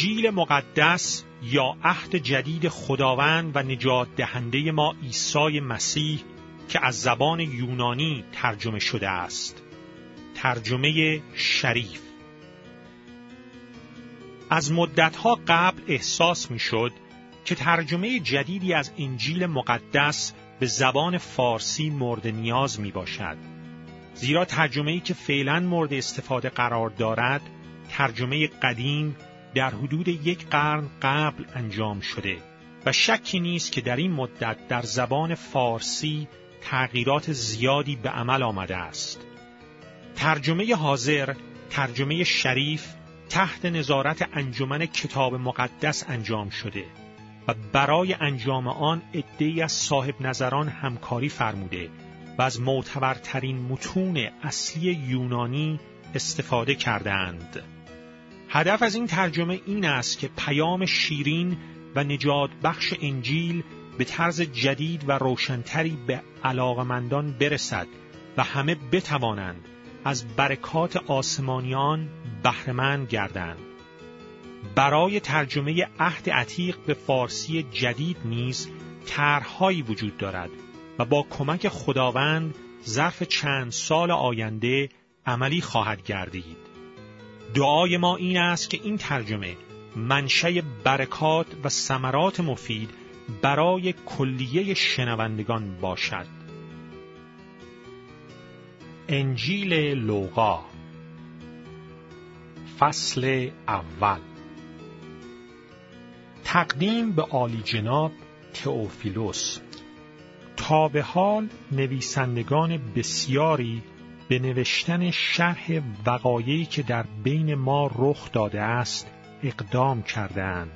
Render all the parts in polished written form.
انجیل مقدس یا عهد جدید خداوند و نجات دهنده ما عیسی مسیح که از زبان یونانی ترجمه شده است. ترجمه شریف. از مدتها قبل احساس می‌شد که ترجمه جدیدی از انجیل مقدس به زبان فارسی مورد نیاز میباشد. زیرا ترجمه‌ای که فعلاً مورد استفاده قرار دارد، ترجمه قدیم در حدود 1 قرن قبل انجام شده و شکی نیست که در این مدت در زبان فارسی تغییرات زیادی به عمل آمده است. ترجمه حاضر، ترجمه شریف، تحت نظارت انجمن کتاب مقدس انجام شده و برای انجام آن عده‌ای از صاحب نظران همکاری فرموده و از معتبرترین متون اصلی یونانی استفاده کردند. هدف از این ترجمه این است که پیام شیرین و نجات بخش انجیل به طرز جدید و روشنتری به علاقمندان برسد و همه بتوانند از برکات آسمانیان بهره‌مند گردند. برای ترجمه عهد عتیق به فارسی جدید نیز طرح‌هایی وجود دارد و با کمک خداوند ظرف چند سال آینده عملی خواهد گردید. دعای ما این است که این ترجمه منشأ برکات و ثمرات مفید برای کلیه شنوندگان باشد. انجیل لوقا فصل اول. تقدیم به عالی جناب تئوفیلوس. تا به حال نویسندگان بسیاری به نوشتن شرح وقایعی که در بین ما رخ داده است اقدام کرده‌اند.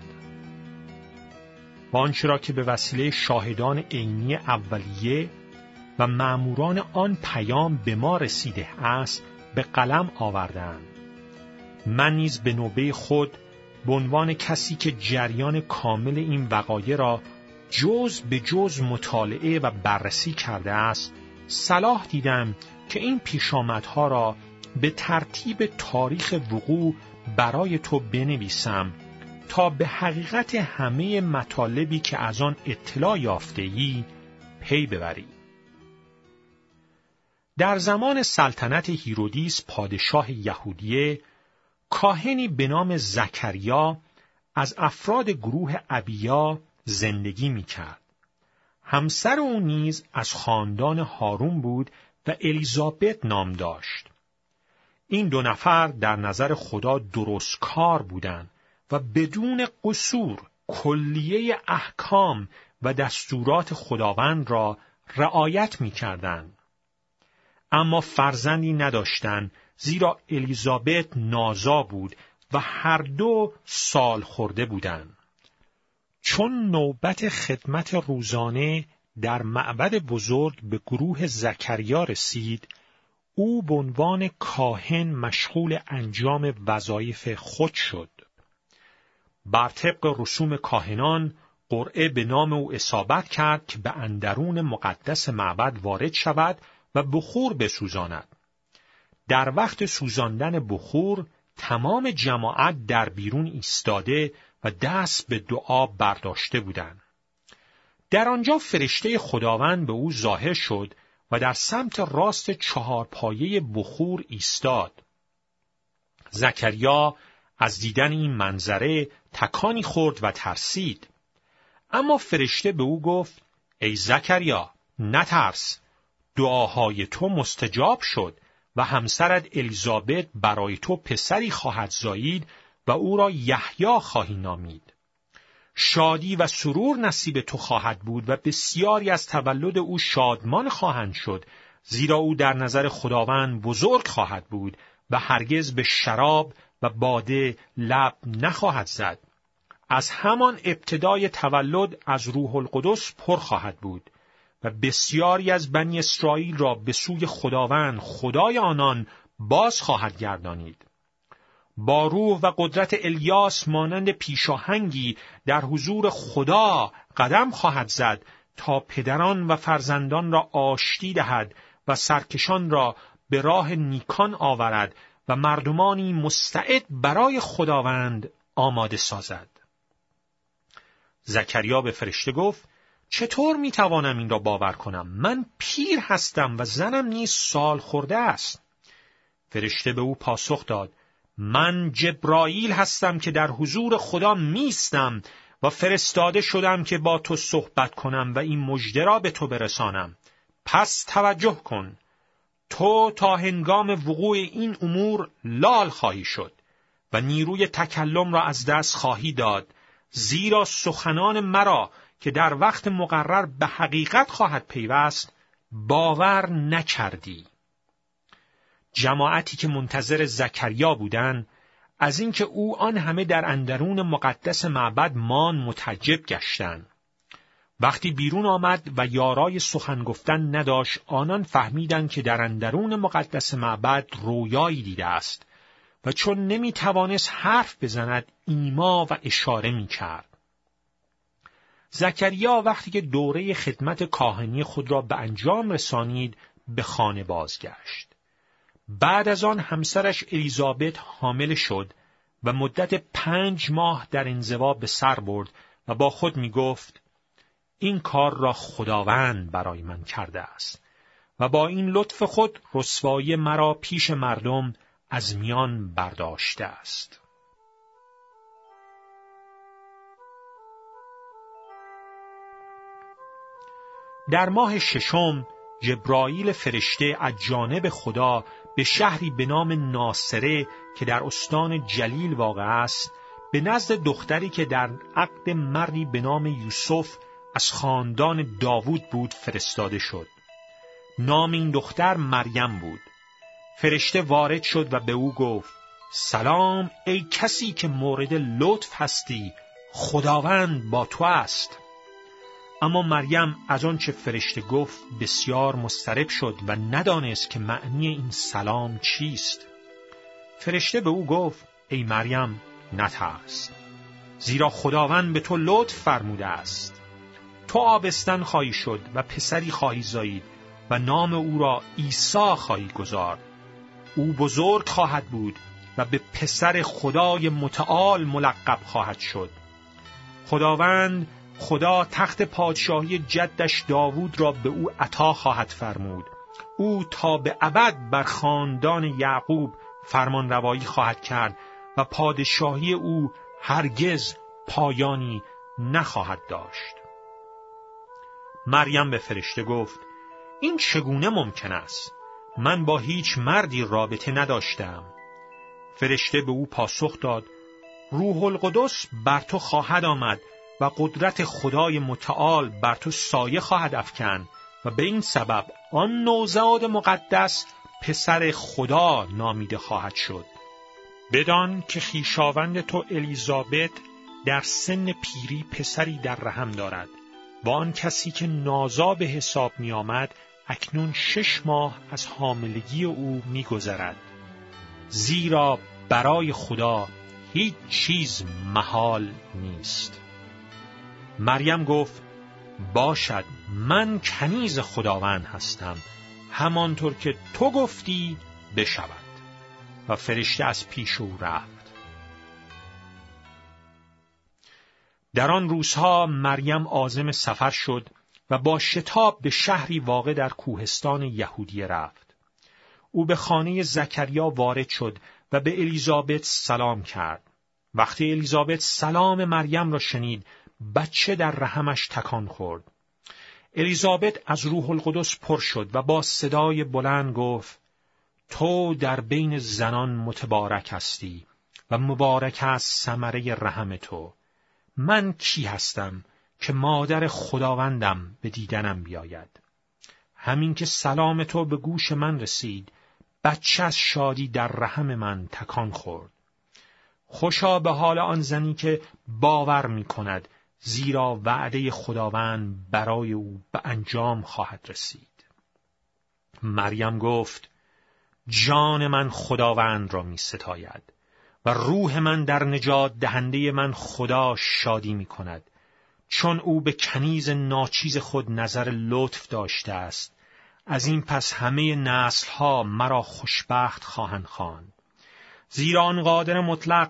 و آنچه را که به وسیله شاهدان عینی اولیه و مأموران آن پیام به ما رسیده است به قلم آورده‌اند. من نیز به نوبه خود به عنوان کسی که جریان کامل این وقایع را جز به جز مطالعه و بررسی کرده است، صلاح دیدم که این پیشامدها را به ترتیب تاریخ وقوع برای تو بنویسم تا به حقیقت همه مطالبی که از آن اطلاع یافته‌ای پی ببری. در زمان سلطنت هیرودیس پادشاه یهودیه، کاهنی به نام زکریا از افراد گروه ابیا زندگی می‌کرد. همسر او نیز از خاندان هارون بود و الیزابت نام داشت. این 2 نفر در نظر خدا درست کار بودند و بدون قصور کلیه احکام و دستورات خداوند را رعایت می‌کردند. اما فرزندی نداشتند، زیرا الیزابت نازا بود و هر 2 سال خورده بودند. چون نوبت خدمت روزانه در معبد بزرگ به گروه زکریا رسید، او به عنوان کاهن مشغول انجام وظایف خود شد. بر طبق رسوم کاهنان، قرعه به نام او اصابت کرد که به اندرون مقدس معبد وارد شود و بخور بسوزاند. در وقت سوزاندن بخور، تمام جماعت در بیرون ایستاده و دست به دعا برداشته بودند. در آنجا فرشته خداوند به او ظاهر شد و در سمت راست 4 پایه بخور ایستاد. زکریا از دیدن این منظره تکانی خورد و ترسید. اما فرشته به او گفت: ای زکریا، نترس، دعاهای تو مستجاب شد و همسرت الیزابت برای تو پسری خواهد زایید و او را یحیی خواهی نامید. شادی و سرور نصیب تو خواهد بود و بسیاری از تولد او شادمان خواهند شد، زیرا او در نظر خداوند بزرگ خواهد بود و هرگز به شراب و باده لب نخواهد زد. از همان ابتدای تولد از روح القدس پر خواهد بود و بسیاری از بنی اسرائیل را به سوی خداوند خدای آنان باز خواهد گردانید. با روح و قدرت الیاس مانند پیشاهنگی در حضور خدا قدم خواهد زد تا پدران و فرزندان را آشتی دهد و سرکشان را به راه نیکان آورد و مردمانی مستعد برای خداوند آماده سازد. زکریا به فرشته گفت: چطور میتوانم این را باور کنم؟ من پیر هستم و زنم نیز سال خورده است. فرشته به او پاسخ داد: من جبرائیل هستم که در حضور خدا میستم و فرستاده شدم که با تو صحبت کنم و این مژده را به تو برسانم. پس توجه کن، تو تا هنگام وقوع این امور لال خواهی شد و نیروی تکلم را از دست خواهی داد، زیرا سخنان مرا که در وقت مقرر به حقیقت خواهد پیوست باور نکردی. جماعتی که منتظر زکریا بودند از اینکه او آن همه در اندرون مقدس معبد ماند متعجب گشتند. وقتی بیرون آمد و یارای سخن گفتن نداشت، آنان فهمیدند که در اندرون مقدس معبد رویایی دیده است و چون نمی توانست حرف بزند ایما و اشاره می کرد. زکریا وقتی که دوره خدمت کاهنی خود را به انجام رسانید به خانه بازگشت. بعد از آن همسرش الیزابت حامل شد و مدت 5 ماه در انزوا به سر برد و با خود می گفت: این کار را خداوند برای من کرده است و با این لطف خود رسوایی مرا پیش مردم از میان برداشته است. در ماه 6 جبرائیل فرشته از جانب خدا به شهری به نام ناصره که در استان جلیل واقع است، به نزد دختری که در عقد مردی به نام یوسف از خاندان داوود بود فرستاده شد. نام این دختر مریم بود. فرشته وارد شد و به او گفت: سلام ای کسی که مورد لطف هستی، خداوند با تو است. اما مریم از آنچه فرشته گفت بسیار مضطرب شد و ندانست که معنی این سلام چیست. فرشته به او گفت: ای مریم نترس، زیرا خداوند به تو لطف فرموده است. تو آبستن خواهی شد و پسری خواهی زایید و نام او را عیسی خواهی گذارد. او بزرگ خواهد بود و به پسر خدای متعال ملقب خواهد شد. خدا تخت پادشاهی جدش داوود را به او عطا خواهد فرمود. او تا به ابد بر خاندان یعقوب فرمان روایی خواهد کرد و پادشاهی او هرگز پایانی نخواهد داشت. مریم به فرشته گفت: این چگونه ممکن است؟ من با هیچ مردی رابطه نداشتم. فرشته به او پاسخ داد: روح القدس بر تو خواهد آمد و قدرت خدای متعال بر تو سایه خواهد افکند و به این سبب آن نوزاد مقدس پسر خدا نامیده خواهد شد. بدان که خویشاوند تو الیزابت در سن پیری پسری در رحم دارد و آن کسی که نازا به حساب می آمد اکنون 6 ماه از حاملگی او می گذرد. زیرا برای خدا هیچ چیز محال نیست. مریم گفت: باشد، من کنیز خداوند هستم، همانطور که تو گفتی بشود. و فرشته از پیش او رفت. در آن روزها مریم عازم سفر شد و با شتاب به شهری واقع در کوهستان یهودیه رفت. او به خانه زکریا وارد شد و به الیزابت سلام کرد. وقتی الیزابت سلام مریم را شنید، بچه در رحمش تکان خورد. الیزابت از روح القدس پر شد و با صدای بلند گفت: تو در بین زنان متبارک هستی و مبارک است ثمره رحم تو. من کی هستم که مادر خداوندم به دیدنم بیاید؟ همین که سلام تو به گوش من رسید، بچه از شادی در رحم من تکان خورد. خوشا به حال آن زنی که باور می کند، زیرا وعده خداوند برای او به انجام خواهد رسید. مریم گفت: جان من خداوند را می ستاید و روح من در نجات دهنده من خدا شادی می کند، چون او به کنیز ناچیز خود نظر لطف داشته است. از این پس همه نسل‌ها مرا خوشبخت خواهند خواند، زیرا آن قادر مطلق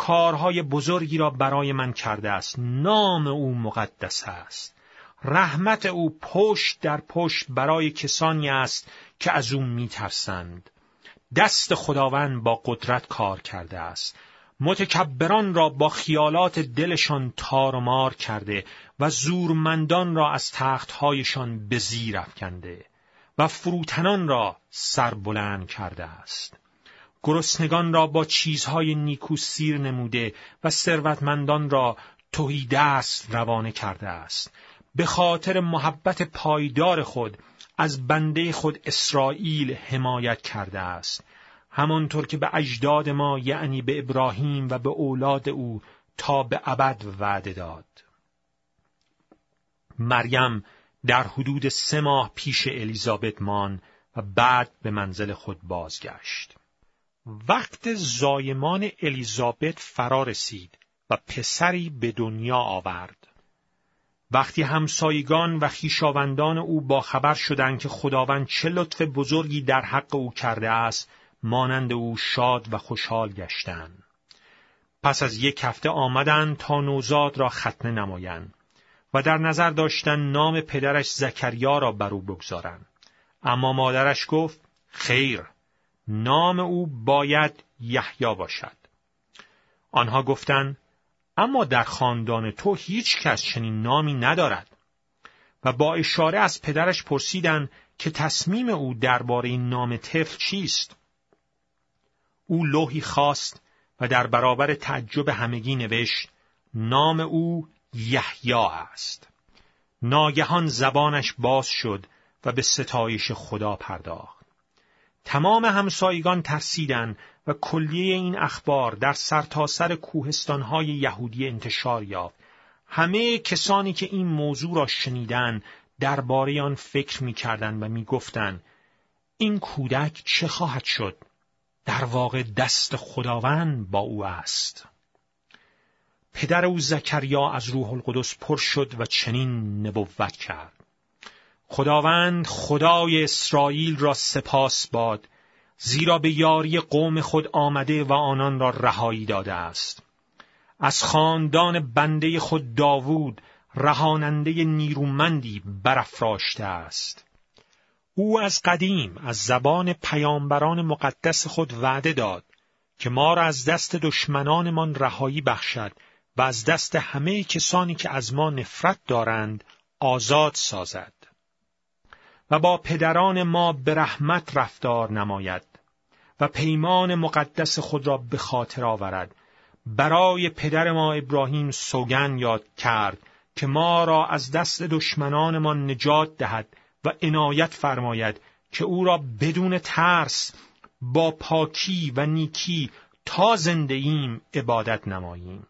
کارهای بزرگی را برای من کرده است. نام او مقدس است. رحمت او پشت در پشت برای کسانی است که از او می‌ترسند. دست خداوند با قدرت کار کرده است. متکبران را با خیالات دلشان تار و مار کرده و زورمندان را از تخت‌هایشان به زیر افکنده و فروتنان را سربلند کرده است. گرسنگان را با چیزهای نیکو سیر نموده و ثروتمندان را تهیدست روانه کرده است. به خاطر محبت پایدار خود از بنده خود اسرائیل حمایت کرده است، همانطور که به اجداد ما یعنی به ابراهیم و به اولاد او تا به ابد وعده داد. مریم در حدود 3 ماه پیش الیزابت ماند و بعد به منزل خود بازگشت. وقت زایمان الیزابت فرا رسید و پسری به دنیا آورد. وقتی همسایگان و خویشاوندان او با خبر شدند که خداوند چه لطف بزرگی در حق او کرده است، مانند او شاد و خوشحال گشتند. پس از 1 هفته آمدند تا نوزاد را ختنه نمایند و در نظر داشتند نام پدرش زکریا را بر او بگذارند. اما مادرش گفت خیر، نام او باید یحیی باشد. آنها گفتند اما در خاندان تو هیچ کس چنین نامی ندارد. و با اشاره از پدرش پرسیدند که تصمیم او درباره نام طفل چیست. او لوحی خواست و در برابر تعجب همگی نوشت نام او یحیی است. ناگهان زبانش باز شد و به ستایش خدا پرداخت. تمام همسایگان ترسیدند و کلیه این اخبار در سرتاسر کوهستان‌های یهودی انتشار یافت. همه کسانی که این موضوع را شنیدند درباره آن فکر می‌کردند و می‌گفتند این کودک چه خواهد شد؟ در واقع دست خداوند با او است. پدر او زکریا از روح القدس پر شد و چنین نبوت کرد: خداوند خدای اسرائیل را سپاس باد، زیرا به یاری قوم خود آمده و آنان را رهایی داده است. از خاندان بنده خود داوود رهاننده نیرومندی برافراشته است. او از قدیم از زبان پیامبران مقدس خود وعده داد که ما را از دست دشمنانمان رهایی بخشد و از دست همه کسانی که از ما نفرت دارند آزاد سازد و با پدران ما به رحمت رفتار نماید و پیمان مقدس خود را به خاطر آورد. برای پدر ما ابراهیم سوگند یاد کرد که ما را از دست دشمنانمان نجات دهد و عنایت فرماید که او را بدون ترس با پاکی و نیکی تا زنده ایم عبادت نماییم.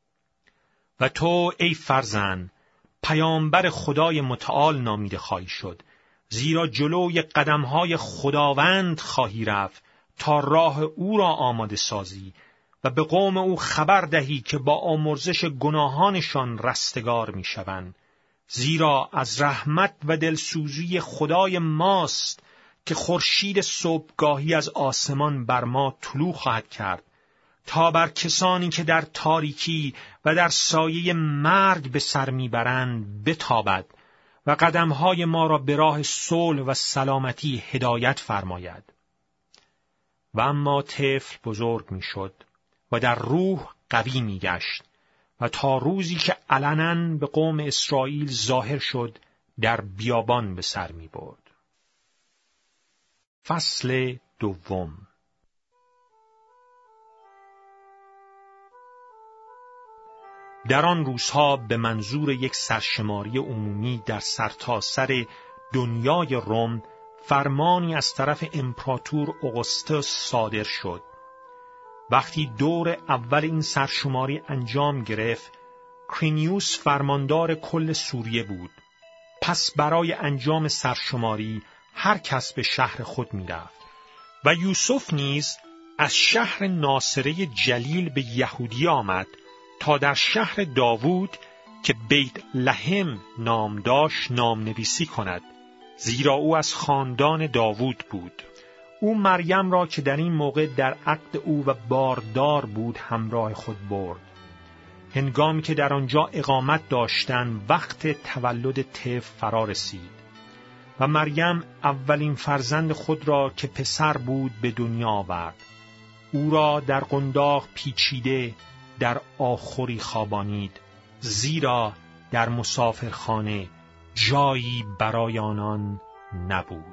و تو ای فرزند پیامبر خدای متعال نامیده خواهی شد، زیرا جلوی قدمهای خداوند خواهی رفت تا راه او را آماده سازی و به قوم او خبر دهی که با آمرزش گناهانشان رستگار میشوند. زیرا از رحمت و دلسوزی خدای ماست که خورشید صبحگاهی از آسمان بر ما طلوع خواهد کرد تا بر کسانی که در تاریکی و در سایه مرگ به سر میبرند بتابد و قدمهای ما را به راه صلح و سلامتی هدایت فرماید. و اما طفل بزرگ میشد و در روح قوی میگشت و تا روزی که علناً به قوم اسرائیل ظاهر شد در بیابان به سر میبرد. فصل دوم. در آن روزها به منظور یک سرشماری عمومی در سرتاسر دنیای روم فرمانی از طرف امپراتور اوگوستوس صادر شد. وقتی دور اول این سرشماری انجام گرفت، کرینیوس فرماندار کل سوریه بود. پس برای انجام سرشماری هر کس به شهر خود می‌رفت و یوسف نیز از شهر ناصره جلیل به یهودی آمد تا در شهر داوود که بیت لحم نام داشت نام نویسی کند، زیرا او از خاندان داوود بود. او مریم را که در این موقع در عقد او و باردار بود همراه خود برد. هنگامی که در آنجا اقامت داشتند وقت تولد طفل فرا رسید و مریم اولین فرزند خود را که پسر بود به دنیا آورد. او را در قنداق پیچیده در آخری خوابانید، زیرا در مسافرخانه جایی برای آنان نبود.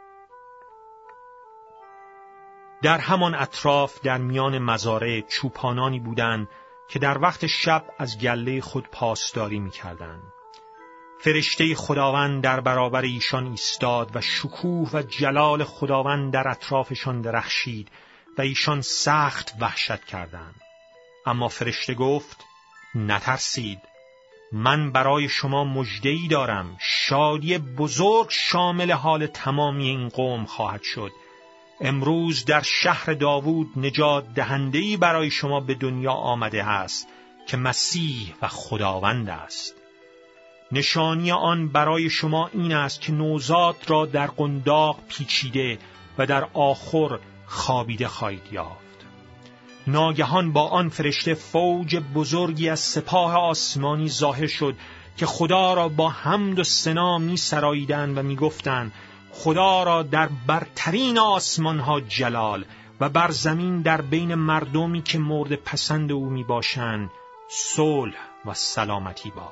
در همان اطراف در میان مزارع چوپانانی بودند که در وقت شب از گله خود پاسداری می‌کردند. فرشته خداوند در برابر ایشان ایستاد و شکوه و جلال خداوند در اطرافشان درخشید و ایشان سخت وحشت کردند. اما فرشته گفت: نترسید، من برای شما مژده‌ای دارم. شادی بزرگ شامل حال تمامی این قوم خواهد شد. امروز در شهر داوود نجات دهنده‌ای برای شما به دنیا آمده است که مسیح و خداوند است. نشانی آن برای شما این است که نوزاد را در قنداق پیچیده و در آخر خوابیده خواهید یافت. ناگهان با آن فرشته فوج بزرگی از سپاه آسمانی ظاهر شد که خدا را با حمد و ثنا می‌سراییدند و می‌گفتند: خدا را در برترین آسمان‌ها جلال و بر زمین در بین مردمی که مورد پسند او میباشند صلح و سلامتی باد.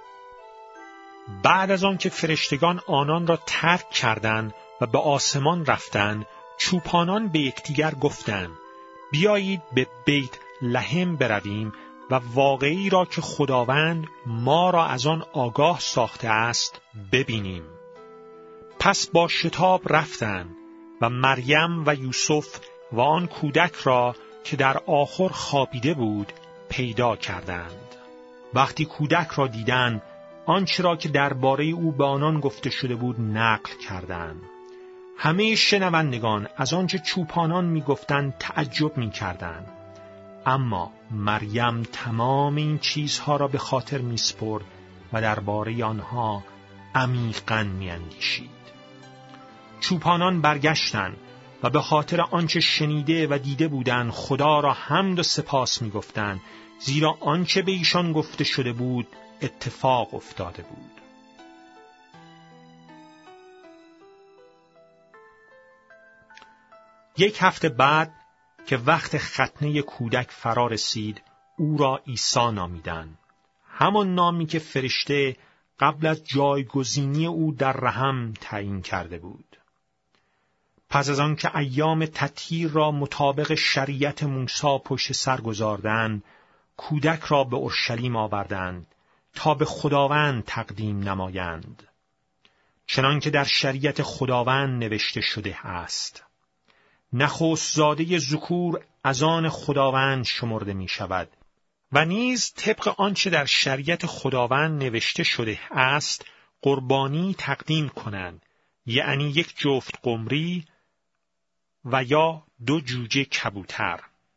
بعد از آن که فرشتگان آنان را ترک کردند و به آسمان رفتند، چوپانان به یکدیگر گفتند: بیایید به بیت لحم برویم و واقعی را که خداوند ما را از آن آگاه ساخته است ببینیم. پس با شتاب رفتند و مریم و یوسف و آن کودک را که در آخر خوابیده بود پیدا کردند. وقتی کودک را دیدند، آنچه را که درباره او به آنان گفته شده بود نقل کردند. همه شنوندگان از آنچه چوپانان می‌گفتند تعجب می‌کردند. اما مریم تمام این چیزها را به خاطر می‌سپرد و درباره آنها عمیقاً می‌اندیشید. چوپانان برگشتند و به خاطر آنچه شنیده و دیده بودند خدا را حمد و سپاس می‌گفتند، زیرا آنچه به ایشان گفته شده بود اتفاق افتاده بود. یک هفته بعد که وقت ختنه کودک فرا رسید، او را عیسی نامیدند، همان نامی که فرشته قبل از جایگزینی او در رحم تعیین کرده بود. پس از آن که ایام تطهیر را مطابق شریعت موسی پشت سر گذاردند، کودک را به اورشلیم آوردند تا به خداوند تقدیم نمایند، چنان که در شریعت خداوند نوشته شده است: نخست زاده ذکور از آن خداوند شمرده می شود و نیز طبق آنچه در شریعت خداوند نوشته شده است قربانی تقدیم کنند، یعنی یک جفت قمری و یا 2 جوجه کبوتر.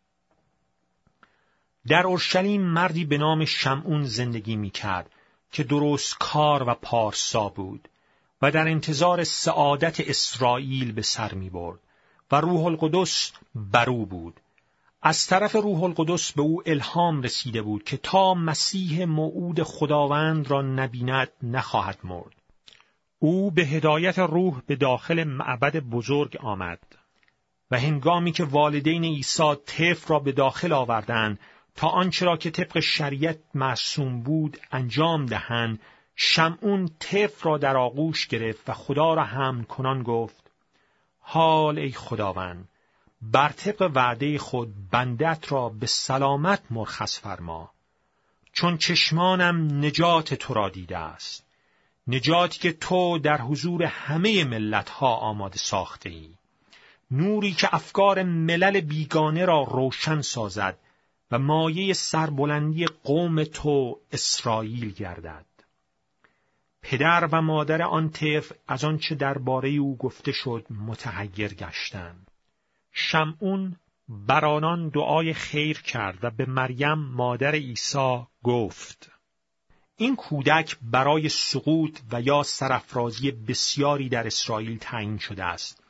در اورشلیم مردی به نام شمعون زندگی می کرد که درست کار و پارسا بود و در انتظار سعادت اسرائیل به سر می برد و روح القدس بر او بود. از طرف روح القدس به او الهام رسیده بود که تا مسیح موعود خداوند را نبیند نخواهد مرد. او به هدایت روح به داخل معبد بزرگ آمد و هنگامی که والدین عیسی طفل را به داخل آوردند تا آنچه را که طبق شریعت معصوم بود انجام دهند، شمعون طفل را در آغوش گرفت و خدا را حمد کنان گفت: حال ای خداوند، بر طبق وعده خود بندت را به سلامت مرخص فرما، چون چشمانم نجات تو را دیده است، نجاتی که تو در حضور همه ملتها آماده ساخته ای، نوری که افکار ملل بیگانه را روشن سازد و مایه سربلندی قوم تو اسرائیل گردد. پدر و مادر آن طفل از آنچه درباره او گفته شد متحیر گشتند. شمعون بر آنان دعای خیر کرد و به مریم مادر عیسی گفت: این کودک برای سقوط و یا سرافرازی بسیاری در اسرائیل تعیین شده است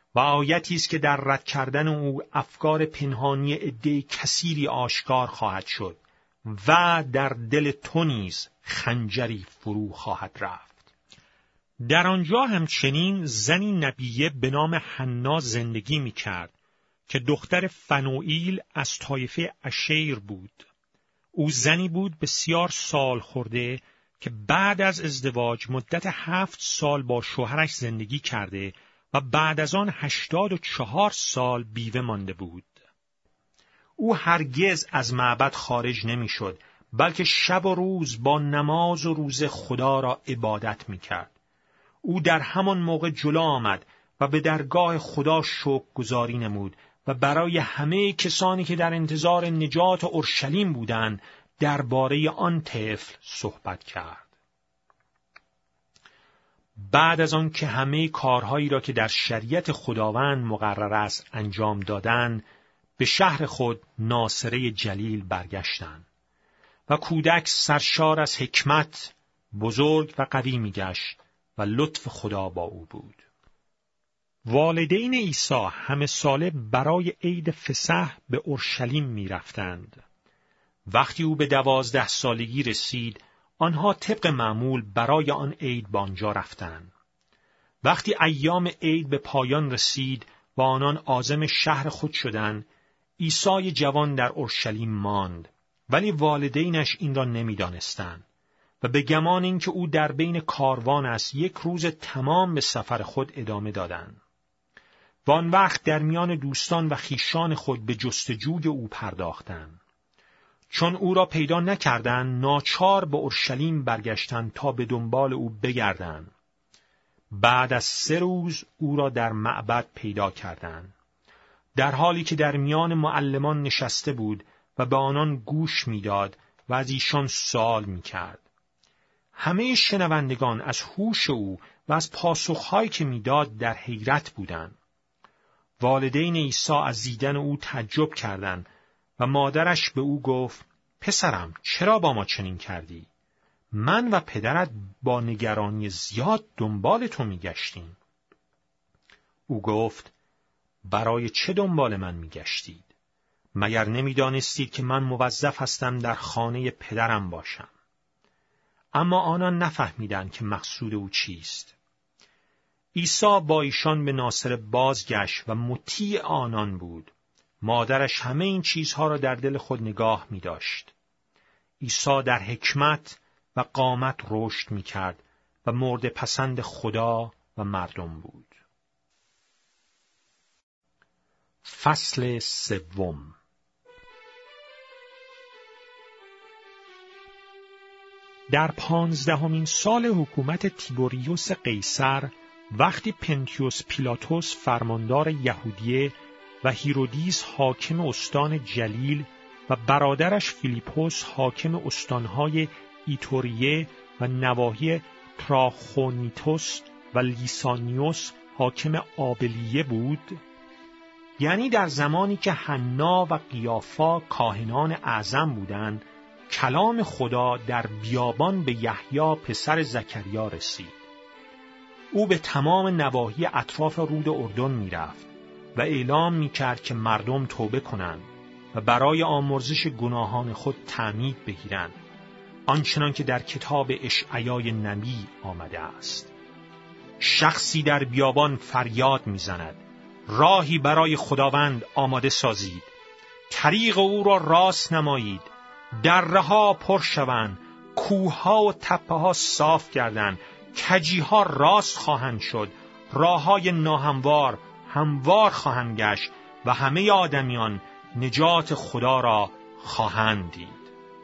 و آیتی است که در رد کردن او افکار پنهانی عده کثیری آشکار خواهد شد و در دل تو نیز خنجری فرو خواهد رفت. در آنجا همچنین زنی نبیه به نام حنا زندگی می کرد که دختر فنوئیل از طایفه اشیر بود. او زنی بود بسیار سال خورده که بعد از ازدواج مدت 7 سال با شوهرش زندگی کرده و بعد از آن 84 سال بیوه مانده بود. او هرگز از معبد خارج نمی‌شد، بلکه شب و روز با نماز و روزه خدا را عبادت می‌کرد. او در همان موقع جلو آمد و به درگاه خدا شکرگزاری نمود و برای همه کسانی که در انتظار نجات اورشلیم بودند درباره آن طفل صحبت کرد. بعد از آن که همه کارهایی را که در شریعت خداوند مقرر است انجام دادند، به شهر خود ناصره جلیل برگشتند و کودک سرشار از حکمت، بزرگ و قوی می‌گشت و لطف خدا با او بود. والدین عیسی همه ساله برای عید فسح به اورشلیم می‌رفتند. وقتی او به 12 سالگی رسید، آنها طبق معمول برای آن عید به آنجا رفتند. وقتی ایام عید به پایان رسید و آنان عازم شهر خود شدند، عیسی جوان در اورشلیم ماند، ولی والدینش این را نمی‌دانستند و به گمان اینکه او در بین کاروان است 1 روز تمام به سفر خود ادامه دادند. و آن وقت در میان دوستان و خویشان خود به جستجوی او پرداختند. چون او را پیدا نکردند، ناچار به اورشلیم برگشتند تا به دنبال او بگردند. بعد از 3 روز او را در معبد پیدا کردند، در حالی که در میان معلمان نشسته بود و به آنان گوش میداد و از ایشان سوال میکرد. همه شنوندگان از هوش او و از پاسخهایی که میداد در حیرت بودند. والدین عیسی از دیدن او تعجب کردند و مادرش به او گفت: پسرم، چرا با ما چنین کردی؟ من و پدرت با نگرانی زیاد دنبال تو میگشتیم. او گفت: برای چه دنبال من میگشتید؟ مگر نمیدانستید که من موظف هستم در خانه پدرم باشم؟ اما آنان نفهمیدند که مقصود او چیست. عیسی با ایشان به ناصره بازگشت و مطیع آنان بود. مادرش همه این چیزها را در دل خود نگاه می داشت. عیسی در حکمت و قامت رشد می کرد و مورد پسند خدا و مردم بود. فصل 3. در 15مین سال حکومت تیبریوس قیصر، وقتی پنتیوس پیلاتوس فرماندار یهودیه و هیرودیس حاکم استان جلیل و برادرش فیلیپوس حاکم استانهای ایتوریه و نواحی تراخونیتوس و لیسانیوس حاکم آبلیه بود، یعنی در زمانی که حنا و قیافا کاهنان اعظم بودند، کلام خدا در بیابان به یحیی پسر زکریا رسید. او به تمام نواحی اطراف رود اردن می‌رفت و اعلام می‌کرد که مردم توبه کنند و برای آمرزش گناهان خود تعمید بگیرند، آنچنان که در کتاب اشعیای نبی آمده است. شخصی در بیابان فریاد می‌زند: راهی برای خداوند آماده سازید، طریق او را راست نمایید، دره‌ها پر شوند، کوه‌ها و تپه‌ها صاف گردند، کجی‌ها راست خواهند شد، راه‌های ناهموار هموار خواهند گشت و همه آدمیان نجات خدا را خواهند دید.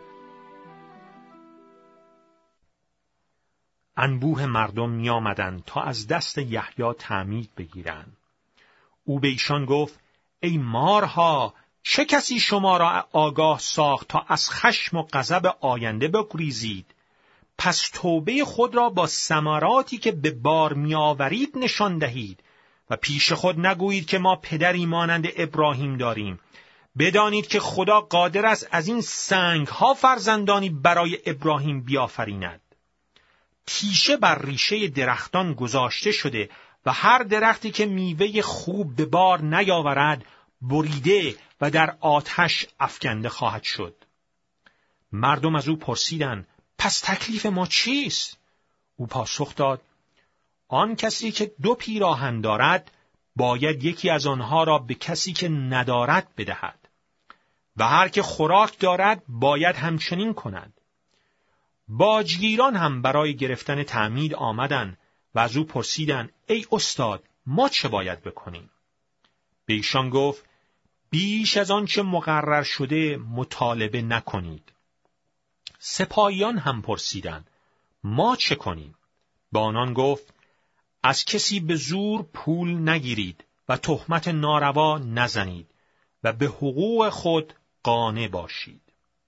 انبوه مردم می آمدند تا از دست یحیی تعمید بگیرند. او به ایشان گفت: ای مارها، چه کسی شما را آگاه ساخت تا از خشم و غضب آینده بگریزید؟ پس توبه خود را با ثمراتی که به بار می آورید نشان دهید و پیش خود نگویید که ما پدری مانند ابراهیم داریم. بدانید که خدا قادر است از این سنگ ها فرزندانی برای ابراهیم بیافریند. تیشه بر ریشه درختان گذاشته شده و هر درختی که میوه خوب به بار نیاورد بریده و در آتش افکنده خواهد شد. مردم از او پرسیدند: پس تکلیف ما چیست؟ او پاسخ داد: آن کسی که 2 پیراهن دارد باید یکی از آنها را به کسی که ندارد بدهد و هر که خوراک دارد باید همچنین کند. باجگیران هم برای گرفتن تعمید آمدند و از او پرسیدند: ای استاد، ما چه باید بکنیم؟ به ایشان گفت: بیش از آن چه مقرر شده مطالبه نکنید. سپاهیان هم پرسیدند: ما چه کنیم؟ به آنان گفت: از کسی به زور پول نگیرید و تهمت ناروا نزنید و به حقوق خود قانع باشید.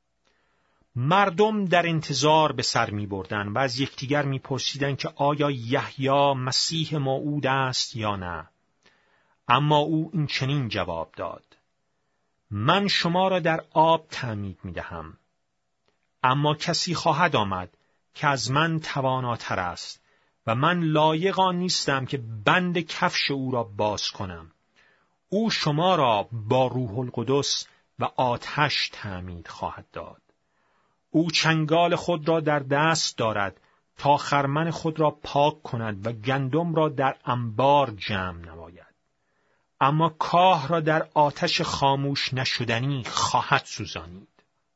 مردم در انتظار به سر می بردن و از یکدیگر می پرسیدن که آیا یحیی مسیح موعود است یا نه. اما او این چنین جواب داد: من شما را در آب تعمید می دهم، اما کسی خواهد آمد که از من تواناتر است و من لایق آن نیستم که بند کفش او را باز کنم. او شما را با روح القدس و آتش تعمید خواهد داد. او چنگال خود را در دست دارد تا خرمن خود را پاک کند و گندم را در انبار جمع نماید، اما کاه را در آتش خاموش نشدنی خواهد سوزانید.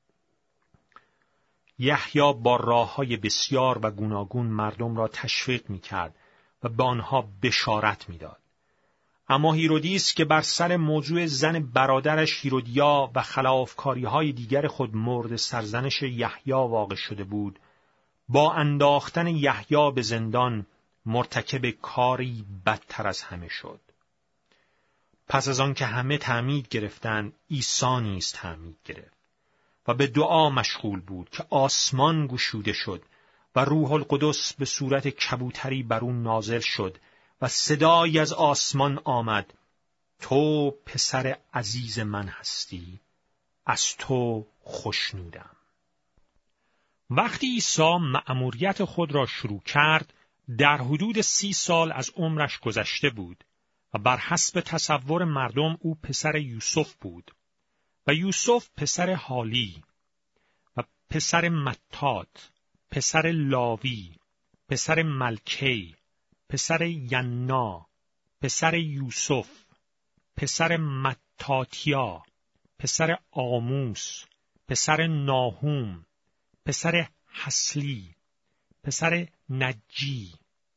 یحیی با راه‌های بسیار و گوناگون مردم را تشویق می‌کرد و به آنها بشارت می‌داد. اما هیرودیس که بر سر موضوع زن برادرش هیرودیا و خلافکاری‌های دیگر خود مورد سرزنش یحیی واقع شده بود، با انداختن یحیی به زندان مرتکب کاری بدتر از همه شد. پس از آن که همه تعمید گرفتند، عیسی نیز تعمید گرفت و به دعا مشغول بود که آسمان گشوده شد و روح القدس به صورت کبوتری بر او نازل شد و صدایی از آسمان آمد: تو پسر عزیز من هستی، از تو خوشنودم. وقتی عیسی مأموریت خود را شروع کرد، در حدود 30 سال از عمرش گذشته بود و بر حسب تصور مردم او پسر یوسف بود و یوسف پسر حالی و پسر متات، پسر لاوی، پسر ملکی، پسر ینا، پسر یوسف، پسر متاتیا، پسر آموس، پسر ناهوم، پسر حسلی، پسر نجی،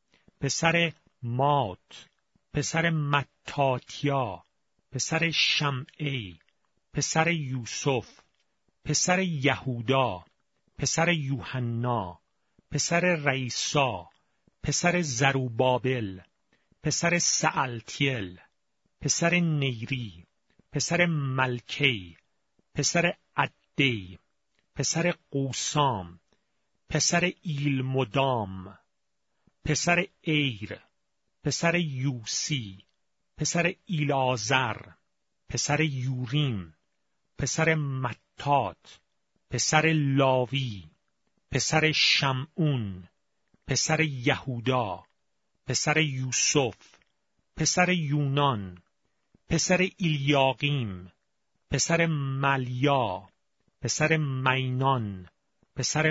پسر مات، پسر متاتیا، پسر شمعی، پسر یوسف، پسر یهودا، پسر یوحنا، پسر ریسا، پسر زروبابل، پسر سألتیل، پسر نیری، پسر ملکی، پسر عدی، پسر قوسام، پسر ایلمدام، پسر ایر، پسر یوسی، پسر ایلازر، پسر یوریم، پسر متات، پسر لاوی، پسر شمعون، پسر یهودا، پسر یوسف، پسر یونان، پسر ایلیاقیم، پسر ملیا، پسر مینان، پسر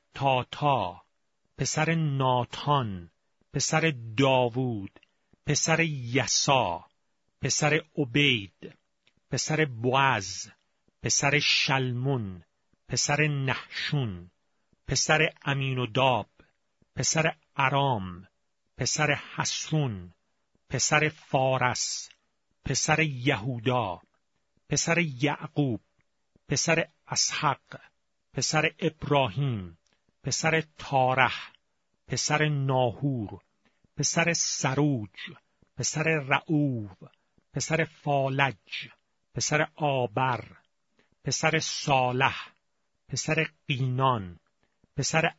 متاتا، پسر ناتان، پسر داوود، پسر یسا، پسر عبید، پسر بوعز، پسر شلمون، پسر نحشون، پسر امینوداب، پسر ارام، پسر حسرون، پسر فارس، پسر یهودا، پسر یعقوب، پسر اسحق، پسر ابراهیم، پسر تارح، پسر ناهور، پسر سروج، پسر رعوب، پسر فالج، پسر آبر، پسر صالح، پسر قینان، پسر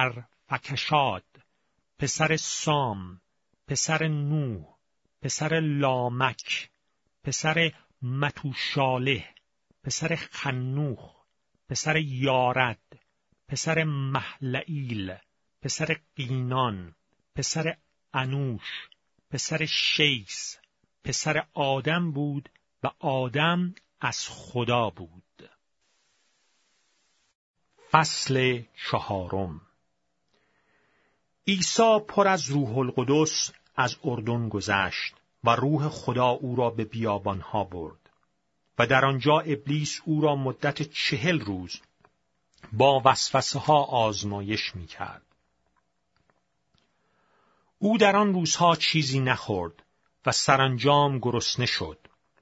ارفکشاد، پسر سام، پسر نوح، پسر لامک، پسر متوشاله، پسر خنوخ، پسر یارد، پسر محلئیل، پسر قینان، پسر انوش، پسر شیس پسر آدم بود و آدم از خدا بود. فصل 4. عیسی پر از روح القدس از اردن گذشت و روح خدا او را به بیابانها برد و در آنجا ابلیس او را مدت 40 روز با وسوسه ها آزمایش می کرد. او در آن روزها چیزی نخورد و سرانجام گرسنه شد.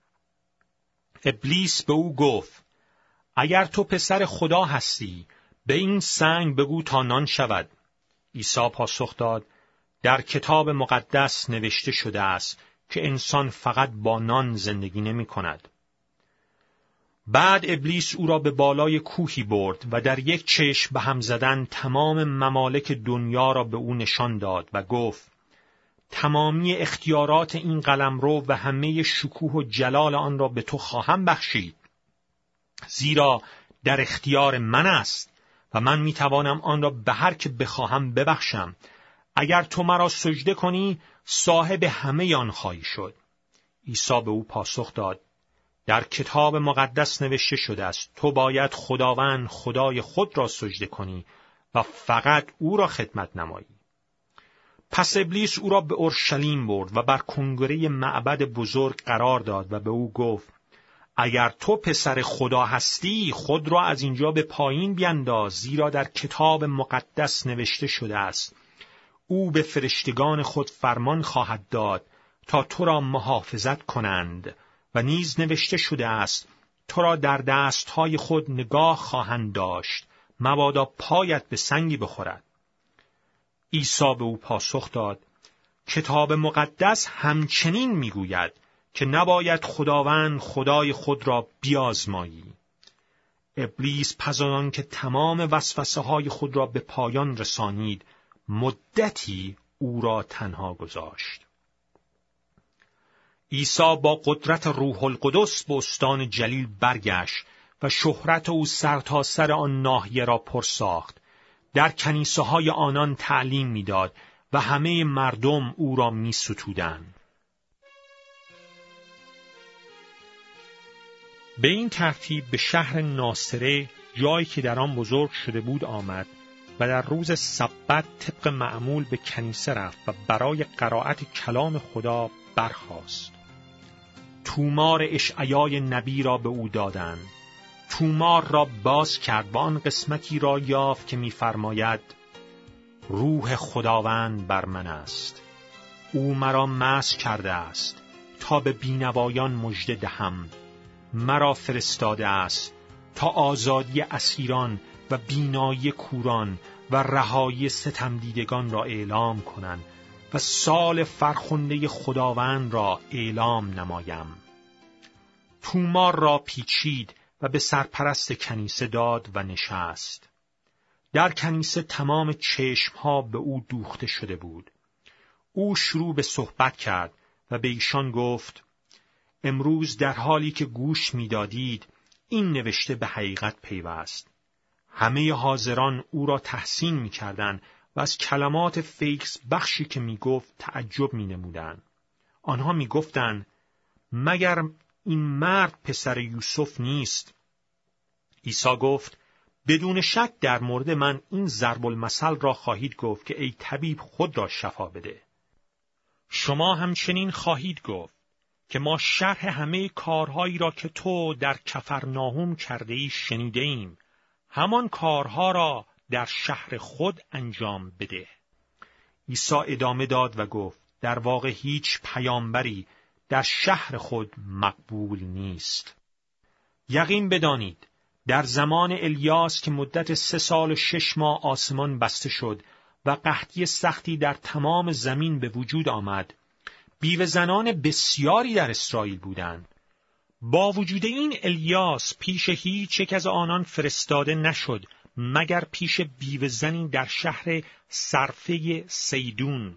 ابلیس به او گفت: اگر تو پسر خدا هستی، به این سنگ بگو تا نان شود. عیسی پاسخ داد: در کتاب مقدس نوشته شده است که انسان فقط با نان زندگی نمی کند. بعد ابلیس او را به بالای کوهی برد و در یک چشم به هم زدن تمام ممالک دنیا را به او نشان داد و گفت: تمامی اختیارات این قلمرو و همه شکوه و جلال آن را به تو خواهم بخشید، زیرا در اختیار من است و من میتوانم آن را به هر که بخواهم ببخشم. اگر تو مرا سجده کنی، صاحب همه آن خواهی شد. عیسی به او پاسخ داد: در کتاب مقدس نوشته شده است تو باید خداوند خدای خود را سجده کنی و فقط او را خدمت نمایی. پس ابلیس او را به اورشلیم برد و بر کنگره معبد بزرگ قرار داد و به او گفت: اگر تو پسر خدا هستی، خود را از اینجا به پایین بینداز، زیرا در کتاب مقدس نوشته شده است او به فرشتگان خود فرمان خواهد داد تا تو را محافظت کنند و نیز نوشته شده است تو را در دستهای خود نگاه خواهند داشت، مبادا پایت به سنگی بخورد. عیسی به او پاسخ داد: کتاب مقدس همچنین میگوید که نباید خداوند خدای خود را بیازمایی. ابلیس پس از آن که تمام وسوسه های خود را به پایان رسانید، مدتی او را تنها گذاشت. عیسی با قدرت روح القدس به استان جلیل برگشت و شهرت او سرتاسر آن ناحیه را پر ساخت. در کنیسه های آنان تعلیم میداد و همه مردم او را میستودند. به این ترتیب به شهر ناصره، جایی که در آن بزرگ شده بود، آمد و در روز سبت طبق معمول به کنیسه رفت و برای قرائت کلام خدا برخاست. تومار اشعیای نبی را به او دادند. تومار را باز کرد و آن قسمتی را یافت که می‌فرماید: روح خداوند بر من است، او مرا مسح کرده است تا به بینوایان مژده دهم، مرا فرستاده است تا آزادی اسیران و بینایی کوران و رهایی ستمدیدگان را اعلام کنند و سال فرخنده خداوند را اعلام نمایم. تومار را پیچید و به سرپرست کنیسه داد و نشست. در کنیسه تمام چشمها به او دوخته شده بود. او شروع به صحبت کرد و به ایشان گفت: امروز در حالی که گوش می‌دادید، این نوشته به حقیقت پیوست. همه حاضران او را تحسین می‌کردند و از کلمات فیض بخشی که می‌گفت تعجب می‌نمودند. آنها می‌گفتند: مگر این مرد پسر یوسف نیست؟ عیسی گفت: بدون شک در مورد من این ضرب المثل را خواهید گفت که ای طبیب خود را شفا بده. شما همچنین خواهید گفت که ما شرح همه کارهایی را که تو در کفرناهم کرده ای شنیده ایم، همان کارها را در شهر خود انجام بده. عیسی ادامه داد و گفت: در واقع هیچ پیامبری در شهر خود مقبول نیست. یقین بدانید در زمان الیاس که مدت 3 سال و 6 ماه آسمان بسته شد و قحطی سختی در تمام زمین به وجود آمد، بیوه زنان بسیاری در اسرائیل بودند. با وجود این الیاس پیش هیچ یک از آنان فرستاده نشد مگر پیش بیوه زنی در شهر صرفه سیدون.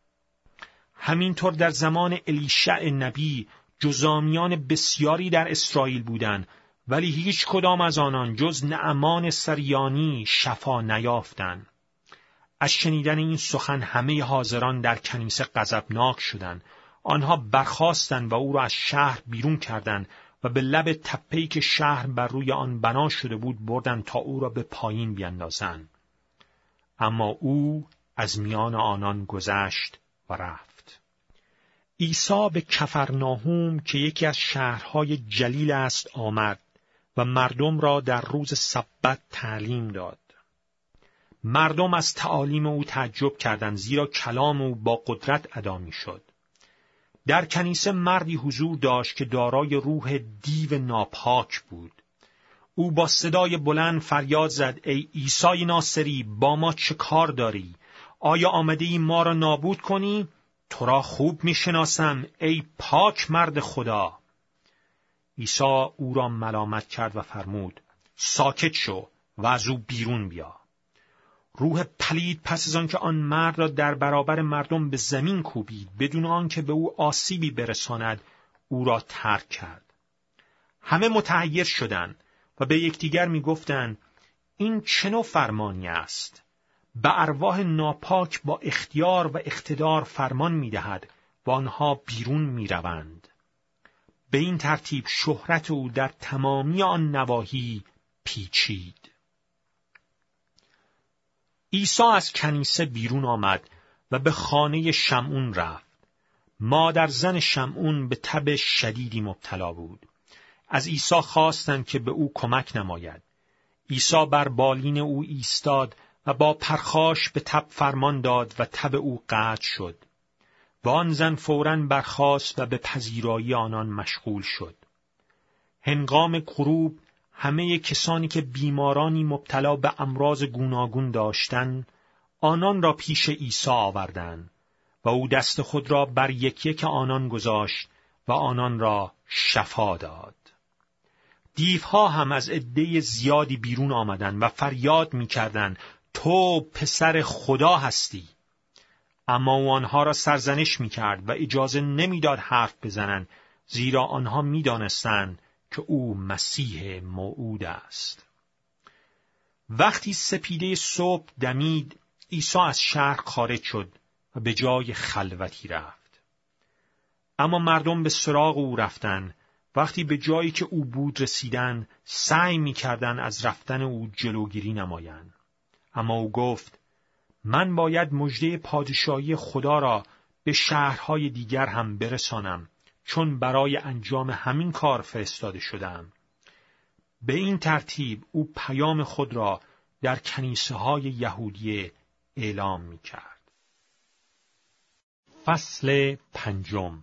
همینطور در زمان الیشع نبی جزامیان بسیاری در اسرائیل بودند، ولی هیچ کدام از آنان جز نعمان سریانی شفا نیافتند. از شنیدن این سخن همه حاضران در کنیسه غضبناک شدند. آنها برخاستند و او را از شهر بیرون کردند و به لب تپه‌ای که شهر بر روی آن بنا شده بود بردند تا او را به پایین بیندازند. اما او از میان آنان گذشت و رفت. عیسی به کفرناهوم که یکی از شهرهای جلیل است آمد و مردم را در روز سبت تعلیم داد. مردم از تعالیم او تعجب کردند، زیرا کلام او با قدرت ادا می‌شد. در کنیسه مردی حضور داشت که دارای روح دیو ناپاک بود. او با صدای بلند فریاد زد: ای عیسی ناصری، با ما چه کار داری؟ آیا آمده‌ای ما را نابود کنی؟ تو را خوب می‌شناسم ای پاک مرد خدا. عیسی او را ملامت کرد و فرمود: ساکت شو و از او بیرون بیا. روح پلید پس از آن که آن مرد را در برابر مردم به زمین کوبید بدون آنکه به او آسیبی برساند او را ترک کرد. همه متحیر شدند و به یکدیگر می‌گفتند: این چه نوع فرمانی است؟ به ارواح ناپاک با اختیار و اقتدار فرمان می‌دهد و آنها بیرون می‌روند. به این ترتیب شهرت او در تمامی آن نواحی پیچید. عیسی از کنیسه بیرون آمد و به خانه شمعون رفت. مادر زن شمعون به تب شدیدی مبتلا بود. از عیسی خواستند که به او کمک نماید. عیسی بر بالین او ایستاد و با پرخاش به تب فرمان داد و تب او قطع شد. و آن زن فوراً برخاست و به پذیرایی آنان مشغول شد. هنگام غروب همه کسانی که بیمارانی مبتلا به امراض گوناگون داشتند، آنان را پیش عیسی آوردند و او دست خود را بر یک یک آنان گذاشت و آنان را شفا داد. دیوها هم از عده زیادی بیرون آمدند و فریاد می‌کردند: تو پسر خدا هستی. اما او آنها را سرزنش می‌کرد و اجازه نمی‌داد حرف بزنند، زیرا آنها می‌دانستند که او مسیح موعود است. وقتی سپیده صبح دمید، عیسی از شهر خارج شد و به جای خلوتی رفت. اما مردم به سراغ او رفتند. وقتی به جایی که او بود رسیدند، سعی می‌کردند از رفتن او جلوگیری نمایند. اما او گفت: من باید مژده پادشاهی خدا را به شهرهای دیگر هم برسانم، چون برای انجام همین کار فرستاده شدم. به این ترتیب او پیام خود را در کنیسه‌های یهودیه اعلام می‌کرد. فصل 5.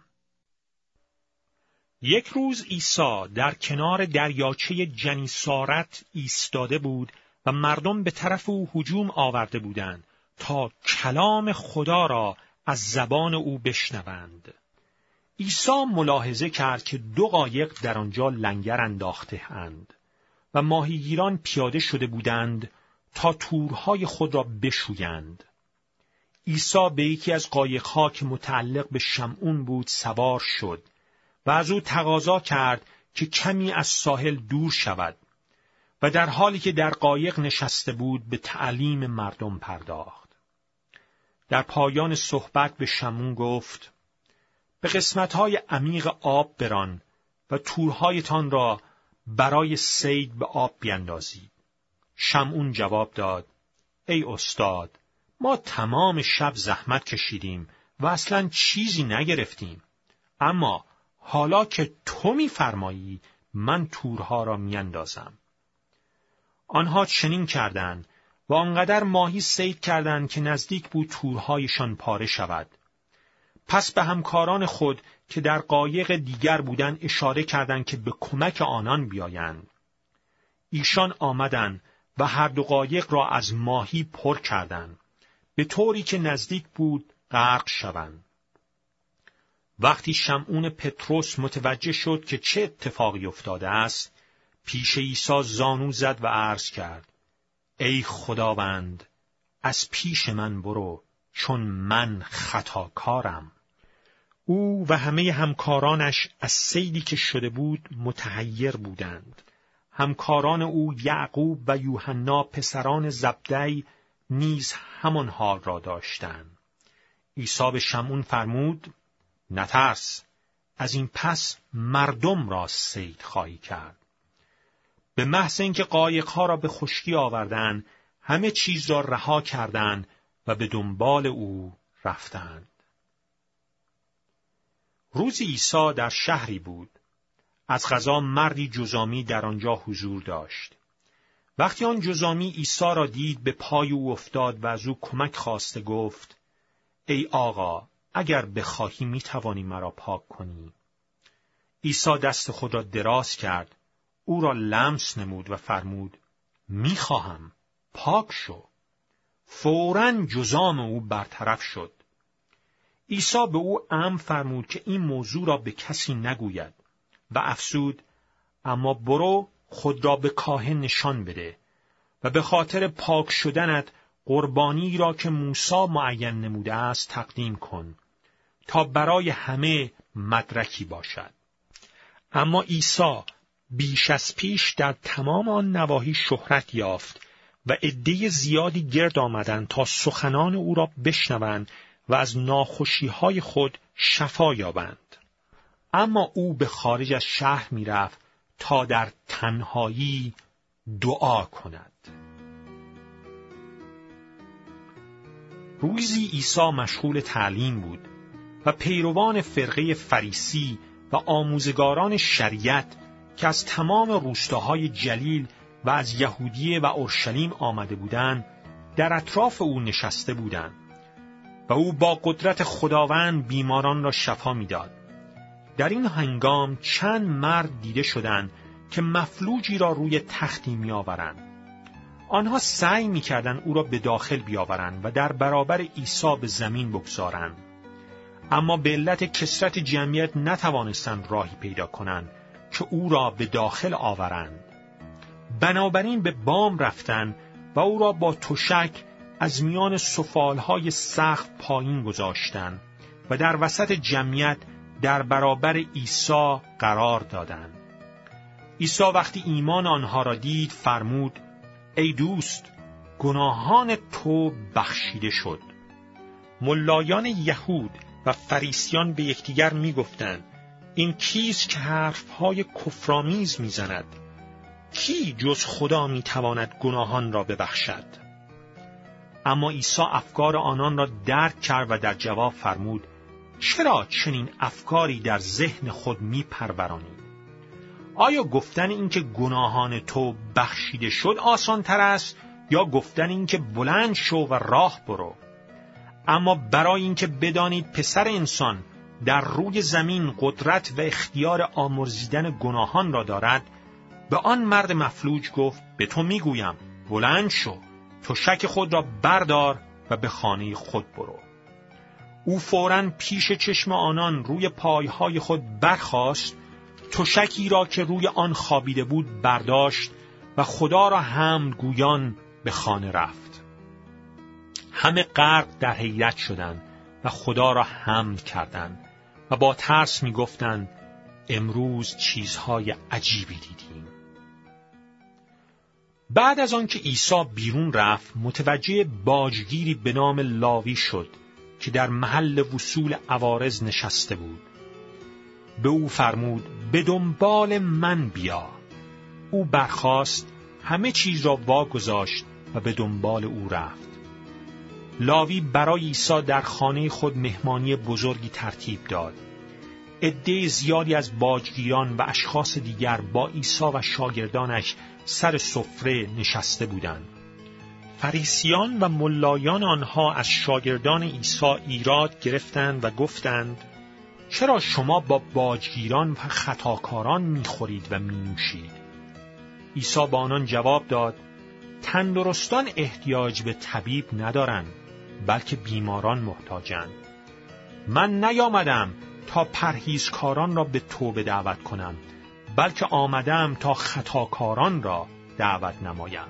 یک روز عیسی در کنار دریاچه جنیسارت ایستاده بود و مردم به طرف او هجوم آورده بودند تا کلام خدا را از زبان او بشنوند. عیسی ملاحظه کرد که 2 قایق در آنجا لنگر انداخته اند و ماهیگیران پیاده شده بودند تا تورهای خود را بشویند. عیسی به یکی از قایق‌ها که متعلق به شمعون بود سوار شد و از او تقاضا کرد که کمی از ساحل دور شود و در حالی که در قایق نشسته بود به تعلیم مردم پرداخت. در پایان صحبت به شمعون گفت: به قسمت‌های عمیق آب بران و تورهایتان را برای صید به آب بیندازید. شمعون جواب داد: ای استاد، ما تمام شب زحمت کشیدیم و اصلاً چیزی نگرفتیم. اما حالا که تو می‌فرمایی من تورها را میاندازم. آنها چنین کردند و آنقدر ماهی صید کردند که نزدیک بود تورهایشان پاره شود. پس به همکاران خود که در قایق دیگر بودند اشاره کردند که به کمک آنان بیایند. ایشان آمدند و هر 2 قایق را از ماهی پر کردند، به طوری که نزدیک بود غرق شوند. وقتی شمعون پطرس متوجه شد که چه اتفاقی افتاده است، پیش عیسی زانو زد و عرض کرد: ای خداوند، از پیش من برو، چون من خطاکارم. او و همه همکارانش از صیدی که شده بود متحیر بودند. همکاران او یعقوب و یوحنا پسران زبدی نیز همان حال را داشتند. عیسی به شمعون فرمود: نترس، از این پس مردم را صید خواهی کرد. به محض اینکه قایقها را به خشکی آوردند، همه چیز را رها کردند و به دنبال او رفتند. روزی عیسی در شهری بود. از قضا مردی جذامی در آنجا حضور داشت. وقتی آن جذامی عیسی را دید، به پای او افتاد و از او کمک خواسته گفت: ای آقا، اگر بخواهی میتوانی مرا پاک کنی. عیسی دست خود را دراز کرد، او را لمس نمود و فرمود: میخواهم، پاک شو. فوراً جذام او برطرف شد. عیسی به او امر فرمود که این موضوع را به کسی نگوید و افزود: اما برو خود را به کاهن نشان بده و به خاطر پاک شدنت قربانی را که موسی معین نموده است تقدیم کن تا برای همه مدرکی باشد. اما عیسی بیش از پیش در تمام آن نواحی شهرت یافت و عده زیادی گرد آمدند تا سخنان او را بشنوند و از ناخوشی‌های خود شفا یابند. اما او به خارج از شهر می‌رفت تا در تنهایی دعا کند. روزی عیسی مشغول تعلیم بود و پیروان فرقه فریسی و آموزگاران شریعت که از تمام روستاهای جلیل و از یهودیه و اورشلیم آمده بودند در اطراف او نشسته بودند و او با قدرت خداوند بیماران را شفا می‌داد. در این هنگام چند مرد دیده شدند که مفلوجی را روی تختی می‌آورند. آنها سعی می‌کردند او را به داخل بیاورند و در برابر عیسی به زمین بگذارند. اما به علت کثرت جمعیت نتوانستند راهی پیدا کنند که او را به داخل آورند. بنابراین به بام رفتند و او را با تشک از میان سفالهای سقف پایین گذاشتند و در وسط جمعیت در برابر عیسی قرار دادند. عیسی وقتی ایمان آنها را دید فرمود: ای دوست، گناهان تو بخشیده شد. ملایان یهود و فریسیان به یکدیگر می‌گفتند: این کیست که حرفهای کفرآمیز می‌زند؟ کی جز خدا می‌تواند گناهان را ببخشد؟ اما عیسی افکار آنان را درک کرد و در جواب فرمود: چرا چنین افکاری در ذهن خود می‌پرورانید؟ آیا گفتن این که گناهان تو بخشیده شد آسان تر است یا گفتن این که بلند شو و راه برو؟ اما برای اینکه بدانید پسر انسان در روی زمین قدرت و اختیار آمرزیدن گناهان را دارد، به آن مرد مفلوج گفت: به تو میگویم بلند شو، تشک خود را بردار و به خانه خود برو. او فوراً پیش چشم آنان روی پایهای خود برخاست، تشکی را که روی آن خوابیده بود برداشت و خدا را حمد گویان به خانه رفت. همه غرق در حیرت شدند و خدا را حمد کردند و با ترس می گفتند: امروز چیزهای عجیبی دیدیم. بعد از آن که عیسی بیرون رفت، متوجه باجگیری به نام لاوی شد که در محل وصول عوارض نشسته بود. به او فرمود: به دنبال من بیا. او برخاست، همه چیز را واگذاشت و به دنبال او رفت. لاوی برای عیسی در خانه خود مهمانی بزرگی ترتیب داد. عده زیادی از باجگیران و اشخاص دیگر با عیسی و شاگردانش سر سفره نشسته بودند. فریسیان و ملایان آنها از شاگردان عیسی ایراد گرفتند و گفتند: چرا شما با باجگیران و خطاکاران می‌خورید و می‌نوشید؟ عیسی با آنان جواب داد: تندرستان احتیاج به طبیب ندارند، بلکه بیماران محتاجند. من نیامدم تا پرهیزکاران را به توبه دعوت کنم، بلکه آمدم تا خطاکاران را دعوت نمایم.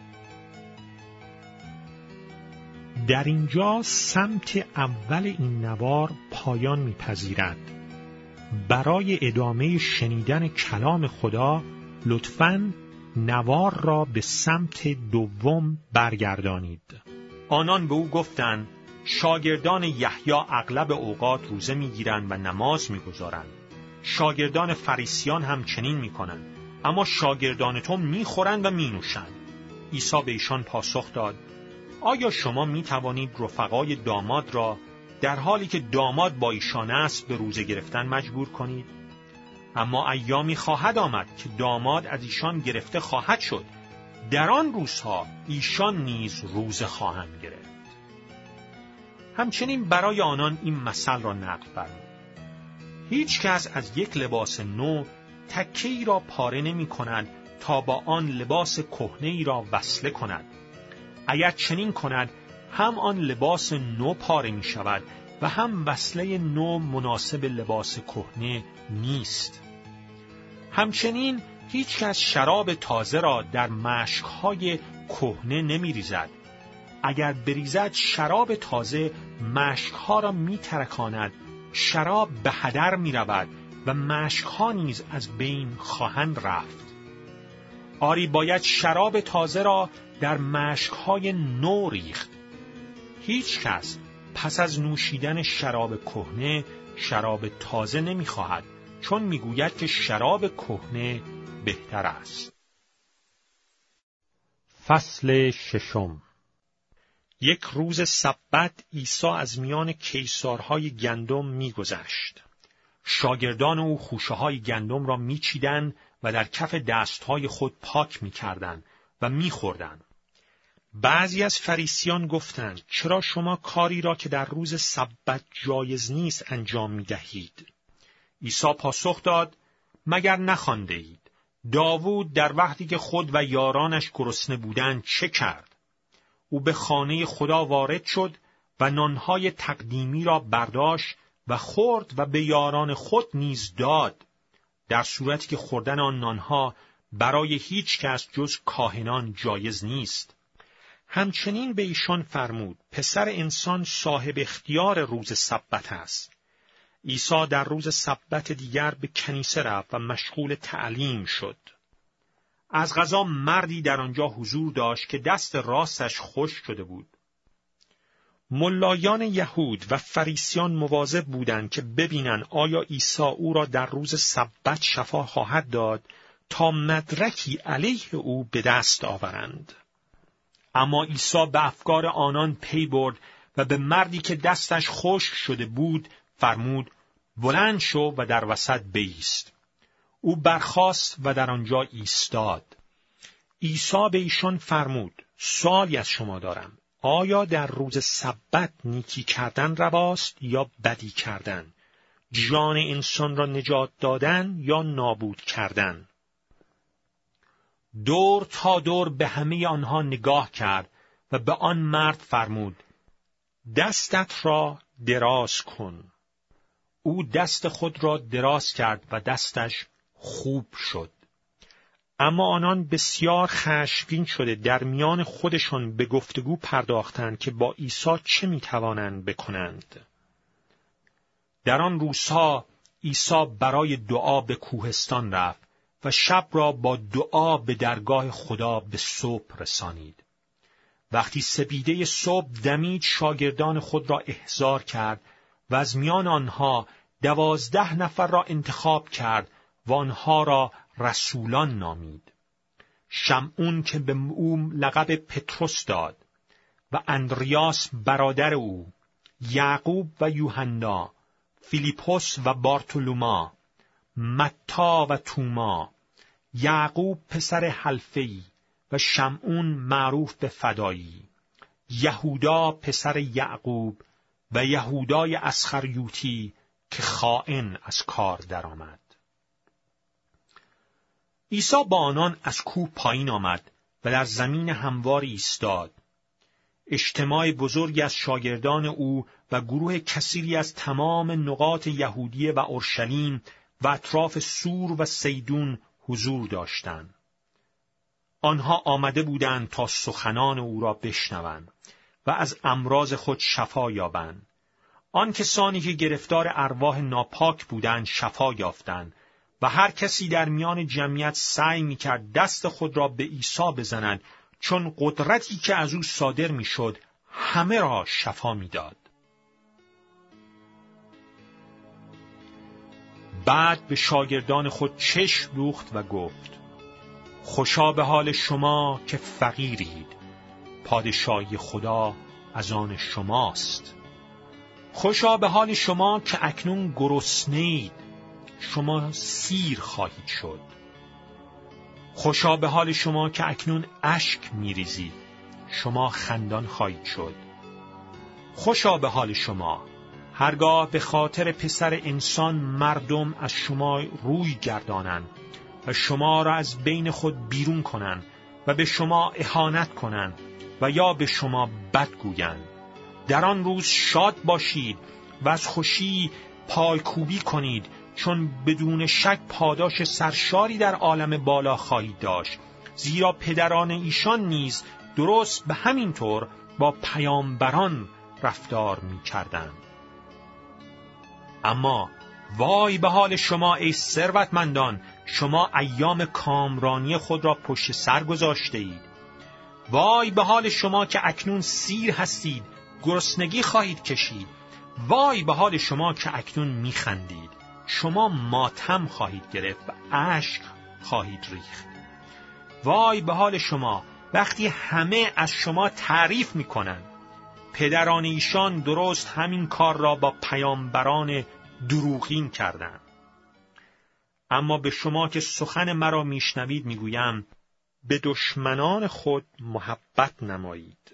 در اینجا سمت اول این نوار پایان می‌پذیرد. برای ادامه شنیدن کلام خدا لطفاً نوار را به سمت دوم برگردانید. آنان به او گفتند: شاگردان یحیی اغلب اوقات روزه میگیرند و نماز میگذارند. شاگردان فریسیان هم چنین میکنند، اما شاگردان تو میخورند و مینوشند. عیسی به ایشان پاسخ داد: آیا شما میتوانید رفقای داماد را در حالی که داماد با ایشان است به روزه گرفتن مجبور کنید؟ اما ایامی خواهد آمد که داماد از ایشان گرفته خواهد شد، در آن روزها ایشان نیز روزه خواهند گرفت. همچنین برای آنان این مثل را نقل فرمود: هیچ کس از یک لباس نو تکه‌ای را پاره نمی کند تا با آن لباس کهنه‌ای را وصله کند. اگر چنین کند، هم آن لباس نو پاره می شود و هم وصله نو مناسب لباس کهنه نیست. همچنین هیچ کس شراب تازه را در مشک‌های کهنه نمی ریزد. اگر بریزد، شراب تازه مشک‌ها را می ترکاند، شراب به هدر می رود و مشک‌ها نیز از بین خواهند رفت. آری باید شراب تازه را در مشک‌های نو ریخت. هیچ کس پس از نوشیدن شراب کهنه شراب تازه نمی‌خواهد، چون می‌گوید که شراب کهنه بهتر است. فصل ششم. یک روز سبت عیسی از میان کیسارهای گندم می‌گذشت. شاگردان او خوشه‌های گندم را می‌چیدند و در کف دستهای خود پاک می‌کردند و می‌خوردند. بعضی از فریسیان گفتند: چرا شما کاری را که در روز سبت جایز نیست انجام می‌دهید؟ عیسی پاسخ داد: مگر نخوانده اید داوود در وقتی که خود و یارانش گرسنه بودند چه کرد؟ او به خانه خدا وارد شد و نانهای تقدیمی را برداشت و خورد و به یاران خود نیز داد، در صورتی که خوردن آن نانها برای هیچ کس جز کاهنان جایز نیست. همچنین به ایشان فرمود: پسر انسان صاحب اختیار روز سبت است. عیسی در روز سبت دیگر به کنیسه رفت و مشغول تعلیم شد. از قضا مردی در آنجا حضور داشت که دست راستش خشک شده بود. ملایان یهود و فریسیان مواظب بودند که ببینند آیا عیسی او را در روز سبت شفا خواهد داد تا مدرکی علیه او به دست آورند. اما عیسی به افکار آنان پی برد و به مردی که دستش خشک شده بود فرمود: بلند شو و در وسط بایست. او برخاست و در آنجا ایستاد. عیسی به ایشان فرمود: سؤالی از شما دارم، آیا در روز سبت نیکی کردن رواست یا بدی کردن؟ جان انسان را نجات دادن یا نابود کردن؟ دور تا دور به همه آنها نگاه کرد و به آن مرد فرمود: دستت را دراز کن. او دست خود را دراز کرد و دستش خوب شد. اما آنان بسیار خشمگین شده در میان خودشان به گفتگو پرداختند که با عیسی چه میتوانند بکنند. در آن روزها عیسی برای دعا به کوهستان رفت و شب را با دعا به درگاه خدا به صبح رسانید. وقتی سپیده صبح دمید، شاگردان خود را احضار کرد و از میان آنها 12 نفر را انتخاب کرد و آنها را رسولان نامید. شمعون که به او لقب پتروس داد و اندریاس برادر او، یعقوب و یوحنا، فیلیپوس و بارتولوما، متی و توما، یعقوب پسر حلفی و شمعون معروف به فدایی، یهودا پسر یعقوب و یهودای اسخریوطی که خائن از کار درآمد. عیسی با آنان از کوه پایین آمد و در زمین همواری ایستاد. اجتماع بزرگی از شاگردان او و گروه کثیری از تمام نقاط یهودیه و اورشلیم و اطراف سور و سیدون حضور داشتند. آنها آمده بودند تا سخنان او را بشنوند و از امراض خود شفا یابند. آن کسانی که گرفتار ارواح ناپاک بودند شفا یافتند و هر کسی در میان جمعیت سعی می‌کرد دست خود را به عیسی بزند، چون قدرتی که از او صادر می‌شد همه را شفا می‌داد. بعد به شاگردان خود چشم دوخت و گفت: خوشا به حال شما که فقیرید، پادشاهی خدا از آن شماست. خوشا به حال شما که اکنون گرسنه‌اید، شما سیر خواهید شد. خوشا به حال شما که اکنون اشک می‌ریزید، شما خندان خواهید شد. خوشا به حال شما هرگاه به خاطر پسر انسان مردم از شما روی گردانند و شما را از بین خود بیرون کنند و به شما اهانت کنند و یا به شما بد گویند. در آن روز شاد باشید و از خوشی پایکوبی کنید، چون بدون شک پاداش سرشاری در عالم بالا خواهید داشت، زیرا پدران ایشان نیز درست به همین طور با پیامبران رفتار می‌کردند. اما وای به حال شما ای ثروتمندان، شما ایام کامرانی خود را پشت سر گذاشته اید. وای به حال شما که اکنون سیر هستید، گرسنگی خواهید کشید. وای به حال شما که اکنون میخندید، شما ماتم خواهید گرفت و اشک خواهید ریخت. وای به حال شما وقتی همه از شما تعریف میکنند، پدران ایشان درست همین کار را با پیامبران دروغین کردند. اما به شما که سخن مرا میشنوید میگویم، به دشمنان خود محبت نمایید.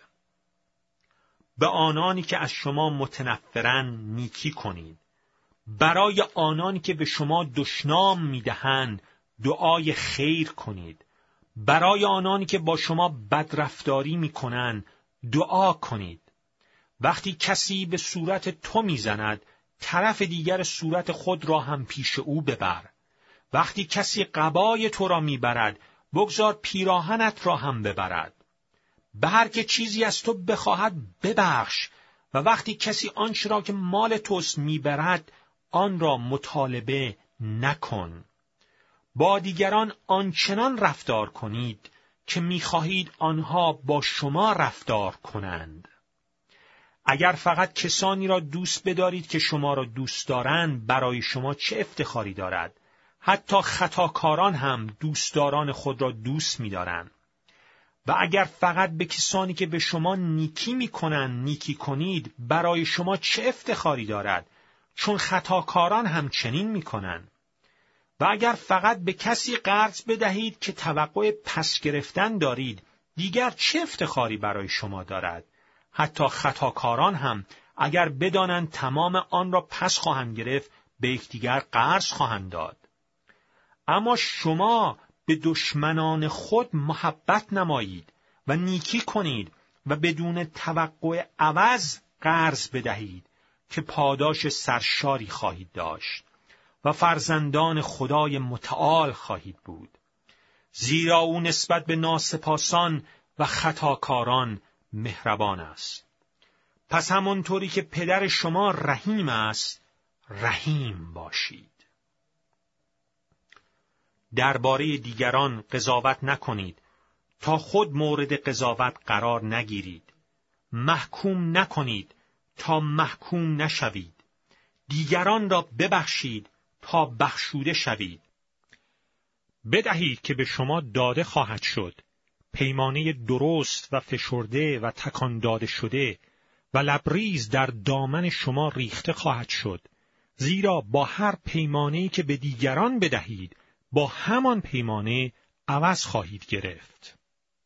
به آنانی که از شما متنفرند نیکی کنید. برای آنانی که به شما دشنام میدهند دعای خیر کنید. برای آنانی که با شما بدرفتاری میکنند دعا کنید. وقتی کسی به صورت تو میزند، طرف دیگر صورت خود را هم پیش او ببر. وقتی کسی قبای تو را میبرد، بگذار پیراهنت را هم ببرد. به هر که چیزی از تو بخواهد ببخش، و وقتی کسی آنچه را که مال توست میبرد، آن را مطالبه نکن. با دیگران آنچنان رفتار کنید که میخواهید آنها با شما رفتار کنند. اگر فقط کسانی را دوست بدارید که شما را دوست دارند، برای شما چه افتخاری دارد؟ حتی خطاکاران هم دوستداران خود را دوست می‌دارند. و اگر فقط به کسانی که به شما نیکی می‌کنند نیکی کنید، برای شما چه افتخاری دارد؟ چون خطاکاران هم چنین می‌کنند. و اگر فقط به کسی قرض بدهید که توقع پس گرفتن دارید، دیگر چه افتخاری برای شما دارد؟ حتی خطاکاران هم اگر بدانند تمام آن را پس خواهند گرفت، به یکدیگر قرض خواهند داد. اما شما به دشمنان خود محبت نمایید و نیکی کنید و بدون توقع عوض قرض بدهید که پاداش سرشاری خواهید داشت و فرزندان خدای متعال خواهید بود، زیرا او نسبت به ناسپاسان و خطاکاران مهربان است. پس همانطوری که پدر شما رحیم است، رحیم باشید. درباره دیگران قضاوت نکنید تا خود مورد قضاوت قرار نگیرید. محکوم نکنید تا محکوم نشوید. دیگران را ببخشید تا بخشوده شوید. بدهید که به شما داده خواهد شد، پیمانه درست و فشرده و تکان داده شده و لبریز در دامن شما ریخته خواهد شد، زیرا با هر پیمانه‌ای که به دیگران بدهید، با همان پیمانه عوض خواهید گرفت.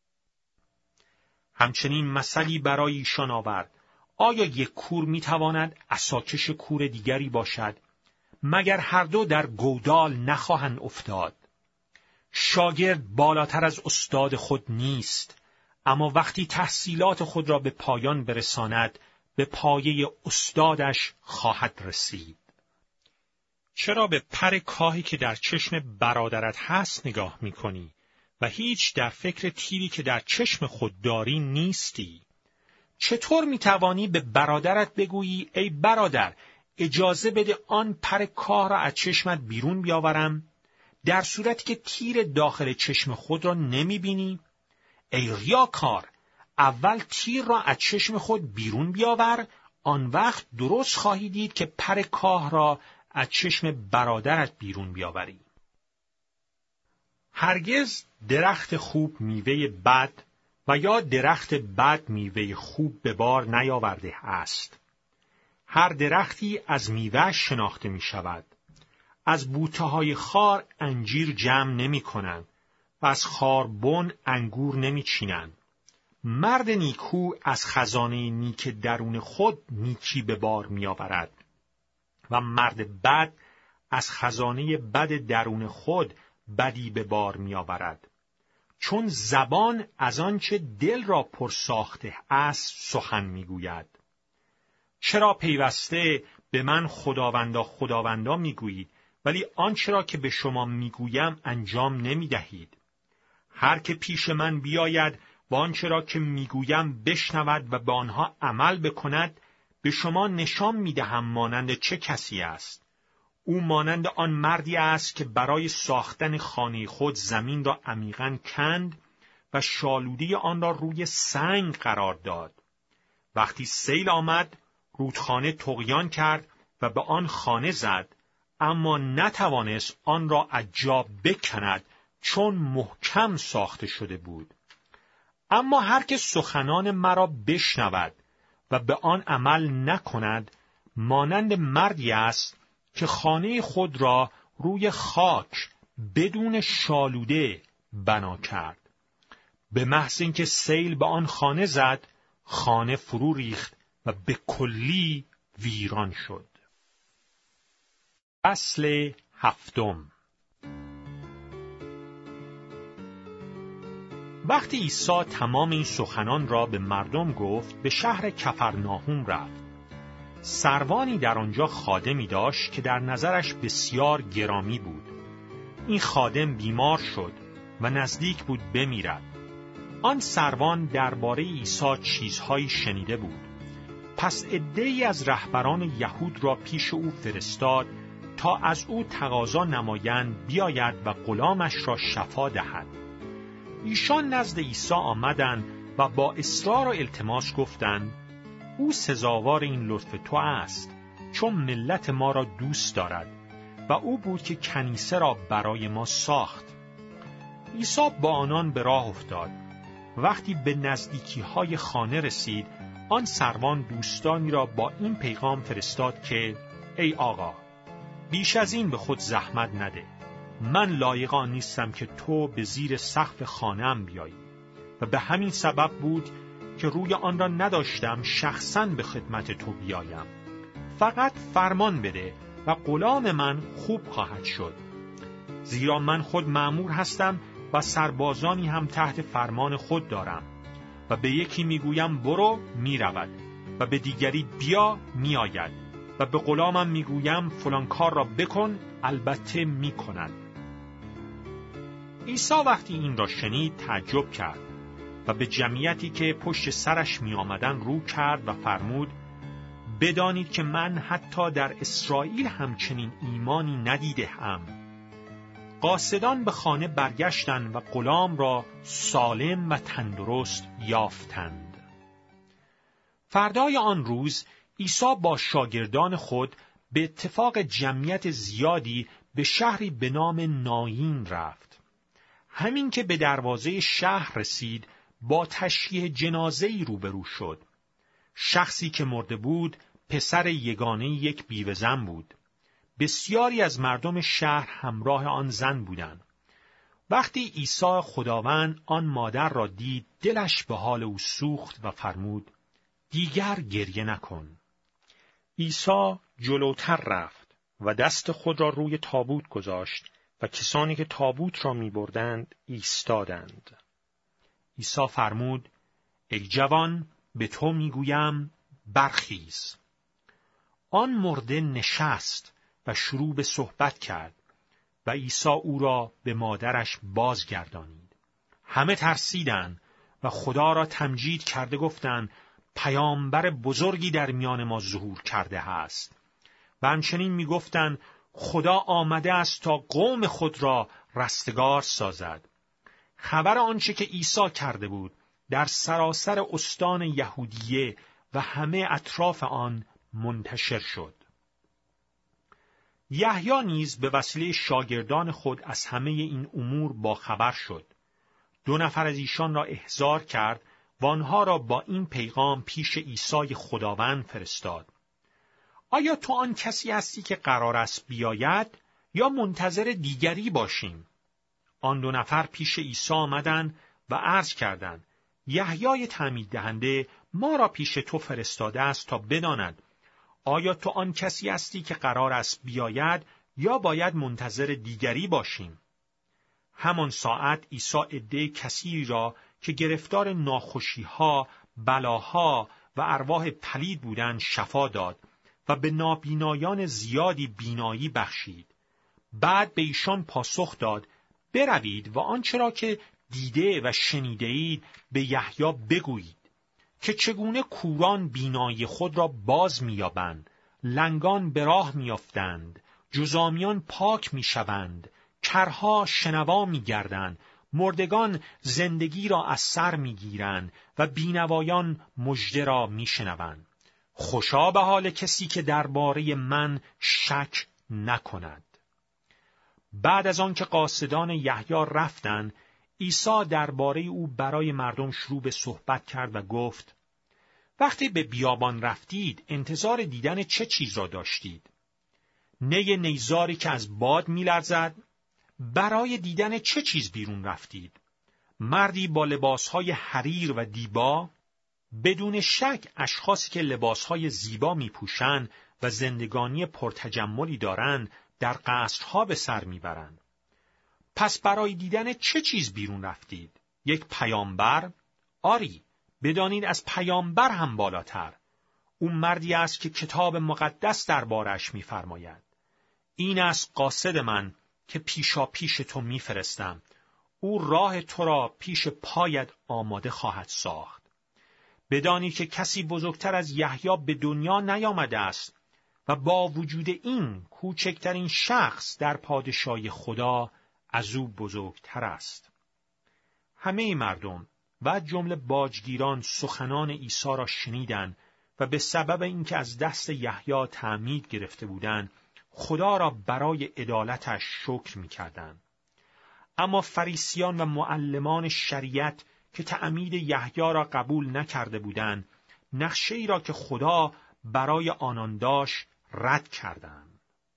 همچنین مثلی برای ایشان آورد: آیا یک کور میتواند عصاکش کور دیگری باشد؟ مگر هر دو در گودال نخواهند افتاد؟ شاگرد بالاتر از استاد خود نیست، اما وقتی تحصیلات خود را به پایان برساند، به پایه استادش خواهد رسید. چرا به پر کاهی که در چشم برادرت هست نگاه می‌کنی و هیچ در فکر تیری که در چشم خود داری نیستی؟ چطور می‌توانی به برادرت بگویی ای برادر، اجازه بده آن پر کاه را از چشمت بیرون بیاورم، در صورتی که تیر داخل چشم خود را نمی‌بینی؟ ای ریاکار، اول تیر را از چشم خود بیرون بیاور، آن وقت درست خواهی دید که پر کاه را از چشم برادرت بیرون بیاوری. هرگز درخت خوب میوه بد و یا درخت بد میوه خوب به بار نیاورده است. هر درختی از میوه شناخته می شود. از بوته‌های خار انجیر جمع نمی کنند و از خاربن انگور نمی چینند. مرد نیکو از خزانه نیک درون خود نیکی به بار می آورد و مرد بد از خزانه بد درون خود بدی به بار می آورد. چون زبان از آنچه دل را پرساخته است سخن می گوید. چرا پیوسته به من خداوندا خداوندا می گویید ولی آنچه را که به شما می گویم انجام نمی دهید؟ هر که پیش من بیاید و آنچه را که می گویم بشنود و به آنها عمل بکند به شما نشان می دهم مانند چه کسی است. او مانند آن مردی است که برای ساختن خانه خود زمین را عمیقاً کند و شالوده آن را روی سنگ قرار داد. وقتی سیل آمد، رودخانه طغیان کرد و به آن خانه زد، اما نتوانست آن را از جا بکند چون محکم ساخته شده بود. اما هر که سخنان مرا بشنود و به آن عمل نکند، مانند مردی است که خانه خود را روی خاک بدون شالوده بنا کرد. به محض اینکه سیل به آن خانه زد، خانه فرو ریخت و به کلی ویران شد. فصل 7. وقتی عیسی تمام این سخنان را به مردم گفت، به شهر کفرناهم رفت. سروانی در آنجا خادمی داشت که در نظرش بسیار گرامی بود. این خادم بیمار شد و نزدیک بود بمیرد. آن سروان درباره عیسی چیزهایی شنیده بود. پس عده‌ای از رهبران یهود را پیش او فرستاد تا از او تقاضا نمایند بیاید و غلامش را شفا دهد. ایشان نزد عیسی آمدند و با اصرار و التماس گفتند: او سزاوار این لطف تو است، چون ملت ما را دوست دارد و او بود که کنیسه را برای ما ساخت. عیسی با آنان به راه افتاد. وقتی به نزدیکی‌های خانه رسید، آن سروان دوستانی را با این پیغام فرستاد که: ای آقا، بیش از این به خود زحمت نده. من لایق آن نیستم که تو به زیر سقف خانه‌ام بیایی و به همین سبب بود که روی آن را نداشتم شخصاً به خدمت تو بیایم. فقط فرمان بده و غلام من خوب خواهد شد. زیرا من خود مأمور هستم و سربازانی هم تحت فرمان خود دارم و به یکی میگویم برو میرود و به دیگری بیا میآید و به غلامم میگویم فلان کار را بکن البته میکند. عیسی وقتی این را شنید تعجب کرد و به جمعیتی که پشت سرش می آمدن رو کرد و فرمود: بدانید که من حتی در اسرائیل همچنین ایمانی ندیدم. قاصدان به خانه برگشتند و غلام را سالم و تندرست یافتند. فردای آن روز عیسی با شاگردان خود به اتفاق جمعیت زیادی به شهری به نام ناین رفت. همین که به دروازه شهر رسید، با تشییع جنازه‌ای روبرو شد. شخصی که مرده بود پسر یگانه یک بیوه زن بود. بسیاری از مردم شهر همراه آن زن بودند. وقتی عیسی خداوند آن مادر را دید، دلش به حال او سوخت و فرمود: دیگر گریه نکن. عیسی جلوتر رفت و دست خود را روی تابوت گذاشت و کسانی که تابوت را می بردند ایستادند. عیسی فرمود: ای جوان، به تو میگویم برخیز. آن مرده نشست و شروع به صحبت کرد و عیسی او را به مادرش بازگردانید. همه ترسیدند و خدا را تمجید کرده گفتند: پیامبر بزرگی در میان ما ظهور کرده است. و همچنین میگفتند: خدا آمده است تا قوم خود را رستگار سازد. خبر آنچه که عیسی کرده بود در سراسر استان یهودیه و همه اطراف آن منتشر شد. یحیی نیز به وسیله شاگردان خود از همه این امور باخبر شد. 2 نفر از ایشان را احضار کرد و آنها را با این پیغام پیش عیسی خداوند فرستاد: آیا تو آن کسی هستی که قرار است بیاید یا منتظر دیگری باشیم؟ آن 2 نفر پیش عیسی آمدند و عرض کردند: یحیی تعمید دهنده ما را پیش تو فرستاده است تا بداند آیا تو آن کسی هستی که قرار است بیاید یا باید منتظر دیگری باشیم؟ همان ساعت عیسی عده کثیری را که گرفتار ناخوشی‌ها، بلاها و ارواح پلید بودند شفا داد و به نابینایان زیادی بینایی بخشید. بعد به ایشان پاسخ داد: بروید و آنچه را که دیده و شنیده اید به یحیی بگویید که چگونه کوران بینایی خود را باز می‌یابند، لنگان به راه می‌افتند، جزامیان پاک می‌شوند، کرها شنوا می‌گردند، مردگان زندگی را از سر می‌گیرند و بینوایان مژده را می‌شنوند. خوشا به حال کسی که درباره من شک نکند. بعد از آن که قاصدان یحیی رفتند، عیسی درباره او برای مردم شروع به صحبت کرد و گفت: وقتی به بیابان رفتید انتظار دیدن چه چیز را داشتید؟ نی نیزاری که از باد می‌لرزد؟ برای دیدن چه چیز بیرون رفتید؟ مردی با لباسهای حریر و دیبا؟ بدون شک اشخاصی که لباسهای زیبا می‌پوشند و زندگانی پرتجملی دارند در قصرها به سر می‌برند. پس برای دیدن چه چیز بیرون رفتید؟ یک پیامبر؟ آری، بدانید از پیامبر هم بالاتر. او مردی است که کتاب مقدس دربارش می‌فرماید: این است قاصد من که پیشا پیش تو می‌فرستم. او راه تو را پیش پایت آماده خواهد ساخت. بدانید که کسی بزرگتر از یحیی به دنیا نیامده است و با وجود این کوچکترین شخص در پادشاهی خدا از او بزرگتر است. همه مردم و جمله باجگیران سخنان عیسی را شنیدند و به سبب اینکه از دست یحیی تعمید گرفته بودند خدا را برای عدالتش شکر می‌کردند. اما فریسیان و معلمان شریعت که تعمید یحیی را قبول نکرده بودند، نقشه‌ای را که خدا برای آنان داشت رد کردند.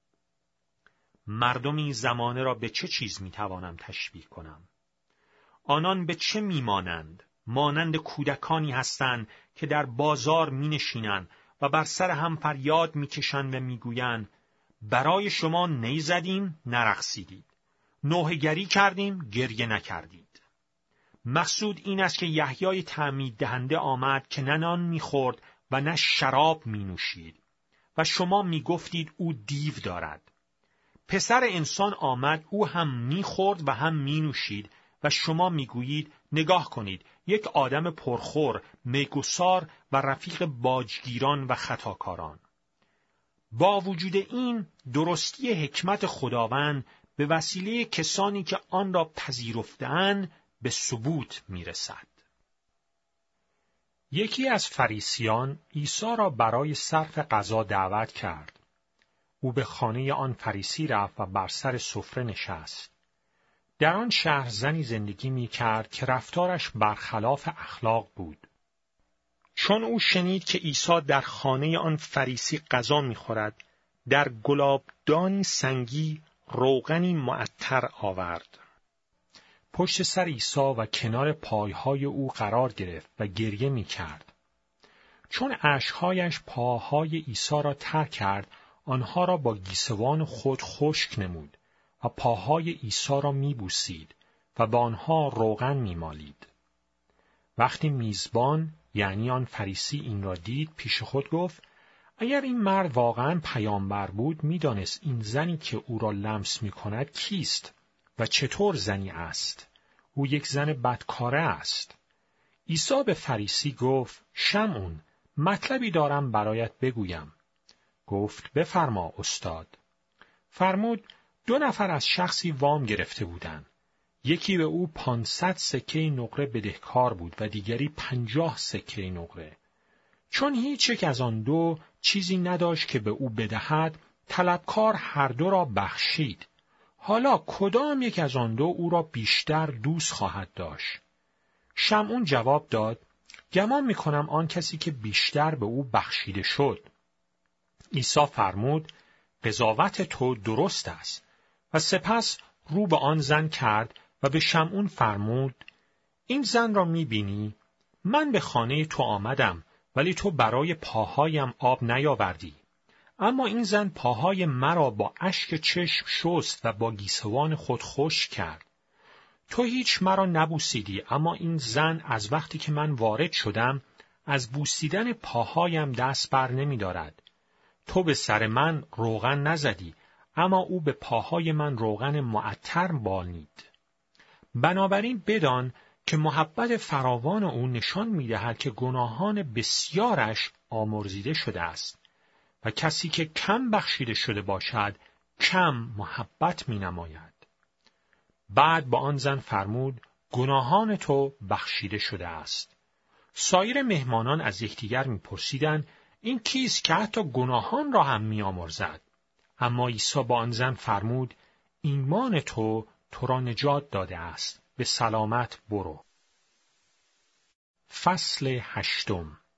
مردمی زمانه را به چه چیز میتوانم تشبیه کنم؟ آنان به چه میمانند؟ مانند کودکانی هستند که در بازار مینشینند و بر سر هم فریاد میکشند و میگویند: برای شما نی زدیم نرقصیدید، نوحه‌گری کردیم گریه نکردید. مقصود این است که یحیی تعمید دهنده آمد که نه نان میخورد و نه شراب مینوشید و شما میگفتید او دیو دارد. پسر انسان آمد، او هم میخورد و هم مینوشید و شما میگویید نگاه کنید، یک آدم پرخور، میگسار و رفیق باجگیران و خطاکاران. با وجود این درستی حکمت خداوند به وسیله کسانی که آن را پذیرفته‌اند به ثبوت میرسد. یکی از فریسیان عیسی را برای صرف غذا دعوت کرد. او به خانه آن فریسی رفت و بر سر سفره نشست. در آن شهر زنی زندگی می‌کرد که رفتارش برخلاف اخلاق بود. چون او شنید که عیسی در خانه آن فریسی غذا می‌خورد، در گلابدانی سنگی روغنی معطر آورد. پشت سر عیسی و کنار پایهای او قرار گرفت و گریه می‌کرد. چون اشک‌هایش پاهای عیسی را تر کرد، آنها را با گیسوان خود خشک نمود و پاهای عیسی را می‌بوسید و با آنها روغن می‌مالید. وقتی میزبان یعنی آن فریسی این را دید، پیش خود گفت: اگر این مرد واقعاً پیامبر بود، می‌دانست این زنی که او را لمس می‌کند کیست و چطور زنی است. او یک زن بدکاره است. عیسی به فریسی گفت: شمعون، مطلبی دارم برایت بگویم. گفت: بفرما استاد. فرمود: 2 نفر از شخصی وام گرفته بودند. یکی به او 500 سکه نقره بدهکار بود و دیگری 50 سکه نقره. چون هیچ یک از آن دو چیزی نداشت که به او بدهد، طلبکار هر دو را بخشید. حالا کدام یک از آن دو او را بیشتر دوست خواهد داشت؟ شمعون جواب داد: گمان می‌کنم آن کسی که بیشتر به او بخشیده شد. عیسی فرمود: قضاوت تو درست است. و سپس رو به آن زن کرد و به شمعون فرمود: این زن را می‌بینی؟ من به خانه تو آمدم، ولی تو برای پاهایم آب نیاوردی. اما این زن پاهای مرا با اشک چشم شست و با گیسوان خود خشک کرد. تو هیچ مرا نبوسیدی، اما این زن از وقتی که من وارد شدم از بوسیدن پاهایم دست بر نمی دارد. تو به سر من روغن نزدی، اما او به پاهای من روغن معطر بالید. بنابراین بدان که محبت فراوان او نشان می دهد که گناهان بسیارش آمرزیده شده است و کسی که کم بخشیده شده باشد کم محبت می نماید. بعد با آن زن فرمود: گناهان تو بخشیده شده است. سایر مهمانان از یکدیگر می‌پرسیدند: این کیست که حتی گناهان را هم می‌آمرزد؟ اما عیسی با آن زن فرمود: ایمان تو را نجات داده است. به سلامت برو. فصل 8.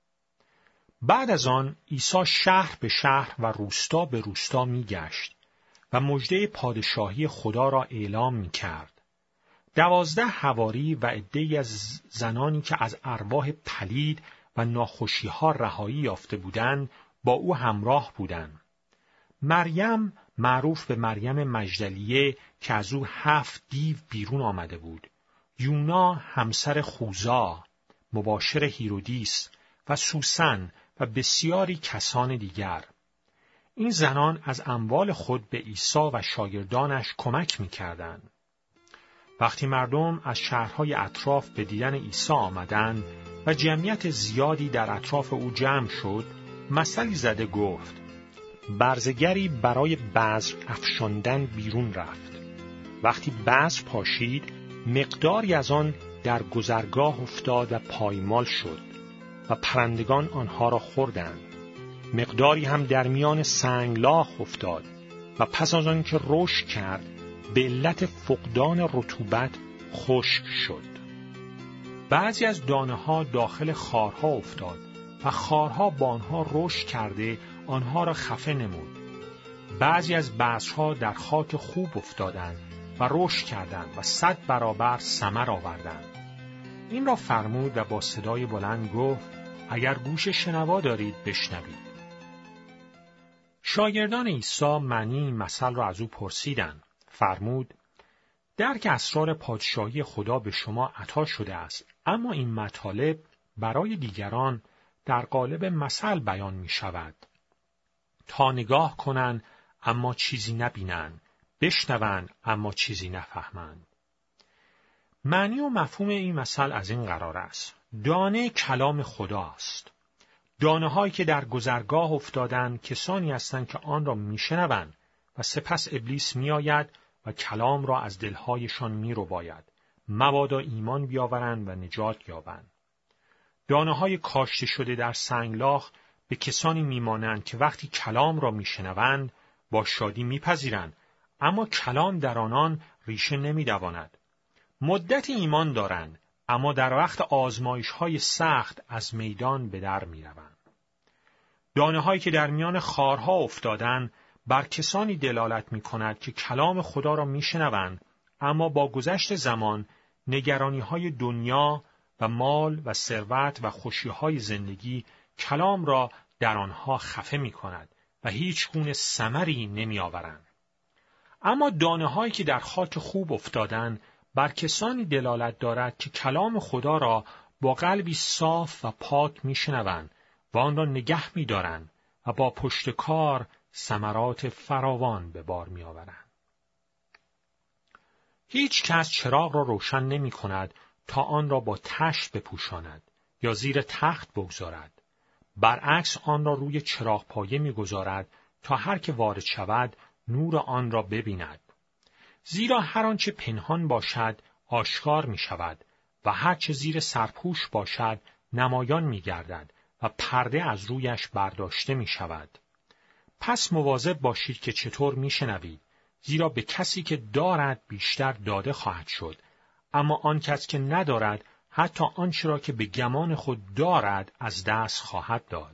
بعد از آن عیسی شهر به شهر و روستا به روستا می‌گشت و مژده پادشاهی خدا را اعلام می‌کرد. 12 حواری و عده‌ای از زنانی که از ارواح پلید و ناخوشی‌ها رهایی یافته بودند با او همراه بودند. مریم معروف به مریم مجدلیه که از او 7 دیو بیرون آمده بود. یونا همسر خوزا، مباشر هیرودیس و سوسن و بسیاری کسان دیگر. این زنان از اموال خود به عیسی و شاگردانش کمک می‌کردند. وقتی مردم از شهرهای اطراف به دیدن عیسی آمدند و جمعیت زیادی در اطراف او جمع شد، مثلی زده گفت: برزگری برای بذر افشاندن بیرون رفت. وقتی بذر پاشید، مقداری از آن در گذرگاه افتاد و پایمال شد و پرندگان آنها را خوردند. مقداری هم در میان سنگلاخ افتاد و پس از آن که رشد کرد به علت فقدان رطوبت خشک شد. بعضی از دانه ها داخل خارها افتاد و خارها با آنها رشد کرده آنها را خفه نمود. بعضی از بذرها در خاک خوب افتادند و رشد کردند و 100 برابر ثمر آوردند. این را فرمود و با صدای بلند گفت: اگر گوش شنوا دارید بشنوید. شاگردان عیسی معنی این مثل را از او پرسیدند. فرمود: درک اسرار پادشاهی خدا به شما عطا شده است، اما این مطالب برای دیگران در قالب مثل بیان می شود، تا نگاه کنند اما چیزی نبینند، بشنوند اما چیزی نفهمند. معنی و مفهوم این مثل از این قرار است: دانه کلام خدا است. دانه هایی که در گذرگاه افتادند کسانی هستند که آن را میشنوند و سپس ابلیس میآید و کلام را از دلهایشان میرباید، مبادا ایمان بیاورند و نجات یابند. دانه های کاشته شده در سنگلاخ به کسانی میمانند که وقتی کلام را میشنوند با شادی میپذیرند، اما کلام در آنان ریشه نمیدواند. مدت ایمان دارند، اما در وقت آزمایش‌های سخت از میدان به در می‌روند. دانه‌هایی که در میان خارها افتادند بر کسانی دلالت می‌کند که کلام خدا را می‌شنوند، اما با گذشت زمان نگرانی‌های دنیا و مال و ثروت و خوشی‌های زندگی کلام را در آنها خفه می‌کند و هیچ گونه ثمری نمی‌آورند. اما دانه‌هایی که در خاک خوب افتادند بر کسانی دلالت دارد که کلام خدا را با قلبی صاف و پاک میشنوند و آن را نگه می‌دارند و با پشت کار ثمرات فراوان به بار می‌آورند. هیچ کس چراغ را روشن نمی‌کند تا آن را با طشت بپوشاند یا زیر تخت بگذارد. برعکس آن را روی چراغ‌پایه می‌گذارد تا هر که وارد شود نور آن را ببیند. زیرا هر آنچه پنهان باشد آشکار می شود و هر چه زیر سرپوش باشد نمایان می گردد و پرده از رویش برداشته می شود. پس مواظب باشید که چطور می شنوید، زیرا به کسی که دارد بیشتر داده خواهد شد، اما آن کس که ندارد حتی آنچه را که به گمان خود دارد از دست خواهد داد.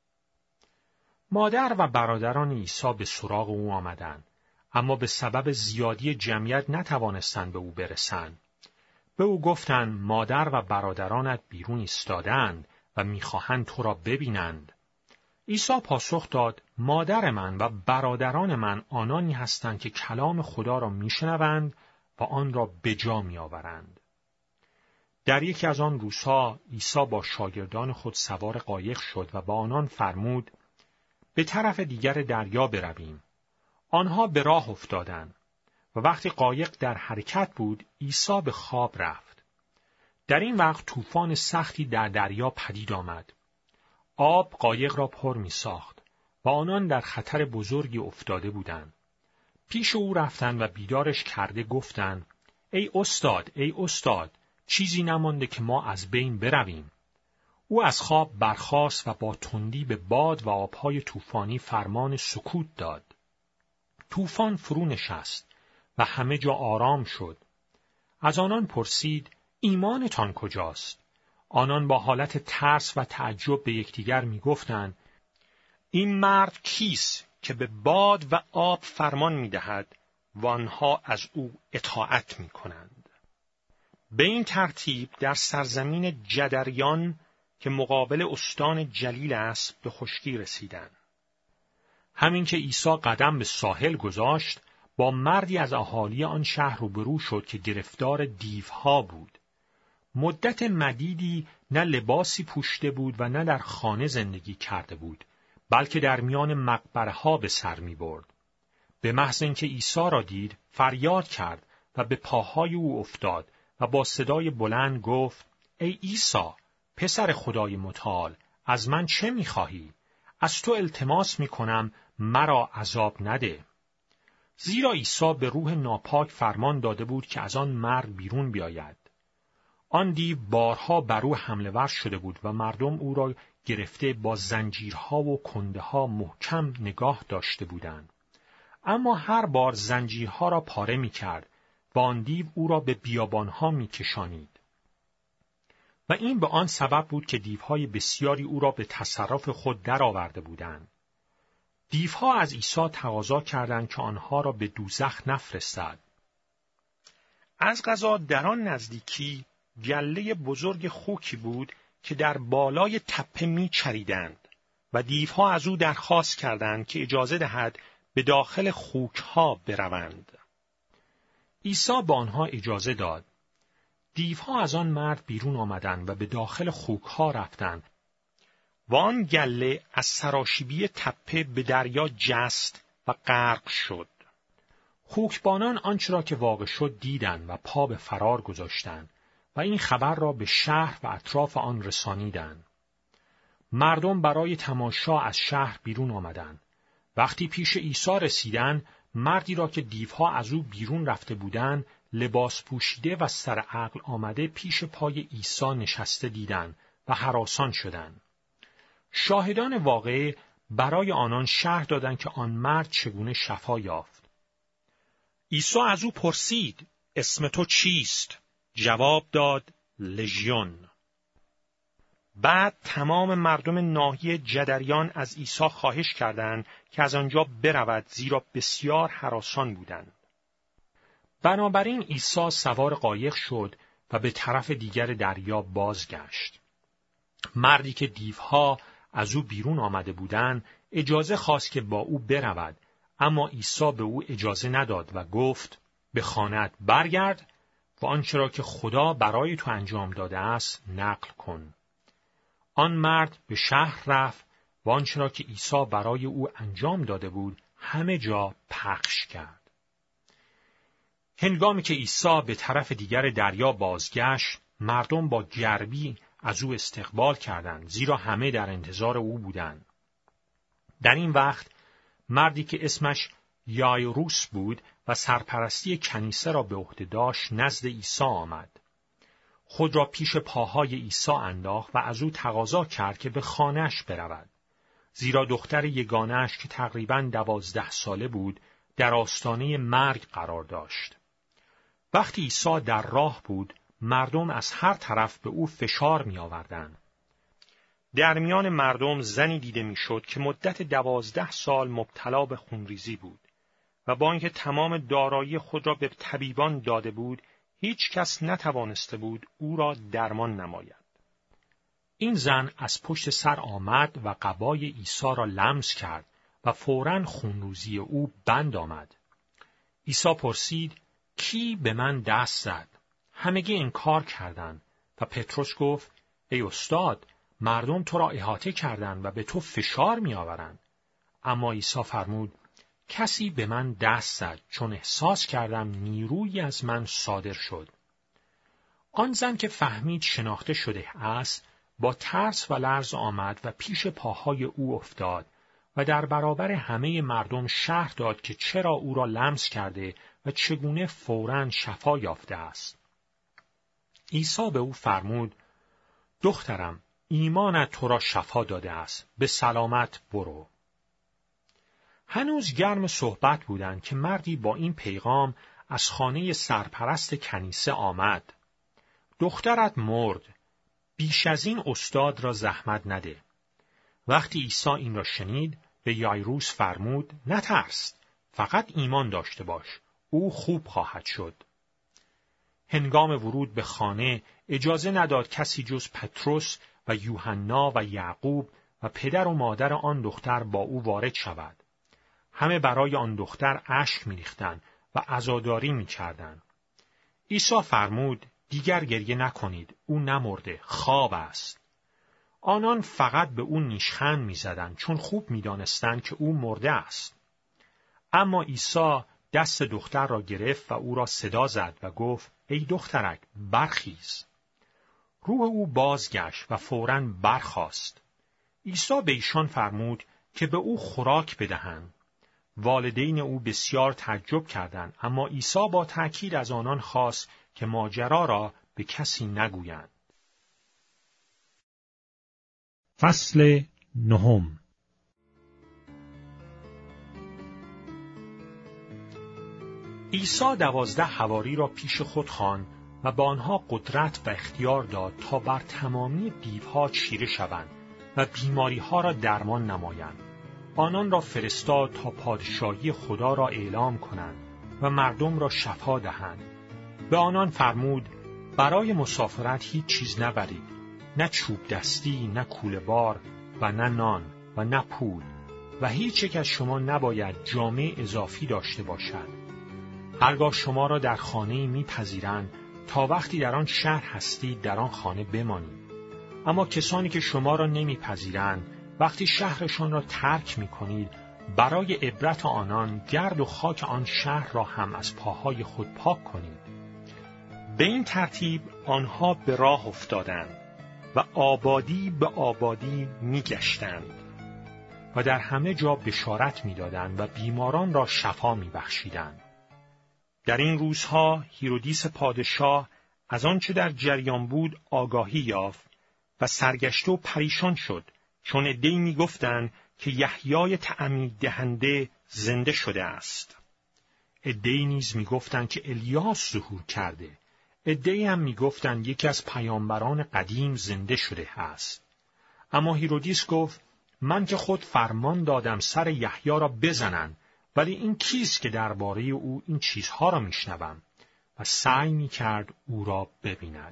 مادر و برادران عیسی به سراغ او آمدند، اما به سبب زیادی جمعیت نتوانستند به او برسند. به او گفتند مادر و برادرانت بیرون ایستادند و میخواهند تو را ببینند. عیسی پاسخ داد مادر من و برادران من آنانی هستند که کلام خدا را میشنوند و آن را به جا میآورند. در یکی از آن روزها عیسی با شاگردان خود سوار قایق شد و با آنان فرمود به طرف دیگر دریا برویم. آنها به راه افتادند و وقتی قایق در حرکت بود عیسی به خواب رفت. در این وقت طوفان سختی در دریا پدید آمد. آب قایق را پر می ساخت و آنان در خطر بزرگی افتاده بودند. پیش او رفتند و بیدارش کرده گفتند ای استاد، چیزی نمانده که ما از بین برویم. او از خواب برخاست و با تندی به باد و آبهای طوفانی فرمان سکوت داد. طوفان فرو نشست و همه جا آرام شد. از آنان پرسید ایمانتان کجاست؟ آنان با حالت ترس و تعجب به یکدیگر می‌گفتند این مرد کیست که به باد و آب فرمان می‌دهد و آنها از او اطاعت می‌کنند؟ به این ترتیب در سرزمین جدریان که مقابل استان جلیل است به خشکی رسیدند. همین که عیسی قدم به ساحل گذاشت با مردی از اهالی آن شهر روبرو شد که گرفتار دیوها بود. مدت مدیدی نه لباسی پوشیده بود و نه در خانه زندگی کرده بود، بلکه در میان مقبره‌ها به سر می‌برد. به محض اینکه عیسی را دید، فریاد کرد و به پاهای او افتاد و با صدای بلند گفت: ای عیسی، پسر خدای متعال، از من چه می‌خواهی؟ از تو التماس می‌کنم مرا عذاب نده. زیرا عیسی به روح ناپاک فرمان داده بود که از آن مرد بیرون بیاید. آن دیو بارها بر او حمله ور شده بود و مردم او را گرفته با زنجیرها و کنده‌ها محکم نگاه داشته بودند. اما هر بار زنجیرها را پاره می‌کرد و آن دیو او را به بیابانها می‌کشانید. و این به آن سبب بود که دیوهای بسیاری او را به تصرف خود درآورده بودند. دیوها از عیسی تقاضا کردند که آنها را به دوزخ نفرستد. از قضا در آن نزدیکی گله بزرگ خوکی بود که در بالای تپه می‌چریدند و دیوها از او درخواست کردند که اجازه دهد به داخل خوکها بروند. عیسی به آنها اجازه داد. دیوها از آن مرد بیرون آمدند و به داخل خوکها رفتند و آن گله از سراشیبی تپه به دریا جست و غرق شد. خوکبانان آنچه را که واقع شد دیدند و پا به فرار گذاشتند و این خبر را به شهر و اطراف آن رسانیدند. مردم برای تماشا از شهر بیرون آمدند. وقتی پیش عیسی رسیدند، مردی را که دیوها از او بیرون رفته بودند، لباس پوشیده و سر عقل آمده پیش پای عیسی نشسته دیدند و هراسان شدند. شاهدان واقعه برای آنان شرح دادند که آن مرد چگونه شفا یافت. عیسی از او پرسید: اسم تو چیست؟ جواب داد: لژیون. بعد تمام مردم ناحیه جدریان از عیسی خواهش کردند که از آنجا برود، زیرا بسیار هراسان بودند. بنابراین عیسی سوار قایق شد و به طرف دیگر دریا بازگشت. مردی که دیوها از او بیرون آمده بودند اجازه خواست که با او برود، اما عیسی به او اجازه نداد و گفت: به خانه‌ات برگرد و آنچه را که خدا برای تو انجام داده است نقل کن. آن مرد به شهر رفت و آنچه را که عیسی برای او انجام داده بود همه جا پخش کرد. هنگامی که عیسی به طرف دیگر دریا بازگشت، مردم با گرمی از او استقبال کردند، زیرا همه در انتظار او بودند. در این وقت مردی که اسمش یایروس بود و سرپرستی کنیسه را به عهده داشت نزد عیسی آمد. خود را پیش پاهای عیسی انداخت و از او تقاضا کرد که به خانه‌اش برود. زیرا دختر یگانه‌اش که تقریباً 12 ساله بود، در آستانه مرگ قرار داشت. وقتی عیسی در راه بود، مردم از هر طرف به او فشار می آوردند. در میان مردم زنی دیده می شد که مدت 12 سال مبتلا به خونریزی بود و با اینکه تمام دارایی خود را به طبیبان داده بود، هیچ کس نتوانسته بود او را درمان نماید. این زن از پشت سر آمد و قبای عیسی را لمس کرد و فوراً خونریزی او بند آمد. عیسی پرسید: کی به من دست زد؟ همگی انکار کردند و پتروس گفت: ای استاد، مردم تو را احاطه کردند و به تو فشار می آورند. اما عیسی فرمود: کسی به من دست زد، چون احساس کردم نیرویی از من صادر شد. آن زن که فهمید شناخته شده است، با ترس و لرز آمد و پیش پاهای او افتاد و در برابر همه مردم شرح داد که چرا او را لمس کرده و چگونه فوراً شفا یافته است. عیسی به او فرمود: دخترم، ایمانت تو را شفا داده است، به سلامت برو. هنوز گرم صحبت بودند که مردی با این پیغام از خانه سرپرست کنیسه آمد: دخترت مرد، بیش از این استاد را زحمت نده. وقتی عیسی این را شنید، به یایروس فرمود: نترس، فقط ایمان داشته باش، او خوب خواهد شد. هنگام ورود به خانه اجازه نداد کسی جز پتروس و یوحنا و یعقوب و پدر و مادر آن دختر با او وارد شود. همه برای آن دختر اشک می‌ریختند و عزاداری می‌کردند. عیسی فرمود: دیگر گریه نکنید، او نمرده، خواب است. آنان فقط به او نیشخند می‌زدند، چون خوب می‌دانستند که او مرده است. اما عیسی دست دختر را گرفت و او را صدا زد و گفت: ای دخترک، برخیز. روح او بازگشت و فوراً برخاست. عیسی به ایشان فرمود که به او خوراک بدهند. والدین او بسیار تعجب کردند، اما عیسی با تأکید از آنان خواست که ماجرا را به کسی نگویند. فصل 9. عیسی 12 حواری را پیش خود خواند و به آنها قدرت و اختیار داد تا بر تمامی دیوها چیره شوند و بیماریها را درمان نمایند. آنان را فرستاد تا پادشاهی خدا را اعلام کنند و مردم را شفا دهند. به آنان فرمود: برای مسافرت هیچ چیز نبرید، نه چوب دستی، نه کوله بار و نه نان و نه پول، و هیچ یک از شما نباید جامه اضافی داشته باشد. هرگاه شما را در خانه‌ای می‌پذیرند، تا وقتی در آن شهر هستید در آن خانه بمانید. اما کسانی که شما را نمی‌پذیرند، وقتی شهرشان را ترک می‌کنید، برای عبرت آنان گرد و خاک آن شهر را هم از پاهای خود پاک کنید. به این ترتیب آنها به راه افتادند و آبادی به آبادی می‌گشتند و در همه جا بشارت می‌دادند و بیماران را شفا می‌بخشیدند. در این روزها هیرودیس پادشاه از آنچه در جریان بود آگاهی یافت و سرگشته و پریشان شد، چون عده‌ای می‌گفتند که یحیای تعمید دهنده زنده شده است. عده‌ای نیز می‌گفتند که الیاس ظهور کرده. عده‌ای هم می‌گفتند یکی از پیامبران قدیم زنده شده است. اما هیرودیس گفت: من که خود فرمان دادم سر یحیی را بزنند، ولی این کیست که درباره او این چیزها را میشنوم؟ و سعی میکرد او را ببیند.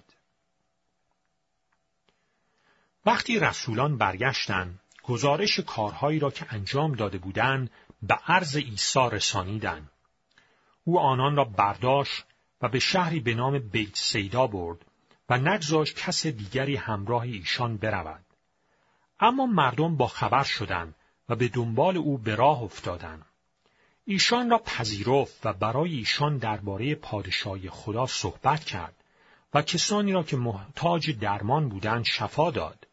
وقتی رسولان برگشتند، گزارش کارهایی را که انجام داده بودند به عرض عیسی رسانیدند. او آنان را برداشت و به شهری به نام بیت سیدا برد و نگذاشت کس دیگری همراه ایشان برود. اما مردم با خبر شدند و به دنبال او به راه افتادند. ایشان را پذیرفت و برای ایشان درباره پادشاهی خدا صحبت کرد و کسانی را که محتاج درمان بودند شفا داد.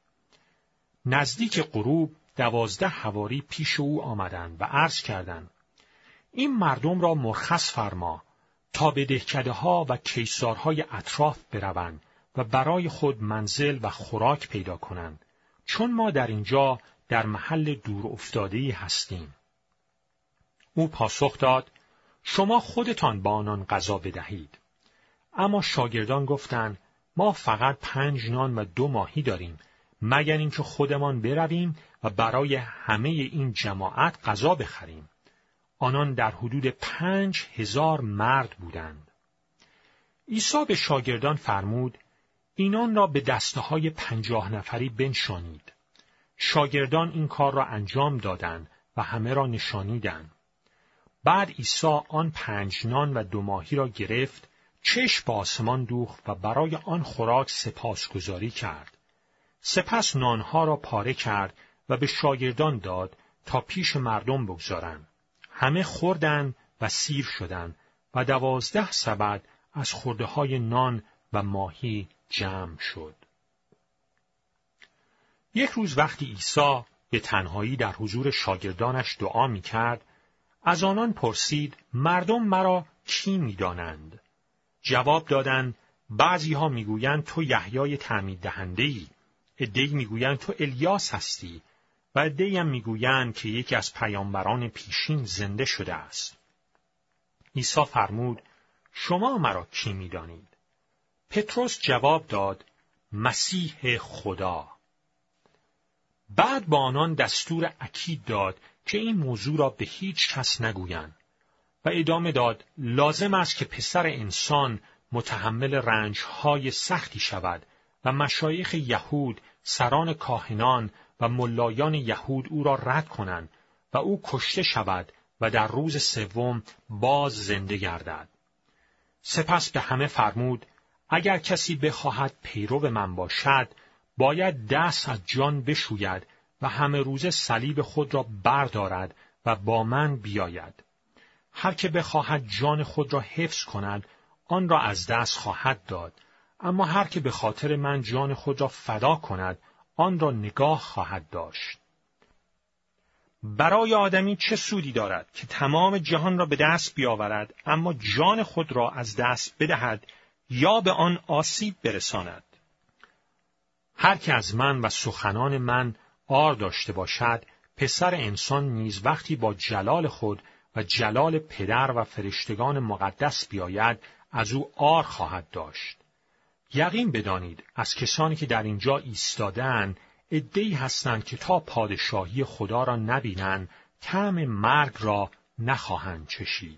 نزدیک غروب 12 حواری پیش او آمدند و عرض کردند: این مردم را مرخص فرما تا به دهکده‌ها و کیسارهای اطراف بروند و برای خود منزل و خوراک پیدا کنند، چون ما در اینجا در محل دور افتاده‌ای هستیم. او پاسخ داد: شما خودتان با آنان غذا بدهید. اما شاگردان گفتند: ما فقط 5 نان و 2 ماهی داریم، مگر اینکه خودمان برویم و برای همه این جماعت غذا بخریم. آنان در حدود 5000 مرد بودند. عیسی به شاگردان فرمود: اینان را به دسته‌های 50 نفری بنشانید. شاگردان این کار را انجام دادند و همه را نشانیدند. بعد عیسی آن 5 نان و 2 ماهی را گرفت، چشم به آسمان دوخت و برای آن خوراک سپاسگزاری کرد. سپس نانها را پاره کرد و به شاگردان داد تا پیش مردم بگذارند. همه خوردند و سیر شدند و 12 سبد از خرده‌های نان و ماهی جمع شد. یک روز وقتی عیسی به تنهایی در حضور شاگردانش دعا می‌کرد، از آنان پرسید: مردم مرا کی می‌دانند؟ جواب دادند: بعضی‌ها می‌گویند تو یحیای تعمید دهنده‌ای، عده‌ای می‌گویند تو الیاس هستی و عده‌ای هم می‌گویند که یکی از پیامبران پیشین زنده شده است. عیسی فرمود: شما مرا کی می‌دانید؟ پتروس جواب داد: مسیح خدا. بعد با آنان دستور اکید داد که این موضوع را به هیچ کس نگویند و ادامه داد: لازم است که پسر انسان متحمل رنج‌های سختی شود و مشایخ یهود، سران کاهنان و ملایان یهود او را رد کنند و او کشته شود و در روز سوم باز زنده گردد. سپس به همه فرمود: اگر کسی بخواهد پیرو من باشد، باید دست از جان بشوید و همه روزه صلیب خود را بردارد و با من بیاید. هر که بخواهد جان خود را حفظ کند، آن را از دست خواهد داد، اما هر که به خاطر من جان خود را فدا کند، آن را نگاه خواهد داشت. برای آدمی چه سودی دارد که تمام جهان را به دست بیاورد، اما جان خود را از دست بدهد یا به آن آسیب برساند؟ هر که از من و سخنان من عار داشته باشد، پسر انسان نیز وقتی با جلال خود و جلال پدر و فرشتگان مقدس بیاید، از او عار خواهد داشت. یقین بدانید از کسانی که در اینجا ایستاده‌اند، عده‌ای هستند که تا پادشاهی خدا را نبینند، طعم مرگ را نخواهند چشید.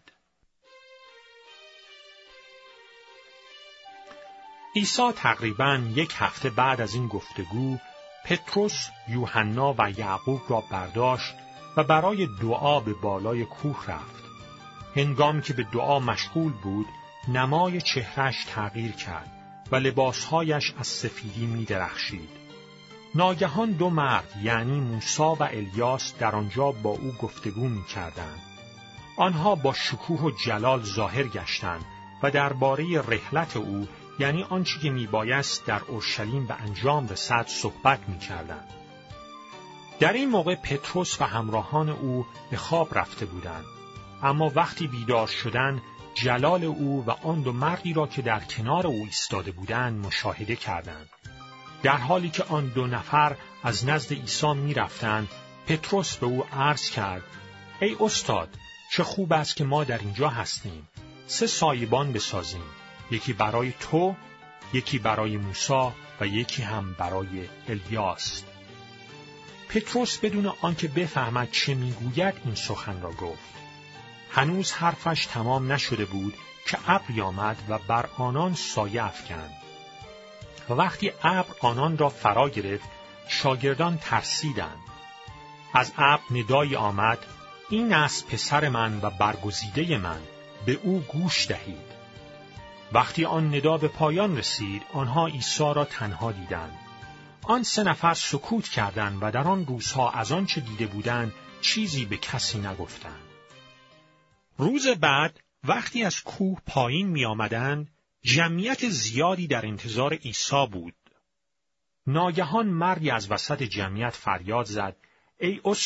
عیسی تقریباً 1 هفته بعد از این گفتگو، پتروس، یوحنا و یعقوب را برداشت و برای دعا به بالای کوه رفت. هنگامی که به دعا مشغول بود، نمای چهرهش تغییر کرد و لباسهایش از سفیدی می درخشید. ناگهان 2 مرد یعنی موسی و الیاس در آنجا با او گفتگو می کردند. آنها با شکوه و جلال ظاهر گشتند و درباره رحلت او یعنی آنچه که میبایست در اورشلیم به انجام رسد صحبت میکردند. در این موقع پتروس و همراهان او به خواب رفته بودند، اما وقتی بیدار شدند جلال او و آن 2 مردی را که در کنار او ایستاده بودند مشاهده کردند. در حالی که آن 2 نفر از نزد عیسی میرفتند، پتروس به او عرض کرد: ای استاد، چه خوب است که ما در اینجا هستیم. 3 سایبان بسازیم، یکی برای تو، یکی برای موسی و یکی هم برای الیاس. پتروس بدون آنکه بفهمد چه میگوید این سخن را گفت. هنوز حرفش تمام نشده بود که ابری آمد و بر آنان سایه افکند. و وقتی ابر آنان را فرا گرفت، شاگردان ترسیدند. از ابر ندایی آمد: این است پسر من و برگزیده من، به او گوش دهید. وقتی آن ندا به پایان رسید، آنها عیسی را تنها دیدند. آن 3 نفر سکوت کردند و در آن روزها از آنچه دیده بودند چیزی به کسی نگفتند. روز بعد وقتی از کوه پایین می آمدند، جمعیت زیادی در انتظار عیسی بود. ناگهان مردی از وسط جمعیت فریاد زد: ای استاد،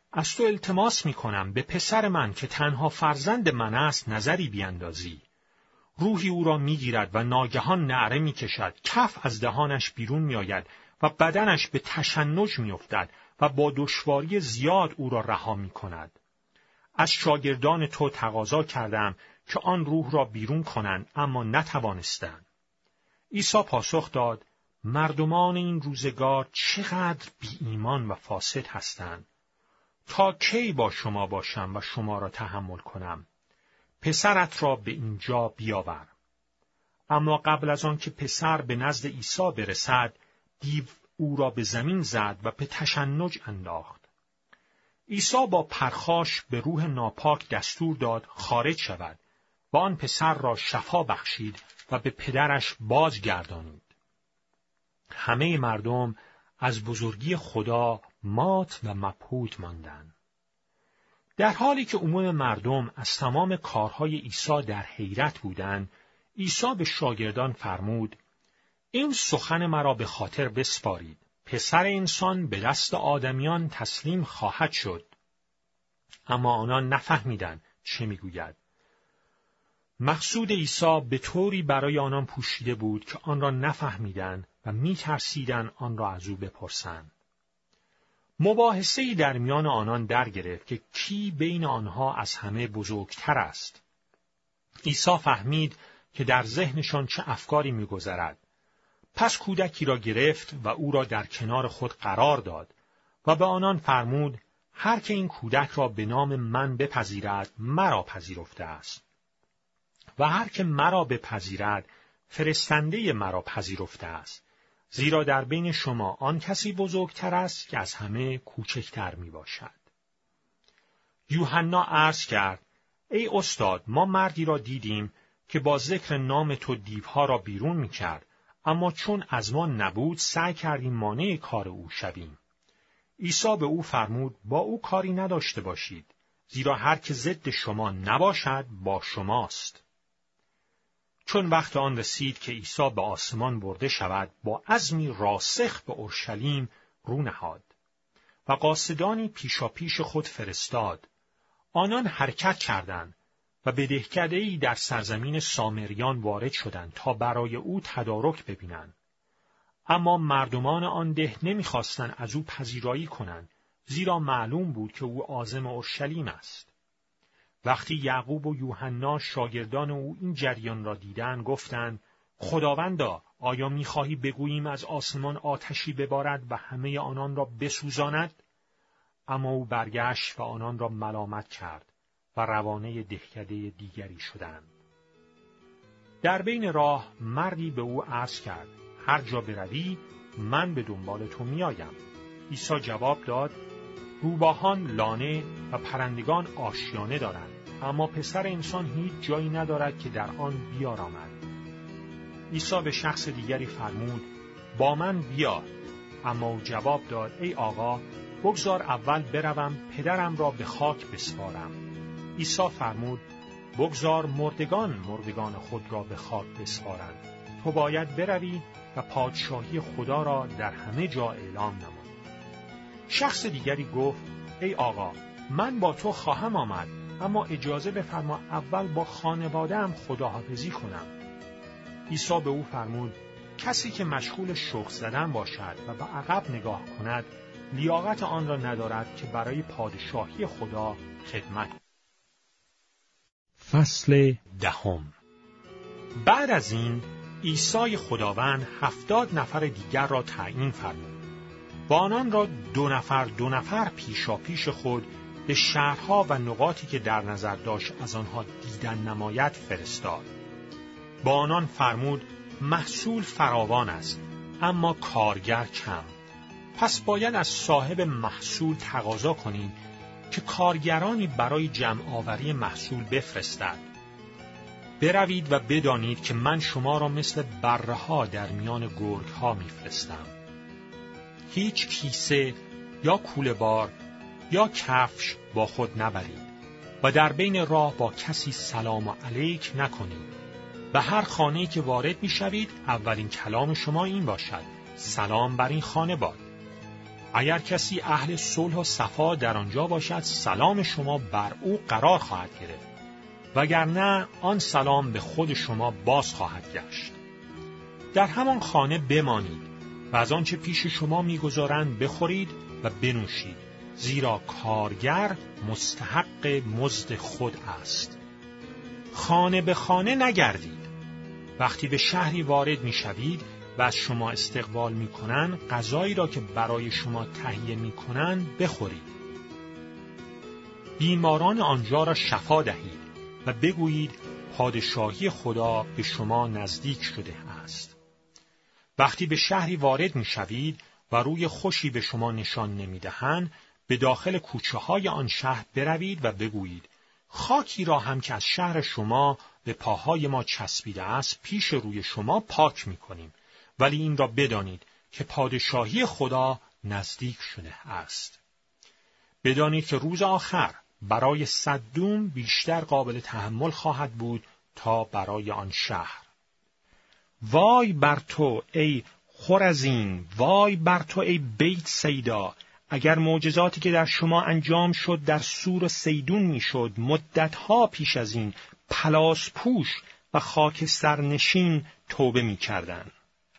از تو التماس می‌کنم به پسر من که تنها فرزند من است نظری بیندازی. روحی او را می‌گیرد و ناگهان نعره می‌کشد، کف از دهانش بیرون می‌آید و بدنش به تشنج می‌افتد و با دشواری زیاد او را رها می‌کند. از شاگردان تو تقاضا کردم که آن روح را بیرون کنند، اما نتوانستند. عیسی پاسخ داد: مردمان این روزگار چقدر بی ایمان و فاسد هستند. تا کی با شما باشم و شما را تحمل کنم؟ پسرت را به اینجا بیاور. اما قبل از آن که پسر به نزد عیسی برسد، دیو او را به زمین زد و به تشنج انداخت. عیسی با پرخاش به روح ناپاک دستور داد خارج شود و آن پسر را شفا بخشید و به پدرش بازگردانید. همه مردم از بزرگی خدا مات و مبهوت ماندند. در حالی که عموم مردم از تمام کارهای عیسی در حیرت بودند، عیسی به شاگردان فرمود: این سخن مرا به خاطر بسپارید. پسر انسان به دست آدمیان تسلیم خواهد شد. اما آنان نفهمیدند چه میگوید. مقصود عیسی به طوری برای آنان پوشیده بود که آن را نفهمیدند و می‌ترسیدند آن را از او بپرسند. مباحثه‌ای در میان آنان در گرفت که کی بین آنها از همه بزرگتر است. عیسی فهمید که در ذهنشان چه افکاری می‌گذرد. پس کودکی را گرفت و او را در کنار خود قرار داد و به آنان فرمود: هر که این کودک را به نام من بپذیرد مرا پذیرفته است و هر که مرا بپذیرد فرستنده مرا پذیرفته است، زیرا در بین شما آن کسی بزرگتر است که از همه کوچکتر می باشد. یوحنا عرض کرد: ای استاد، ما مردی را دیدیم که با ذکر نام تو دیوها را بیرون می کرد، اما چون از ما نبود سعی کردیم مانع کار او شویم. عیسی به او فرمود: با او کاری نداشته باشید، زیرا هر که ضد شما نباشد با شماست. چون وقت آن رسید که عیسی به آسمان برده شود، با عزمی راسخ به اورشلیم رو نهاد و قاصدانی پیشاپیش خود فرستاد. آنان حرکت کردند و به دهکده‌ای در سرزمین سامریان وارد شدند تا برای او تدارک ببینند. اما مردمان آن ده نمی‌خواستند از او پذیرایی کنند، زیرا معلوم بود که او عازم اورشلیم است. وقتی یعقوب و یوحنا شاگردان او این جریان را دیدند، گفتند: خداوندا، آیا می‌خواهی بگوییم از آسمان آتشی ببارد و همه آنان را بسوزاند؟ اما او برگشت و آنان را ملامت کرد و روانه دهکده دیگری شدند. در بین راه مردی به او عرض کرد: هر جا بروی من به دنبال تو میآیم. عیسی جواب داد: روباهان لانه و پرندگان آشیانه دارند، اما پسر انسان هیچ جایی ندارد که در آن بیارامد. عیسی به شخص دیگری فرمود: با من بیا. اما او جواب داد: ای آقا، بگذار اول بروم پدرم را به خاک بسپارم. عیسی فرمود: بگذار مردگان خود را به خاک بسپارند. تو باید بروی و پادشاهی خدا را در همه جا اعلام نمایی. شخص دیگری گفت: ای آقا، من با تو خواهم آمد، اما اجازه بفرما اول با خانواده‌ام خداحافظی کنم. عیسی به او فرمود: کسی که مشغول شخم زدن باشد و به عقب نگاه کند، لیاقت آن را ندارد که برای پادشاهی خدا خدمت. فصل 10. بعد از این عیسی خداوند 70 نفر دیگر را تعیین فرمود و آنان را دو نفر پیشاپیش خود به شهرها و نقاطی که در نظر داشت از آنها دیدن نماید فرستاد. با آنان فرمود: محصول فراوان است، اما کارگر کم. پس باید از صاحب محصول تقاضا کنید که کارگرانی برای جمع آوری محصول بفرستد. بروید و بدانید که من شما را مثل بره‌ها در میان گرگ‌ها میفرستم. هیچ کیسه یا کوله‌بار یا کفش با خود نبرید و در بین راه با کسی سلام علیک نکنید. به هر خانه‌ای که وارد می‌شوید اولین کلام شما این باشد: سلام بر این خانه باد. اگر کسی اهل صلح و صفا در آنجا باشد، سلام شما بر او قرار خواهد گرفت، وگرنه آن سلام به خود شما باز خواهد گشت. در همان خانه بمانید و از آنچه پیش شما می‌گذارند بخورید و بنوشید، زیرا کارگر مستحق مزد خود است. خانه به خانه نگردید. وقتی به شهری وارد می‌شوید و از شما استقبال می‌کنند، غذایی را که برای شما تهیه می‌کنند بخورید. بیماران آنجا را شفا دهید و بگویید پادشاهی خدا به شما نزدیک شده است. وقتی به شهری وارد می‌شوید و روی خوشی به شما نشان نمی‌دهند، به داخل کوچه‌های آن شهر بروید و بگویید خاکی را هم که از شهر شما به پاهای ما چسبیده است پیش روی شما پاک می‌کنیم، ولی این را بدانید که پادشاهی خدا نزدیک شده است. بدانید که روز آخر برای صدوم بیشتر قابل تحمل خواهد بود تا برای آن شهر. وای بر تو ای خرزین، وای بر تو ای بیت سیدا! اگر معجزاتی که در شما انجام شد در سور و سیدون میشد، مدتها پیش از این پلاس پوش و خاکستر نشین توبه میکردند.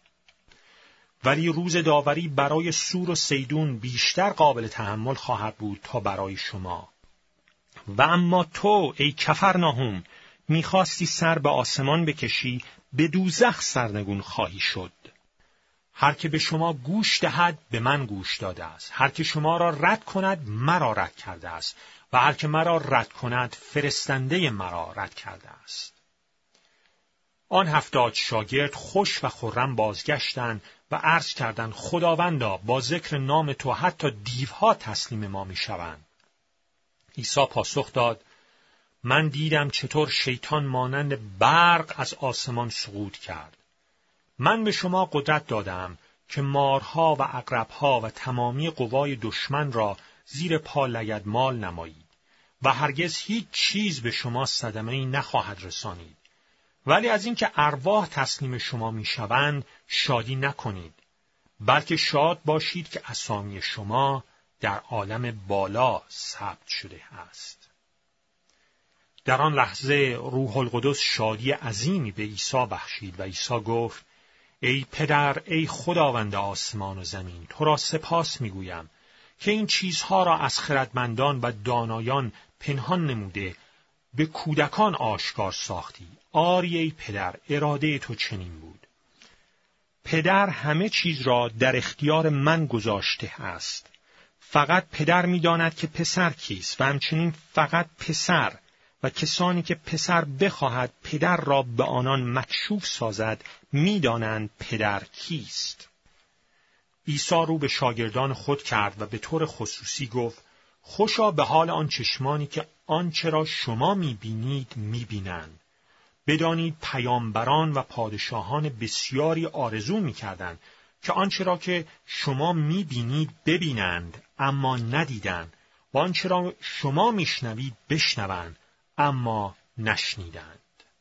ولی روز داوری برای سور و سیدون بیشتر قابل تحمل خواهد بود تا برای شما. و اما تو ای کفرناهم، میخواستی سر به آسمان بکشی، به دوزخ سرنگون خواهی شد. هر که به شما گوش دهد به من گوش داده است، هر که شما را رد کند مرا رد کرده است و هر که مرا رد کند فرستنده مرا رد کرده است. آن 70 شاگرد خوش و خرم بازگشتند و عرض کردند خداوندا، با ذکر نام تو حتی دیوها تسلیم ما میشوند. عیسی پاسخ داد من دیدم چطور شیطان مانند برق از آسمان سقوط کرد. من به شما قدرت دادم که مارها و عقربها و تمامی قوای دشمن را زیر پا لگدمال نمایید و هرگز هیچ چیز به شما صدمه‌ای نخواهد رسانید. ولی از اینکه ارواح تسلیم شما میشوند شادی نکنید، بلکه شاد باشید که اسامی شما در عالم بالا ثبت شده است. در آن لحظه روح القدس شادی عظیمی به عیسی بخشید و عیسی گفت ای پدر، ای خداوند آسمان و زمین، تو را سپاس میگویم که این چیزها را از خردمندان و دانایان پنهان نموده به کودکان آشکار ساختی. آری ای پدر، اراده تو چنین بود. پدر همه چیز را در اختیار من گذاشته است. فقط پدر می‌داند که پسر کیست و همچنین فقط پسر و کسانی که پسر بخواهد پدر را به آنان مکشوف سازد می‌دانند پدر کیست. عیسی رو به شاگردان خود کرد و به طور خصوصی گفت خوشا به حال آن چشمانی که آنچه را شما می‌بینید می‌بینند. بدانید پیامبران و پادشاهان بسیاری آرزو می‌کردند که آنچه را که شما می‌بینید ببینند اما ندیدند و آنچه را شما می‌شنوید بشنوند اما نشنیدند.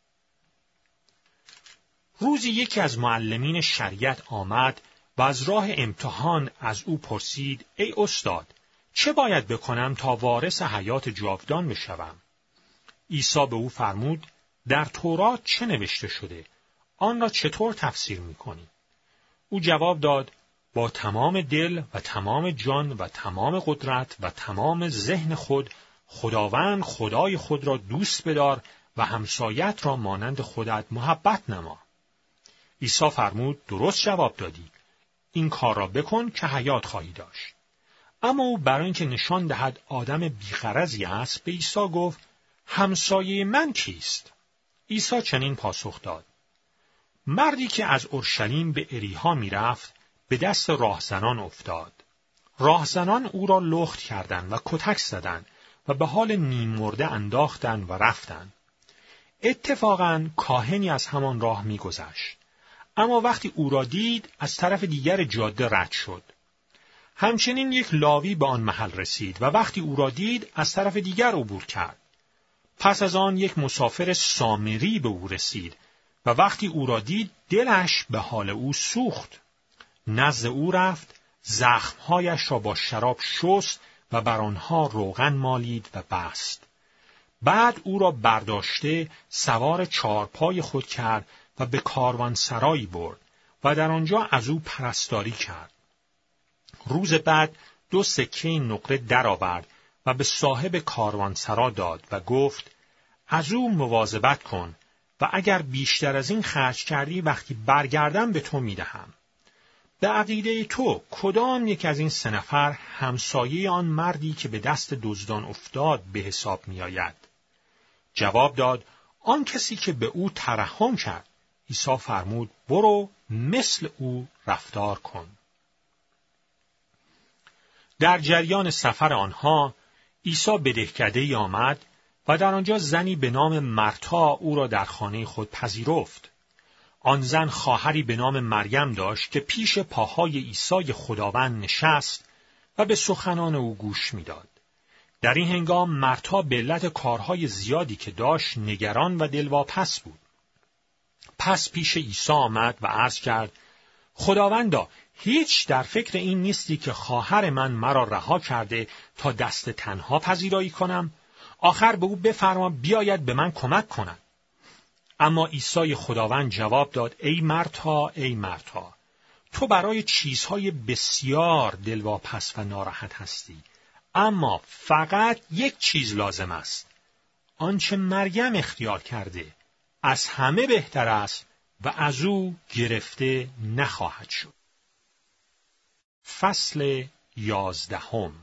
روزی یکی از معلمین شریعت آمد و از راه امتحان از او پرسید ای استاد، چه باید بکنم تا وارث حیات جاودان بشوم؟ عیسی به او فرمود در تورات چه نوشته شده؟ آن را چطور تفسیر می‌کنی؟ او جواب داد با تمام دل و تمام جان و تمام قدرت و تمام ذهن خود خداوند خدای خود را دوست بدار و همسایت را مانند خودت محبت نما. عیسی فرمود درست جواب دادی، این کار را بکن که حیات خواهی داشت. اما او برای اینکه نشان دهد آدم بی‌غرضی است به عیسی گفت همسایه من کیست؟ عیسی چنین پاسخ داد مردی که از اورشلیم به اریحا میرفت به دست راهزنان افتاد. راهزنان او را لخت کردند و کتک زدند و به حال نیم مرده انداختند و رفتند. اتفاقاً کاهنی از همان راه میگذشت، اما وقتی او را دید از طرف دیگر جاده رد شد. همچنین یک لاوی به آن محل رسید و وقتی او را دید از طرف دیگر عبور کرد. پس از آن یک مسافر سامری به او رسید و وقتی او را دید دلش به حال او سوخت. نزد او رفت زخمهایش را با شراب شست و بر آنها روغن مالید و بست. بعد او را برداشته سوار چارپای خود کرد و به کاروانسرایی برد و در آنجا از او پرستاری کرد. روز بعد 2 سکه نقره درآورد و به صاحب کاروانسرا داد و گفت: از او مواظبت کن و اگر بیشتر از این خرج کردی وقتی برگردم به تو میدهم. به عقیده تو کدام یک از این 3 نفر همسایه آن مردی که به دست دزدان افتاد به حساب می آید؟ جواب داد: آن کسی که به او ترحم کرد. عیسی فرمود: برو مثل او رفتار کن. در جریان سفر آنها عیسی به دهکده‌ای آمد و در آنجا زنی به نام مرتا او را در خانه خود پذیرفت. آن زن خواهری به نام مریم داشت که پیش پاهای عیسی خداوند نشست و به سخنان او گوش می‌داد. در این هنگام مرتا به علت کارهای زیادی که داشت نگران و دلواپس بود. پس پیش عیسی آمد و عرض کرد: خداوندا، هیچ در فکر این نیستی که خواهر من مرا رها کرده تا دست تنها پذیرایی کنم؟ آخر به او بفرما بیاید به من کمک کند. اما عیسی خداوند جواب داد: ای مرتا، تو برای چیزهای بسیار دلواپس و ناراحت هستی، اما فقط یک چیز لازم است. آنچه مریم اختیار کرده از همه بهتر است و از او گرفته نخواهد شد. فصل 11.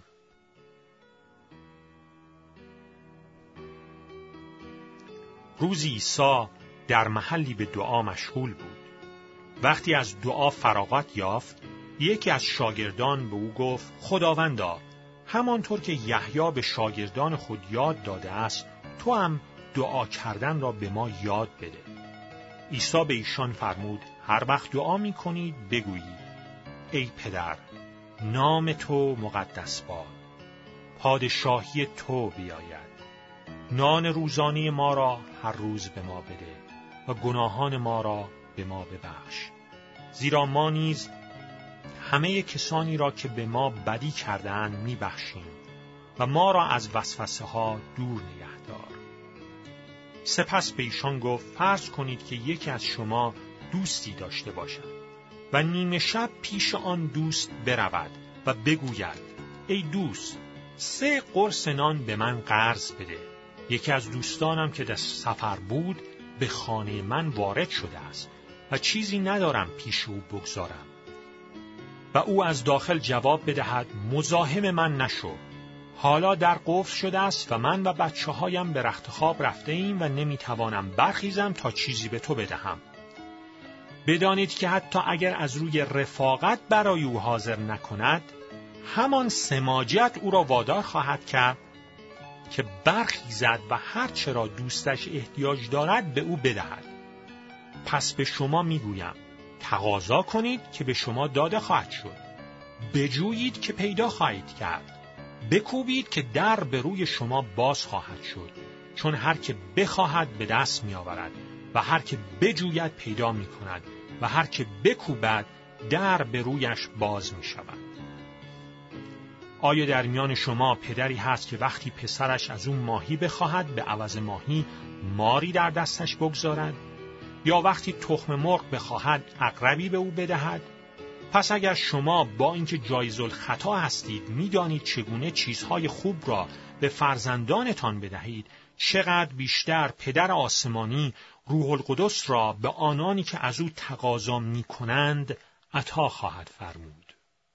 روزی عیسی در محلی به دعا مشغول بود. وقتی از دعا فراغت یافت، یکی از شاگردان به او گفت: خداوندا، همانطور که یحیی به شاگردان خود یاد داده است، تو هم دعا کردن را به ما یاد بده. عیسی به ایشان فرمود: هر وقت دعا می کنید بگویید: ای پدر، نام تو مقدس باد، پادشاهی تو بیاید، نان روزانه ما را هر روز به ما بده و گناهان ما را به ما ببخش، زیرا ما نیز همه کسانی را که به ما بدی کردند میبخشیم و ما را از وسوسه ها دور نگهدار. سپس به ایشان گفت: فرض کنید که یکی از شما دوستی داشته باشد و نیمه شب پیش آن دوست برود و بگوید: ای دوست، 3 قرص نان به من قرض بده. یکی از دوستانم که در سفر بود به خانه من وارد شده است و چیزی ندارم پیش او بگذارم. و او از داخل جواب بدهد: مزاحم من نشو، حالا در قفل شده است و من و بچه‌هایم به رخت خواب رفته ایم و نمیتوانم برخیزم تا چیزی به تو بدهم. بدانید که حتی اگر از روی رفاقت برای او حاضر نکند، همان سماجت او را وادار خواهد کرد که برخیزد و هر چه را دوستش احتیاج دارد به او بدهد. پس به شما میگویم: تقاضا کنید که به شما داده خواهد شد، بجویید که پیدا خواهید کرد، بکوبید که در به روی شما باز خواهد شد. چون هر که بخواهد به دست می آورد و هر که بجوید پیدا می کند و هر که بکوبد در به رویش باز می شود. آیا در میان شما پدری هست که وقتی پسرش از اون ماهی بخواهد به عوض ماهی ماری در دستش بگذارد؟ یا وقتی تخم مرغ بخواهد عقربی به او بدهد؟ پس اگر شما با اینکه جایزالخطا هستید میدانید چگونه چیزهای خوب را به فرزندانتان بدهید، چقدر بیشتر پدر آسمانی روح القدس را به آنانی که از او تقاضا می‌کنند عطا خواهد فرمود.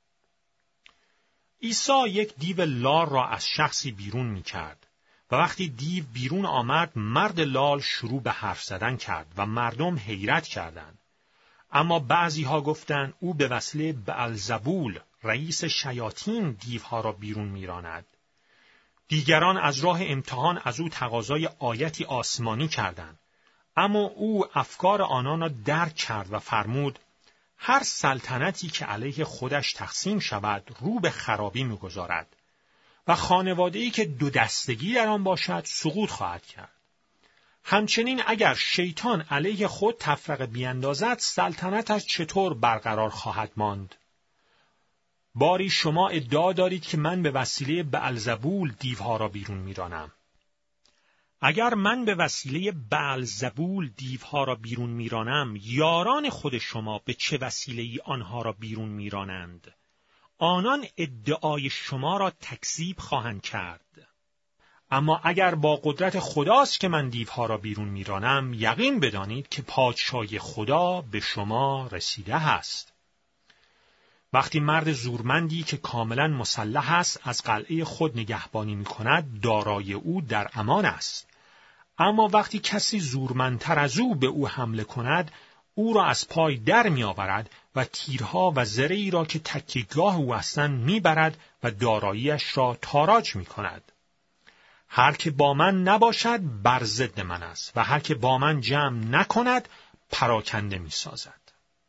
عیسی یک دیو لال را از شخصی بیرون می‌کرد و وقتی دیو بیرون آمد، مرد لال شروع به حرف زدن کرد و مردم حیرت کردند. اما بعضی ها گفتند او به وسیله بئلزبول رئیس شیاطین دیوها را بیرون می‌راند. دیگران از راه امتحان از او تقاضای آیتی آسمانی کردند، اما او افکار آنان را درک کرد و فرمود: هر سلطنتی که علیه خودش تقسیم شود رو به خرابی می‌گذارد و خانواده‌ای که 2 دستگی در آن باشد سقوط خواهد کرد. همچنین اگر شیطان علیه خود تفرقه بیندازد، سلطنتش چطور برقرار خواهد ماند؟ باری شما ادعا دارید که من به وسیله بەعلزبول دیوها را بیرون میرانم. اگر من به وسیله بەعلزبول دیوها را بیرون میرانم، یاران خود شما به چه وسیله‌ای آنها را بیرون میرانند؟ آنان ادعای شما را تکذیب خواهند کرد. اما اگر با قدرت خداست که من دیوها را بیرون میرانم، یقین بدانید که پادشاهی خدا به شما رسیده است. وقتی مرد زورمندی که کاملا مسلح است از قلعه خود نگهبانی می‌کند، دارایی او در امان است. اما وقتی کسی زورمندتر از او به او حمله کند، او را از پای در می‌آورد و تیرها و زره‌ای را که تکیه‌گاه او هستند می‌برد و داراییش را تاراج می‌کند. هر که با من نباشد بر ضد من است و هر که با من جمع نکند پراکنده می‌سازد.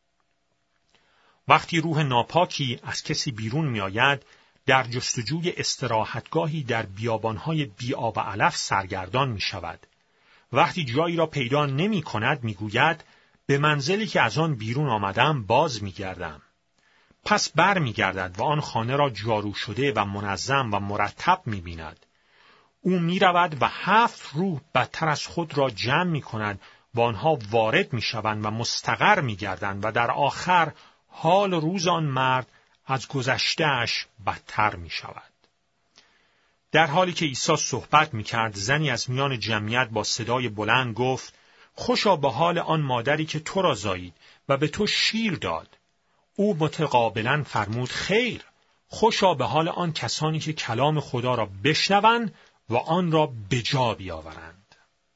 وقتی روح ناپاکی از کسی بیرون می‌آید، در جستجوی استراحتگاهی در بیابان‌های بی‌آب و علف سرگردان می‌شود. وقتی جایی را پیدا نمی‌کند می‌گوید به منزلی که از آن بیرون آمدم باز می‌گردم. پس بر می‌گردد و آن خانه را جارو شده و منظم و مرتب می‌بیند. او می‌رود و 7 روح بدتر از خود را جمع می‌کند و آنها وارد می‌شوند و مستقر می‌گردند و در آخر حال روز آن مرد از گذشته‌اش بدتر می‌شود. در حالی که عیسی صحبت می‌کرد، زنی از میان جمعیت با صدای بلند گفت: خوشا به حال آن مادری که تو را زایید و به تو شیر داد. او متقابلاً فرمود: خیر، خوشا به حال آن کسانی که کلام خدا را بشنوند و آن را به جا بیاورند.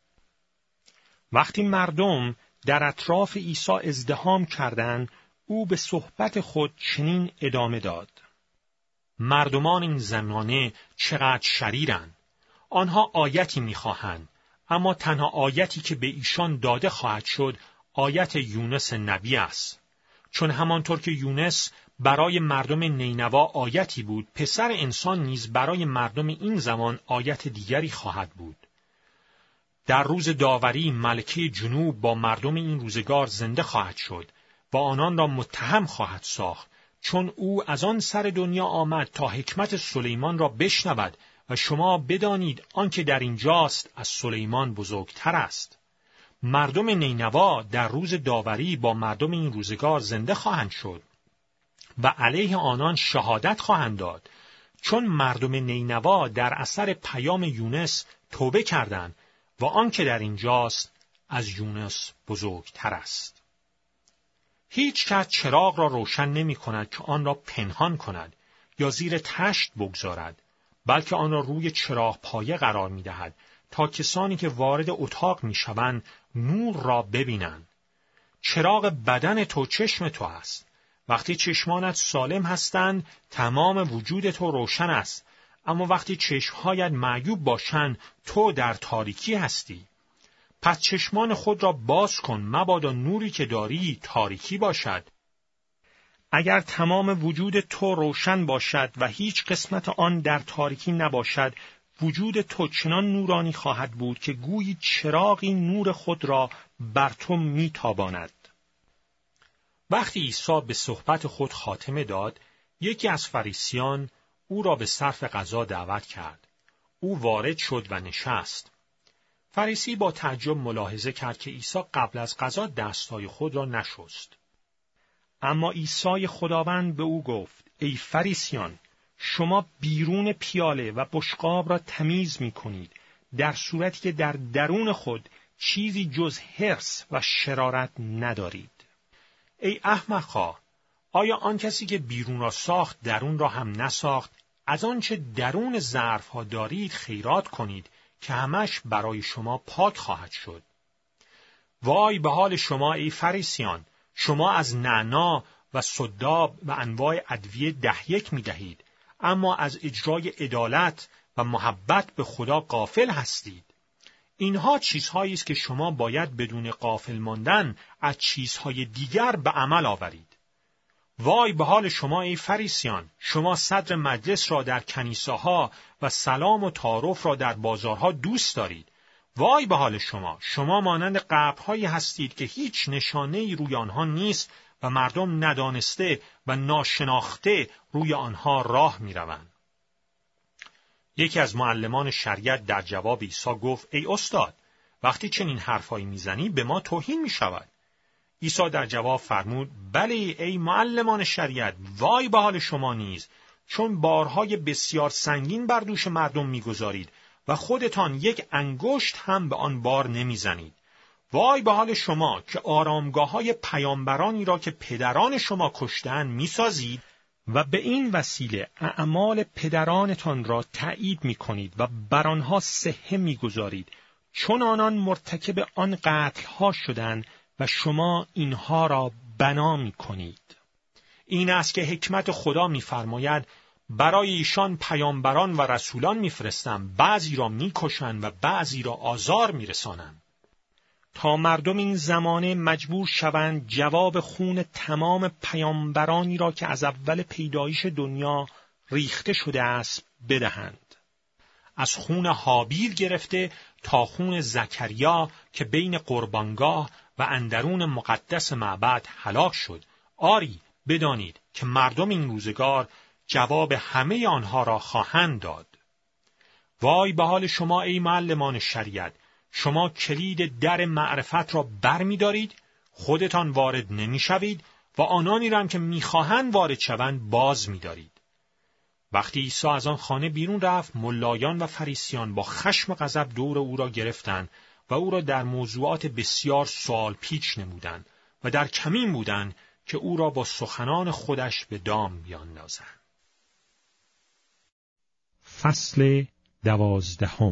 وقتی مردم در اطراف عیسی ازدحام کردند، او به صحبت خود چنین ادامه داد: مردمان این زمانه چقدر شریرند. آنها آیتی می‌خواهند، اما تنها آیتی که به ایشان داده خواهد شد آیت یونس نبی است. چون همانطور که یونس برای مردم نینوا آیتی بود، پسر انسان نیز برای مردم این زمان آیت دیگری خواهد بود. در روز داوری ملکه جنوب با مردم این روزگار زنده خواهد شد و آنان را متهم خواهد ساخت، چون او از آن سر دنیا آمد تا حکمت سلیمان را بشنود و شما بدانید آنکه در اینجاست از سلیمان بزرگتر است. مردم نینوا در روز داوری با مردم این روزگار زنده خواهند شد و علیه آنان شهادت خواهند داد، چون مردم نینوا در اثر پیام یونس توبه کردند و آنکه در اینجاست از یونس بزرگتر است. هیچ کس چراغ را روشن نمی کند که آن را پنهان کند یا زیر تشت بگذارد، بلکه آن را روی چراغ پایه قرار می دهد تا کسانی که وارد اتاق می شوند نور را ببینند. چراغ بدن تو چشم تو است. وقتی چشمانت سالم هستند تمام وجود تو روشن است، اما وقتی چشمهایت معیوب باشند تو در تاریکی هستی. پس چشمان خود را باز کن، مبادا نوری که داری تاریکی باشد. اگر تمام وجود تو روشن باشد و هیچ قسمت آن در تاریکی نباشد، وجود تو چنان نورانی خواهد بود که گویی چراغی نور خود را بر تو میتاباند. وقتی عیسی به صحبت خود خاتمه داد، یکی از فریسیان او را به صرف غذا دعوت کرد. او وارد شد و نشست. فریسی با تعجب ملاحظه کرد که عیسی قبل از غذا دستهای خود را نشست. اما عیسی خداوند به او گفت: ای فریسیان، شما بیرون پیاله و بشقاب را تمیز می کنید، در صورتی که در درون خود چیزی جز حرص و شرارت ندارید. ای احمقها، آیا آن کسی که بیرون را ساخت درون را هم نساخت؟ از آنچه درون ظرفها دارید خیرات کنید که همش برای شما پاک خواهد شد. وای به حال شما ای فریسیان، شما از نعنا و صداب و انواع ادویه 10 می دهید، اما از اجرای عدالت و محبت به خدا غافل هستید. اینها چیزهایی است که شما باید بدون غافل ماندن از چیزهای دیگر به عمل آورید. وای به حال شما ای فریسیان، شما صدر مجلس را در کنیسه‌ها و سلام و تعارف را در بازارها دوست دارید. وای به حال شما، شما مانند قبرهایی هستید که هیچ نشانه‌ای روی آنها نیست و مردم ندانسته و ناشناخته روی آنها راه می‌روند. یکی از معلمان شریعت در جواب عیسی گفت: ای استاد، وقتی چنین حرفایی میزنی به ما توهین میشود. عیسی در جواب فرمود: بله ای معلمان شریعت، وای به حال شما نیز، چون بارهای بسیار سنگین بر دوش مردم میگذارید و خودتان یک انگشت هم به آن بار نمیزنید. وای به حال شما که آرامگاه‌های پیامبرانی را که پدران شما کشتند میسازید و به این وسیله اعمال پدرانتان را تایید می‌کنید و بر آنها صحه می‌گذارید، چون آنان مرتکب آن قتل‌ها شدند و شما اینها را بنا می‌کنید. این است که حکمت خدا می‌فرماید: برای ایشان پیامبران و رسولان می‌فرستم، بعضی را می‌کشند و بعضی را آزار می‌رسانند، تا مردم این زمانه مجبور شوند جواب خون تمام پیامبرانی را که از اول پیدایش دنیا ریخته شده است بدهند. از خون هابیل گرفته تا خون زکریا که بین قربانگاه و اندرون مقدس معبد هلاک شد. آری بدانید که مردم این روزگار جواب همه آنها را خواهند داد. وای به حال شما ای معلمان شریعت، شما کلید در معرفت را بر می دارید، خودتان وارد نمی شوید و آنانی را هم که می خواهند وارد شوند باز می دارید. وقتی عیسی از آن خانه بیرون رفت، ملایان و فریسیان با خشم و غضب دور او را گرفتند و او را در موضوعات بسیار سوال پیچ نمودند و در کمین بودند که او را با سخنان خودش به دام بیاندازند. فصل 12.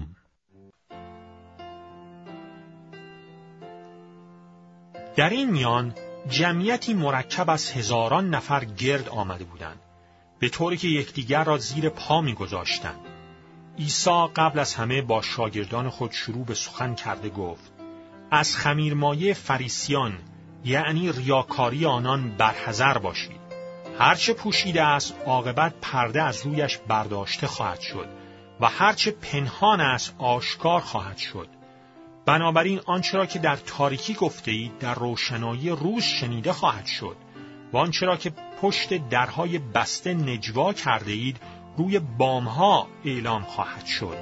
در این میان جمعیتی مرکب از هزاران نفر گرد آمده بودند، به طوری که یکدیگر را زیر پا می‌گذاشتند. عیسی قبل از همه با شاگردان خود شروع به سخن کرده گفت: از خمیرمایه فریسیان، یعنی ریاکاری آنان برحذر باشید. هرچه پوشیده است عاقبت پرده از رویش برداشته خواهد شد و هرچه پنهان است آشکار خواهد شد. بنابراین آنچه را که در تاریکی گفته اید در روشنایی روز شنیده خواهد شد و آنچه را که پشت درهای بسته نجوا کرده اید روی بامها اعلام خواهد شد.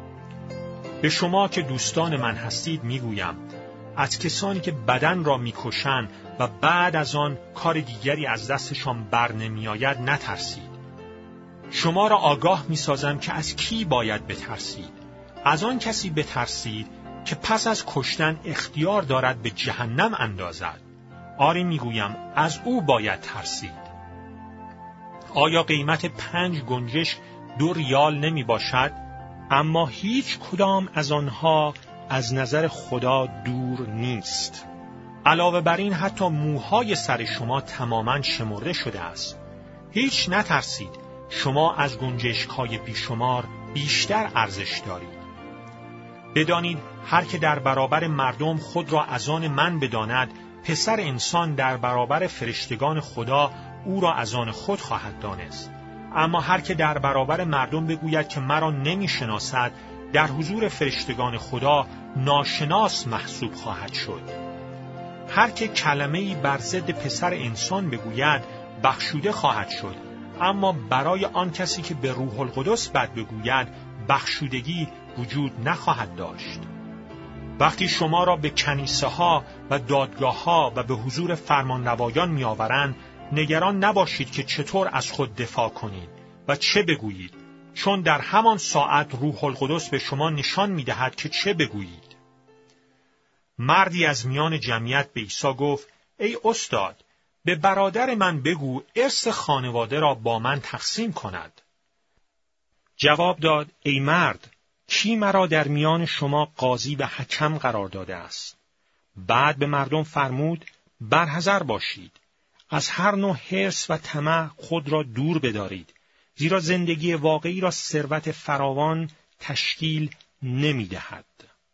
به شما که دوستان من هستید میگویم: از کسانی که بدن را میکشند و بعد از آن کار دیگری از دستشان بر نمیآید نترسید. شما را آگاه میسازم که از کی باید بترسید. از آن کسی بترسید که پس از کشتن اختیار دارد به جهنم اندازد. آری میگویم از او باید ترسید. آیا قیمت 5 گنجشک 2 ریال نمی باشد؟ اما هیچ کدام از آنها از نظر خدا دور نیست. علاوه بر این حتی موهای سر شما تماماً شمرده شده است. هیچ نترسید، شما از گنجشک‌های بیشمار بیشتر ارزش دارید. بدانید هر که در برابر مردم خود را از آن من بداند، پسر انسان در برابر فرشتگان خدا او را از آن خود خواهد دانست. اما هر که در برابر مردم بگوید که مرا نمی‌شناسد، در حضور فرشتگان خدا ناشناس محسوب خواهد شد. هر که کلمه‌ای بر ضد پسر انسان بگوید بخشوده خواهد شد، اما برای آن کسی که به روح القدس بد بگوید بخشودگی وجود نخواهد داشت. وقتی شما را به کنیسه ها و دادگاه ها و به حضور فرمانروایان می آورند، نگران نباشید که چطور از خود دفاع کنید و چه بگویید، چون در همان ساعت روح القدس به شما نشان می دهد که چه بگویید. مردی از میان جمعیت به عیسی گفت: ای استاد، به برادر من بگو ارث خانواده را با من تقسیم کند. جواب داد: ای مرد، کی مرا در میان شما قاضی و حکم قرار داده است؟ بعد به مردم فرمود: برحذر باشید. از هر نوع حرص و طمع خود را دور بدارید، زیرا زندگی واقعی را ثروت فراوان تشکیل نمی‌دهد.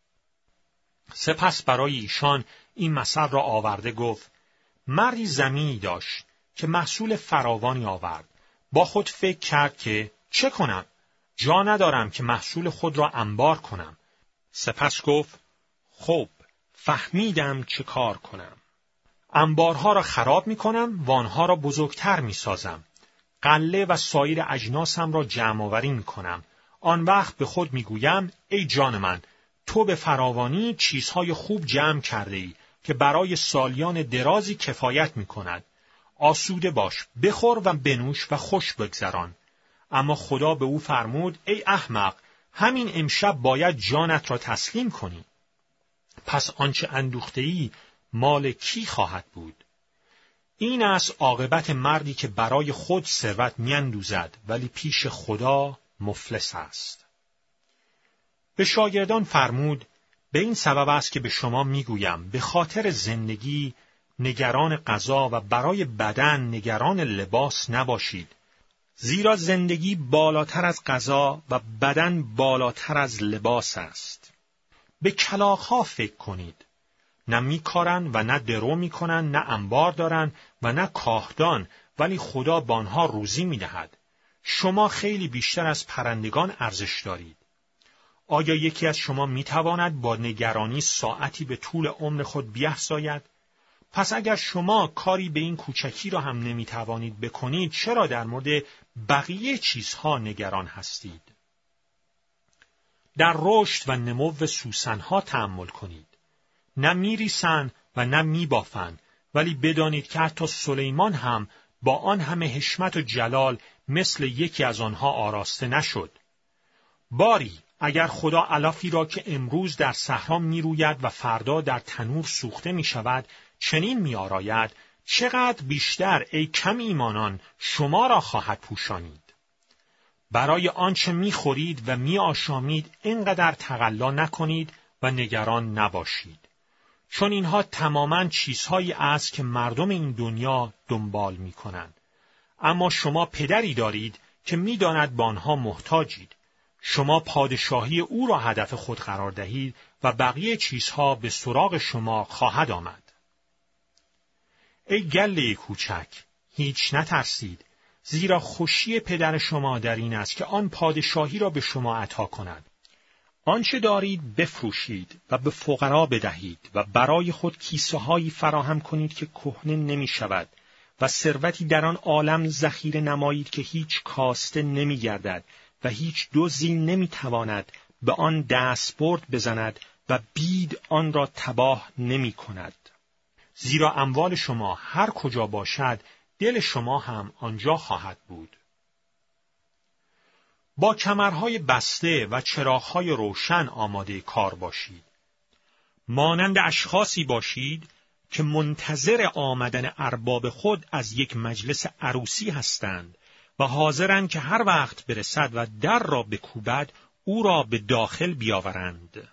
سپس برای ایشان این مثل را آورده گفت: مردی زمینی داشت که محصول فراوانی آورد. با خود فکر کرد که چه کنم؟ جا ندارم که محصول خود را انبار کنم. سپس گفت: خب، فهمیدم چه کار کنم. انبارها را خراب می‌کنم و آنها را بزرگتر می‌سازم. غله و سایر اجناسم را جمع‌آوری می‌کنم. آن وقت به خود می‌گویم ای جان من، تو به فراوانی چیزهای خوب جمع کرده‌ای که برای سالیان درازی کفایت می‌کند. آسوده باش، بخور و بنوش و خوش بگذران. اما خدا به او فرمود ای احمق، همین امشب باید جانت را تسلیم کنی. پس آنچه اندوخته‌ای مال کی خواهد بود؟ این است عاقبت مردی که برای خود ثروت میاندوزد ولی پیش خدا مفلس است. به شاگردان فرمود به این سبب است که به شما میگویم به خاطر زندگی نگران غذا و برای بدن نگران لباس نباشید. زیرا زندگی بالاتر از غذا و بدن بالاتر از لباس است. به کلاغ‌ها فکر کنید. نه میکارن و نه درو میکنن، نه انبار دارن و نه کاهدان، ولی خدا به آنها روزی میدهد. شما خیلی بیشتر از پرندگان ارزش دارید. آیا یکی از شما میتواند با نگرانی ساعتی به طول عمر خود بیفزاید؟ پس اگر شما کاری به این کوچکی را هم نمیتوانید بکنید، چرا در مورد بقیه چیزها نگران هستید؟ در رشد و نمو سوسنها تأمل کنید. نه میریسند و نه میبافند، ولی بدانید که حتی سلیمان هم با آن همه حشمت و جلال مثل یکی از آنها آراسته نشد. باری اگر خدا علافی را که امروز در صحرا میروید و فردا در تنور سوخته میشود چنین میآراید، چقدر بیشتر ای کم ایمانان شما را خواهد پوشانید. برای آنچه میخورید و میآشامید اینقدر تقلا نکنید و نگران نباشید، چون اینها تماماً چیزهایی است که مردم این دنیا دنبال میکنند. اما شما پدری دارید که میداند به آنها محتاجید. شما پادشاهی او را هدف خود قرار دهید و بقیه چیزها به سراغ شما خواهد آمد. ای گله کوچک، هیچ نترسید، زیرا خوشی پدر شما در این است که آن پادشاهی را به شما عطا کند. آنچه دارید بفروشید و به فقرا بدهید و برای خود کیسه‌هایی فراهم کنید که کهنه نمی شود و ثروتی در آن عالم ذخیره نمایید که هیچ کاسته نمی گردد و هیچ دزدی نمی تواند به آن دستبرد بزند و بید آن را تباه نمی کند. زیرا اموال شما هر کجا باشد دل شما هم آنجا خواهد بود. با کمرهای بسته و چراغهای روشن آماده کار باشید. مانند اشخاصی باشید که منتظر آمدن ارباب خود از یک مجلس عروسی هستند و حاضرند که هر وقت برسد و در را بکوبد او را به داخل بیاورند.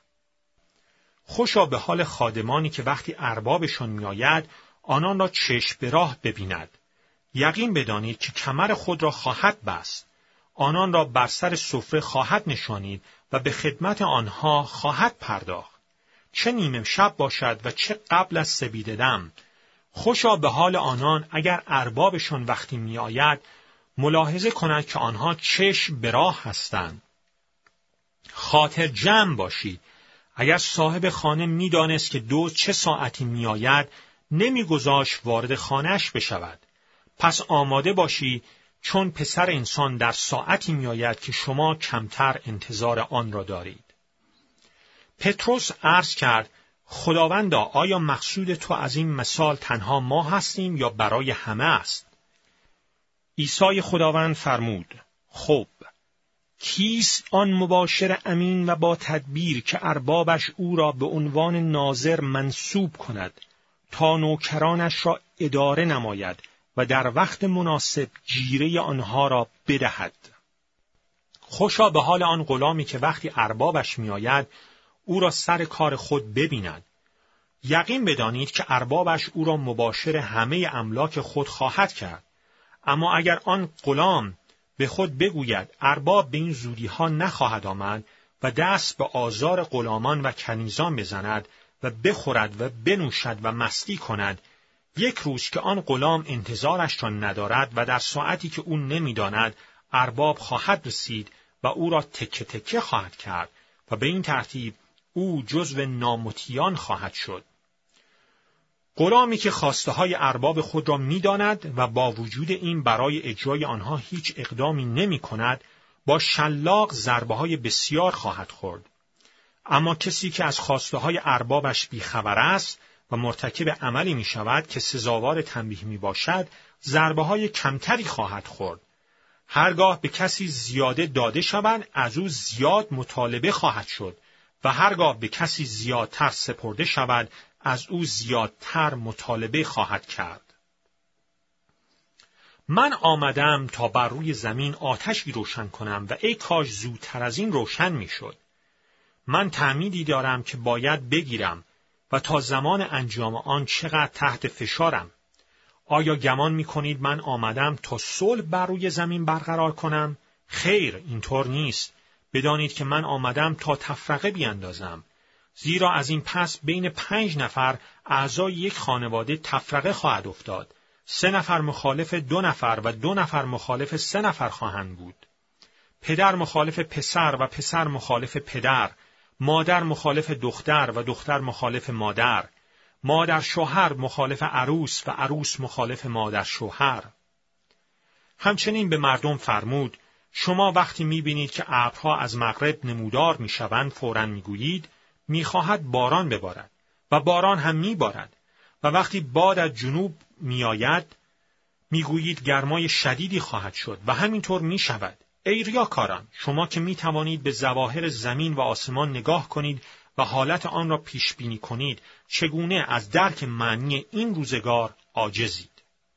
خوشا به حال خادمانی که وقتی اربابشان میآید آنان را چشم به راه ببیند. یقین بدانید که کمر خود را خواهد بست. آنان را بر سر سفره خواهد نشانید و به خدمت آنها خواهد پرداخت. چه نیمه شب باشد و چه قبل از سپیده‌دم. خوشا به حال آنان اگر اربابشان وقتی میآید ملاحظه کنند که آنها چشم به راه هستند. خاطر جمع باشید. اگر صاحب خانه میدانست که دزد چه ساعتی میآید نمیگذاشت وارد خانه‌اش بشود. پس آماده باشید، چون پسر انسان در ساعتی میآید که شما کمتر انتظار آن را دارید. پتروس عرض کرد: خداوندا، آیا مقصود تو از این مثال تنها ما هستیم یا برای همه است؟ عیسی خداوند فرمود: خب، کیست آن مباشر امین و با تدبیر که اربابش او را به عنوان ناظر منصوب کند تا نوکرانش را اداره نماید و در وقت مناسب جیره آنها را بدهد. خوشا به حال آن غلامی که وقتی اربابش میآید او را سر کار خود ببیند. یقین بدانید که اربابش او را مباشر همه املاک خود خواهد کرد. اما اگر آن غلام به خود بگوید ارباب به این زودی ها نخواهد آمد و دست به آزار غلامان و کنیزان بزند و بخورد و بنوشد و مستی کند، یک روز که آن غلام انتظارش را ندارد و در ساعتی که او نمیداند ارباب خواهد رسید و او را تکه تکه خواهد کرد و به این ترتیب او جزو نامطیعان خواهد شد. غلامی که خواسته های ارباب خود را می‌داند و با وجود این برای اجرای آنها هیچ اقدامی نمی‌کند، با شلاق ضربه‌های بسیار خواهد خورد. اما کسی که از خواسته های اربابش بیخبر است و مرتکب عملی می‌شود که سزاوار تنبیه میباشد، ضربه‌های کمتری خواهد خورد. هرگاه به کسی زیاده داده شود، از او زیاد مطالبه خواهد شد و هرگاه به کسی زیادتر سپرده شود، از او زیادتر مطالبه خواهد کرد. من آمدم تا بر روی زمین آتشی روشن کنم و ای کاش زودتر از این روشن میشد. من تعمیدی دارم که باید بگیرم و تا زمان انجام آن چقدر تحت فشارم. آیا گمان می‌کنید من آمدم تا صلح بر روی زمین برقرار کنم؟ خیر، اینطور نیست. بدانید که من آمدم تا تفرقه بیندازم. زیرا از این پس بین 5 نفر اعضای یک خانواده تفرقه خواهد افتاد. 3 نفر مخالف 2 نفر و 2 نفر مخالف 3 نفر خواهند بود. پدر مخالف پسر و پسر مخالف پدر، مادر مخالف دختر و دختر مخالف مادر، مادر شوهر مخالف عروس و عروس مخالف مادر شوهر. همچنین به مردم فرمود: شما وقتی می‌بینید که ابرها از مغرب نمودار می‌شوند، فوراً می‌گویید می‌خواهد باران ببارد و باران هم می‌بارد. و وقتی باد از جنوب می‌آید، می‌گویید گرمای شدیدی خواهد شد و همینطور می‌شود. ای ریاکاران، شما که می‌توانید به ظواهر زمین و آسمان نگاه کنید و حالت آن را پیش بینی کنید، چگونه از درک معنی این روزگار عاجزید؟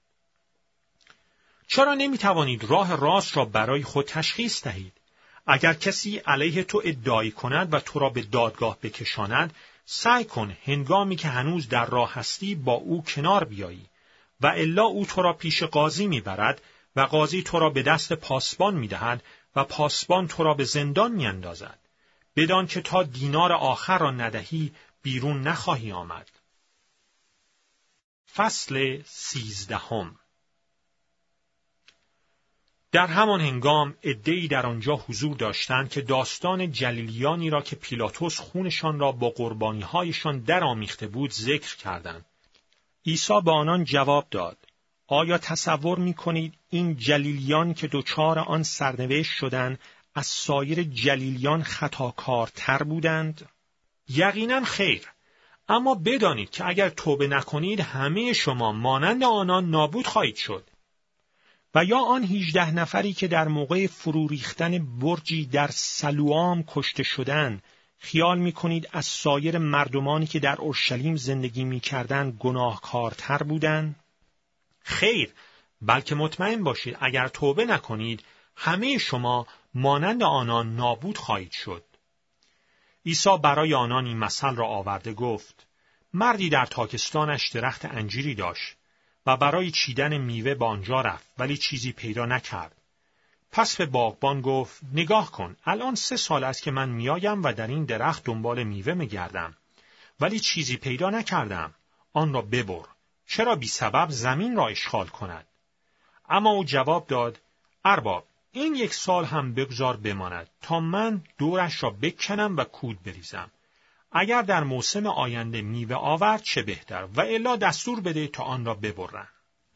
چرا نمی‌توانید راه راست را برای خود تشخیص دهید؟ اگر کسی علیه تو ادعایی کند و تو را به دادگاه بکشاند، سعی کن هنگامی که هنوز در راه هستی با او کنار بیایی، و الا او تو را پیش قاضی میبرد و قاضی تو را به دست پاسبان میدهد و پاسبان تو را به زندان میاندازد. بدان که تا دینار آخر را ندهی بیرون نخواهی آمد. فصل 13. در همان هنگام عده‌ای در آنجا حضور داشتند که داستان جلیلیانی را که پیلاطس خونشان را با قربانی‌هایشان درآمیخته بود ذکر کردند. عیسی به آنان جواب داد: آیا تصور می‌کنید این جلیلیان که دچار آن سرنوشت شدند از سایر جلیلیان خطاکارتر بودند؟ یقیناً خیر. اما بدانید که اگر توبه نکنید همه شما مانند آنان نابود خواهید شد. و یا آن 18 نفری که در موقع فرو ریختن برجی در سلوام کشته شدند، خیال می‌کنید از سایر مردمانی که در اورشلیم زندگی می‌کردند گناهکارتر بودند؟ خیر، بلکه مطمئن باشید اگر توبه نکنید همه شما مانند آنان نابود خواهید شد. عیسی برای آنان این مثل را آورده گفت: مردی در تاکستانش درخت انجیری داشت و برای چیدن میوه به آنجا رفت، ولی چیزی پیدا نکرد. پس به باغبان گفت: نگاه کن، الان 3 سال است که من میایم و در این درخت دنبال میوه میگردم، ولی چیزی پیدا نکردم. آن را ببر، چرا بی سبب زمین را اشغال کند؟ اما او جواب داد: ارباب، این 1 سال هم بگذار بماند تا من دورش را بکنم و کود بریزم. اگر در موسم آینده میوه آورد چه بهتر، و الا دستور بده تا آن را ببرن.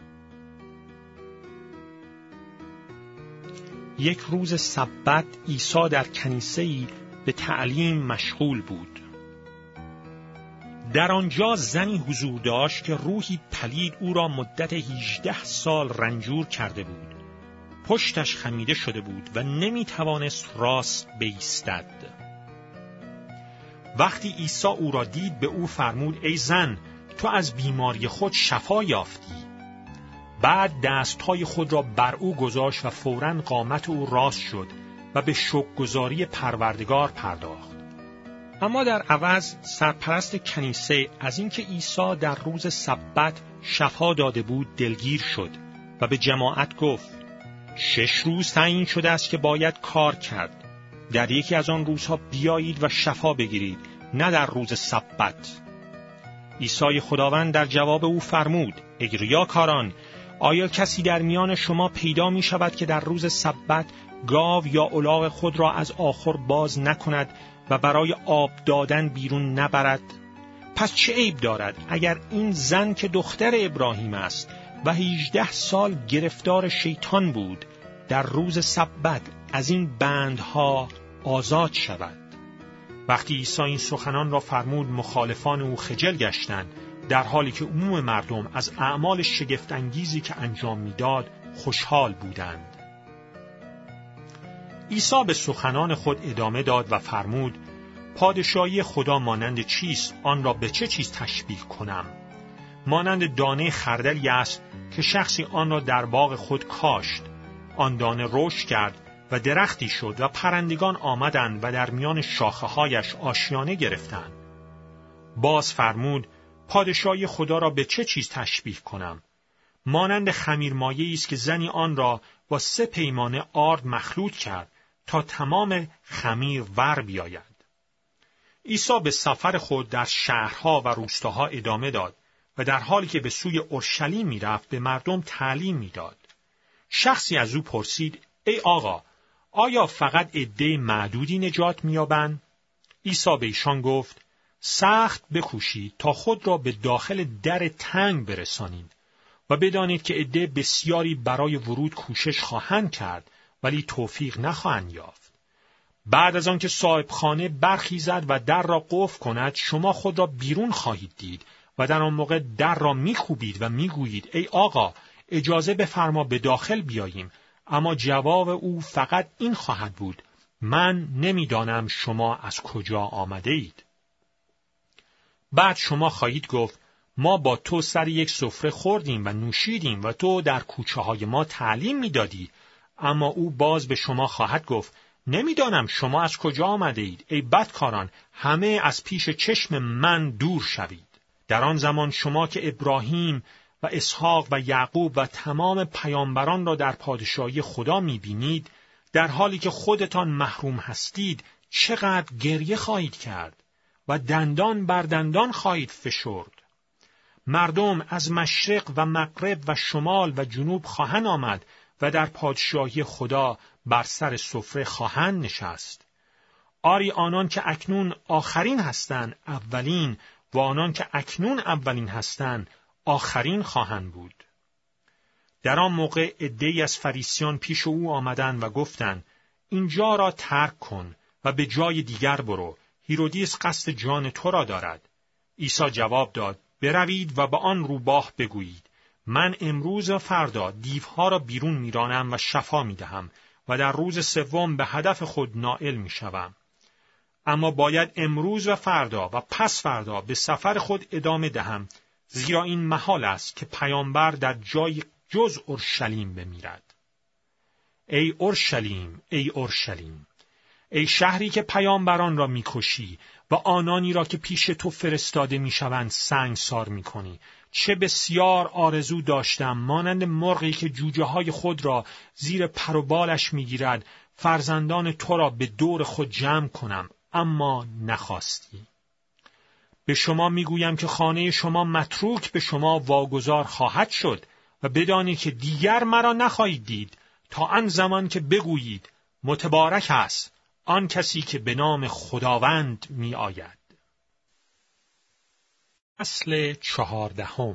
یک روز سبت عیسی در کنیسه‌ای به تعلیم مشغول بود. در آنجا زنی حضور داشت که روحی پلید او را مدت 18 سال رنجور کرده بود. پشتش خمیده شده بود و نمی‌توانست راست بایستد. وقتی عیسی او را دید به او فرمود: ای زن، تو از بیماری خود شفا یافتی. بعد دستهای خود را بر او گذاشت و فوراً قامت او راست شد و به شکرگزاری پروردگار پرداخت. اما در عوض سرپرست کنیسه از اینکه عیسی در روز سبت شفا داده بود دلگیر شد و به جماعت گفت: 6 روز تعیین شده است که باید کار کرد. در یکی از آن روزها بیایید و شفا بگیرید، نه در روز سبت. عیسی خداوند در جواب او فرمود: ای ریاکاران، آیا کسی در میان شما پیدا می شود که در روز سبت گاو یا الاغ خود را از آخر باز نکند و برای آب دادن بیرون نبرد؟ پس چه عیب دارد اگر این زن که دختر ابراهیم است و 18 سال گرفتار شیطان بود در روز سبت از این بندها آزاد شود؟ وقتی عیسی این سخنان را فرمود مخالفان او خجل گشتند، در حالی که عموم مردم از اعمال شگفت انگیزی که انجام میداد خوشحال بودند. عیسی به سخنان خود ادامه داد و فرمود: پادشاهی خدا مانند چیست؟ آن را به چه چیز تشبیه کنم؟ مانند دانه خردلی است که شخصی آن را در باغ خود کاشت. آن دانه رشد کرد و درختی شد و پرندگان آمدند و در میان شاخه‌هایش آشیانه گرفتند. باز فرمود: پادشاهی خدا را به چه چیز تشبیه کنم؟ مانند خمیرمایه‌ای است که زنی آن را با 3 پیمانه آرد مخلوط کرد تا تمام خمیر ور بیاید. عیسی به سفر خود در شهرها و روستاها ادامه داد و در حالی که به سوی اورشلیم می‌رفت به مردم تعلیم می‌داد. شخصی از او پرسید: ای آقا، آیا فقط عده معدودی نجات می‌یابند؟ عیسی به ایشان گفت: سخت بکوشید تا خود را به داخل در تنگ برسانید و بدانید که عده بسیاری برای ورود کوشش خواهند کرد ولی توفیق نخواهند یافت. بعد از آنکه صاحب خانه برخیزد و در را قفل کند، شما خود را بیرون خواهید دید و در آن موقع در را میکوبید و میگویید: ای آقا، اجازه بفرما به داخل بیاییم. اما جواب او فقط این خواهد بود: من نمیدانم شما از کجا آمده اید. بعد شما خواهید گفت: ما با تو سر یک سفره خوردیم و نوشیدیم و تو در کوچه های ما تعلیم میدادی. اما او باز به شما خواهد گفت: نمیدانم شما از کجا آمده اید. ای بدکاران، همه از پیش چشم من دور شوید. در آن زمان شما که ابراهیم و اسحاق و یعقوب و تمام پیامبران را در پادشاهی خدا میبینید، در حالی که خودتان محروم هستید، چقدر گریه خواهید کرد و دندان بر دندان خواهید فشرد. مردم از مشرق و مغرب و شمال و جنوب خواهند آمد و در پادشاهی خدا بر سر سفره خواهند نشست. آری آنان که اکنون آخرین هستند اولین و آنان که اکنون اولین هستند آخرین خواهند بود. در آن موقع عده‌ای از فریسیان پیش او آمدند و گفتند: اینجا را ترک کن و به جای دیگر برو، هیرودیس قصد جان تو را دارد. عیسی جواب داد: بروید و به آن روباه بگویید: من امروز و فردا دیوها را بیرون میرانم و شفا میدهم و در روز سوم به هدف خود نائل میشوم. اما باید امروز و فردا و پس فردا به سفر خود ادامه دهم، زیرا این محال است که پیامبر در جای جز اورشلیم بمیرد. ای اورشلیم، ای اورشلیم، ای شهری که پیامبران را میکشی و آنانی را که پیش تو فرستاده میشوند سنگسار میکنی. چه بسیار آرزو داشتم مانند مرغی که جوجه های خود را زیر پر و بالش میگیرد فرزندان تو را به دور خود جمع کنم، اما نخواستی. به شما میگویم که خانه شما متروک به شما واگذار خواهد شد و بدانید که دیگر مرا نخواهید دید تا آن زمان که بگویید: متبارک است آن کسی که به نام خداوند می آید. فصل 14.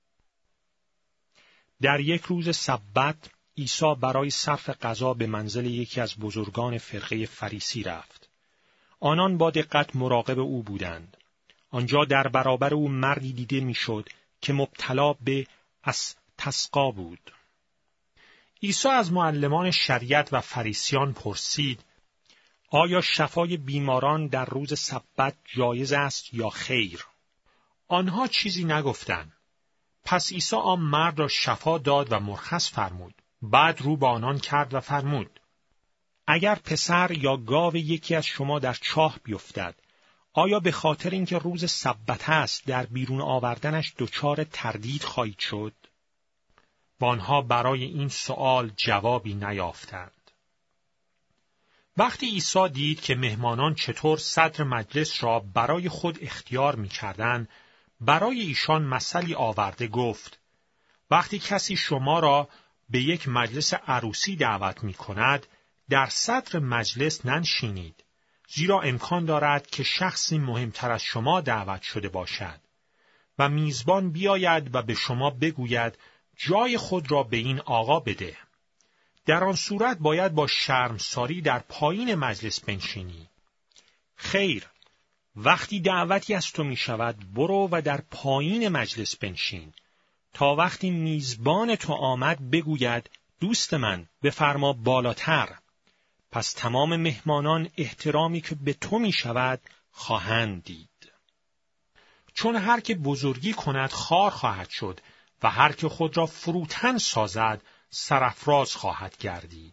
در یک روز سبت عیسی برای صرف غذا به منزل یکی از بزرگان فرقه فریسی رفت. آنان با دقت مراقب او بودند. آنجا در برابر او مردی دیده میشد که مبتلا به استسقا بود. عیسی از معلمان شریعت و فریسیان پرسید: آیا شفای بیماران در روز سبت جایز است یا خیر؟ آنها چیزی نگفتند. پس عیسی آن مرد را شفا داد و مرخص فرمود. بعد رو به آنان کرد و فرمود: اگر پسر یا گاو یکی از شما در چاه بیفتد، آیا به خاطر اینکه روز سبت است در بیرون آوردنش دچار تردید خواهید شد؟ و آنها برای این سؤال جوابی نیافتند. وقتی عیسی دید که مهمانان چطور صدر مجلس را برای خود اختیار می‌کردند، برای ایشان مثلی آورده گفت: وقتی کسی شما را به یک مجلس عروسی دعوت می‌کند، در صدر مجلس ننشینید، زیرا امکان دارد که شخصی مهمتر از شما دعوت شده باشد و میزبان بیاید و به شما بگوید جای خود را به این آقا بده. در آن صورت باید با شرمساری در پایین مجلس بنشینی. خیر، وقتی دعوتی از تو می شود برو و در پایین مجلس بنشین تا وقتی میزبان تو آمد بگوید دوست من بفرما بالاتر. پس تمام مهمانان احترامی که به تو می شود خواهند دید. چون هر که بزرگی کند خوار خواهد شد و هر که خود را فروتن سازد سرافراز خواهد گردید.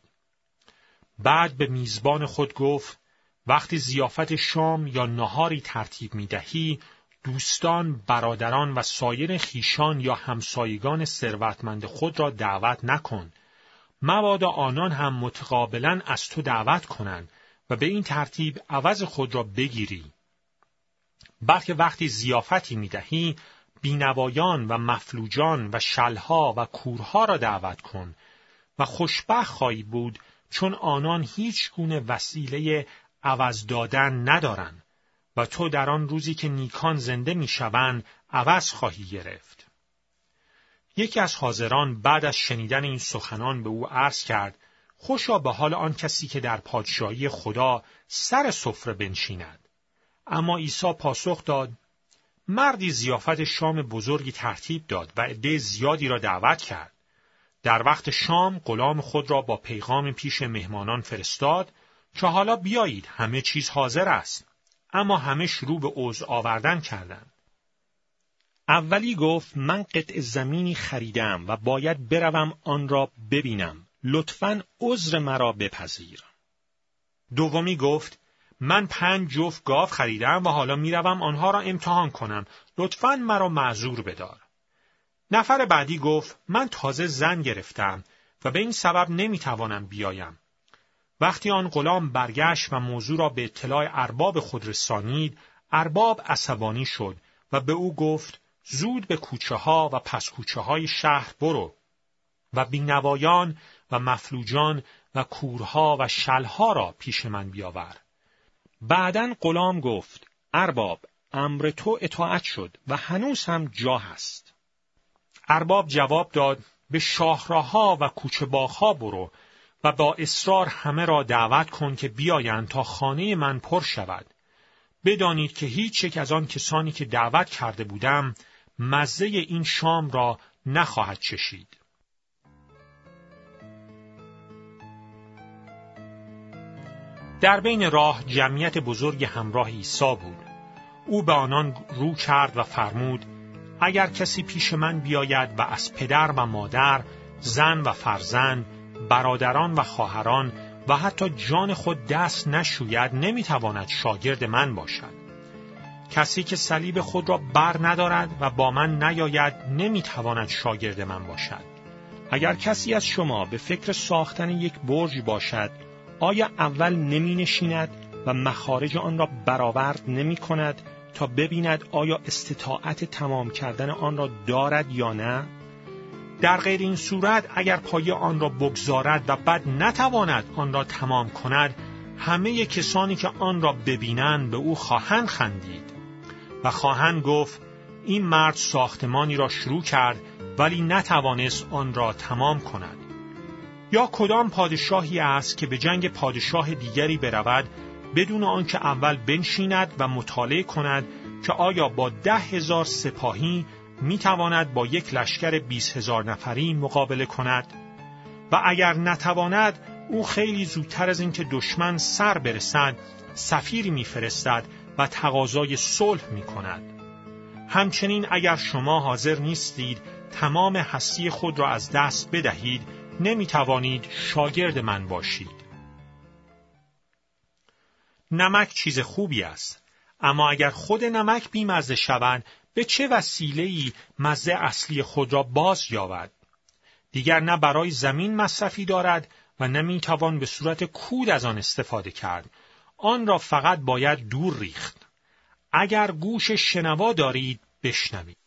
بعد به میزبان خود گفت وقتی ضیافت شام یا نهاری ترتیب می دهی، دوستان، برادران و سایر خویشان یا همسایگان ثروتمند خود را دعوت نکن، مبادا آنان هم متقابلا از تو دعوت کنند و به این ترتیب عوض خود را بگیری. بلکه وقتی ضیافتی می دهی، بینوایان و مفلوجان و شلها و کورها را دعوت کن و خوشبخت خواهی بود چون آنان هیچ گونه وسیله عوض دادن ندارند و تو در آن روزی که نیکان زنده می شوند عوض خواهی گرفت. یکی از حاضران بعد از شنیدن این سخنان به او عرض کرد خوشا به حال آن کسی که در پادشاهی خدا سر سفره بنشیند. اما عیسی پاسخ داد مردی ضیافت شام بزرگی ترتیب داد و عده زیادی را دعوت کرد. در وقت شام غلام خود را با پیغام پیش مهمانان فرستاد که حالا بیایید همه چیز حاضر است. اما همه شروع به عذر آوردن کردند. اولی گفت من قطع زمینی خریدم و باید بروم آن را ببینم. لطفاً عذر مرا بپذیر. دومی گفت من 5 جفت گاو خریدم و حالا میروم آنها را امتحان کنم. لطفاً مرا معذور بدار. نفر بعدی گفت من تازه زن گرفتم و به این سبب نمیتوانم بیایم. وقتی آن غلام برگشت و موضوع را به اطلاع ارباب خود رسانید، ارباب عصبانی شد و به او گفت زود به کوچه ها و پس کوچه های شهر برو و بینوایان و مفلوجان و کورها و شلها را پیش من بیاور. بعداً غلام گفت ارباب امر تو اطاعت شد و هنوز هم جا هست. ارباب جواب داد به شاهراها و کوچه باغ‌ها برو و با اصرار همه را دعوت کن که بیایند تا خانه من پر شود. بدانید که هیچ یک از آن کسانی که دعوت کرده بودم مزه این شام را نخواهد چشید. در بین راه جمعیت بزرگ همراه عیسی بود. او به آنان رو کرد و فرمود اگر کسی پیش من بیاید و از پدر و مادر، زن و فرزند، برادران و خواهران و حتی جان خود دست نشوید نمیتواند شاگرد من باشد. کسی که صلیب خود را بر ندارد و با من نیاید نمیتواند شاگرد من باشد. اگر کسی از شما به فکر ساختن یک برج باشد، آیا اول نمی نشیند و مخارج آن را برآورد نمی کند تا ببیند آیا استطاعت تمام کردن آن را دارد یا نه؟ در غیر این صورت اگر پایه آن را بگذارد و بعد نتواند آن را تمام کند، همه کسانی که آن را ببینند به او خواهند خندید و خواهند گفت این مرد ساختمانی را شروع کرد ولی نتوانست آن را تمام کند. یا کدام پادشاهی است که به جنگ پادشاه دیگری برود بدون آنکه اول بنشیند و مطالعه کند که آیا با 10,000 سپاهی میتواند با یک لشکر 20,000 نفری مقابله کند؟ و اگر نتواند او خیلی زودتر از اینکه دشمن سر برسد سفیری میفرستد و تقاضای صلح میکند. همچنین اگر شما حاضر نیستید تمام هستی خود را از دست بدهید نمیتوانید شاگرد من باشید. نمک چیز خوبی است، اما اگر خود نمک بی‌مزه شود به چه وسیله‌ای مزه اصلی خود را باز یابد؟ دیگر نه برای زمین مصرفی دارد و نمیتوان به صورت کود از آن استفاده کرد. آن را فقط باید دور ریخت. اگر گوش شنوا دارید بشنوید.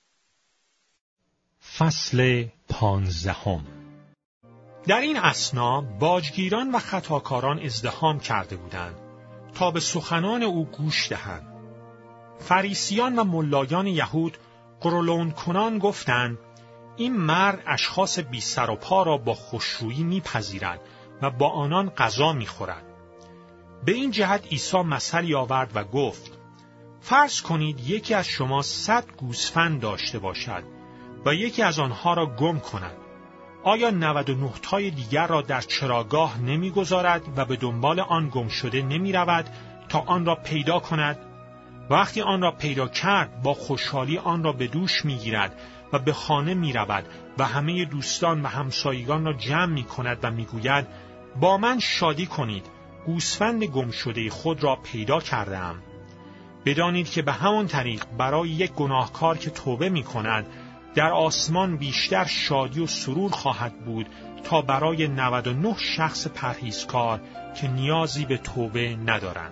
فصل 15. در این اثنا باجگیران و خطاکاران ازدحام کرده بودند تا به سخنان او گوش دهند. فریسیان و ملایان یهود قرولند کنان گفتند این مرد اشخاص بی سر و پا را با خوشرویی میپذیرد و با آنان غذا میخورد. به این جهت عیسی مثلی آورد و گفت فرض کنید یکی از شما 100 گوسفند داشته باشد و یکی از آنها را گم کند. آیا 99 تای دیگر را در چراگاه نمیگذارد و به دنبال آن گم شده نمیرود تا آن را پیدا کند؟ وقتی آن را پیدا کرد با خوشحالی آن را به دوش میگیرد و به خانه میرود و همه دوستان و همسایگان را جمع میکند و میگوید با من شادی کنید، گوسفند گم شده خود را پیدا کردم. بدانید که به همان طریق برای یک گناهکار که توبه میکند در آسمان بیشتر شادی و سرور خواهد بود تا برای 99 شخص پرهیزکار که نیازی به توبه ندارند.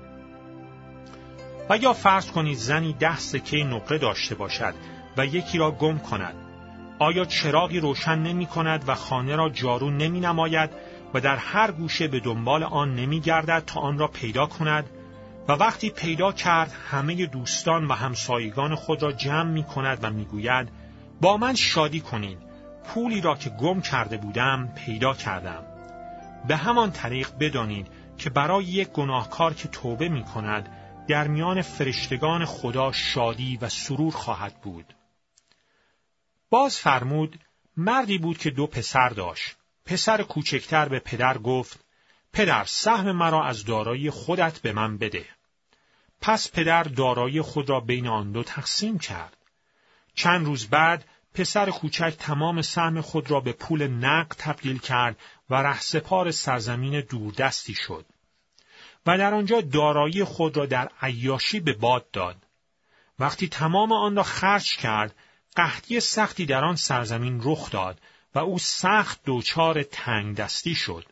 و یا فرض کنید زنی 10 سکه نقره داشته باشد و یکی را گم کند. آیا چراغی روشن نمی کند و خانه را جارو نمی نماید و در هر گوشه به دنبال آن نمی گردد تا آن را پیدا کند؟ و وقتی پیدا کرد همه دوستان و همسایگان خود را جمع می کند و می گوید با من شادی کنید، پولی را که گم کرده بودم پیدا کردم. به همان طریق بدانید که برای یک گناهکار که توبه می کند در میان فرشتگان خدا شادی و سرور خواهد بود. باز فرمود مردی بود که 2 پسر داشت. پسر کوچکتر به پدر گفت پدر سهم مرا از دارایی خودت به من بده. پس پدر دارایی خود را بین آن 2 تقسیم کرد. چند روز بعد پسر کوچک تمام سهم خود را به پول نقد تبدیل کرد و رهسپار سرزمین دوردستی شد و در آنجا دارایی خود را در عیاشی به باد داد. وقتی تمام آن را خرج کرد، قحطی سختی در آن سرزمین رخ داد و او سخت دچار تنگ دستی شد.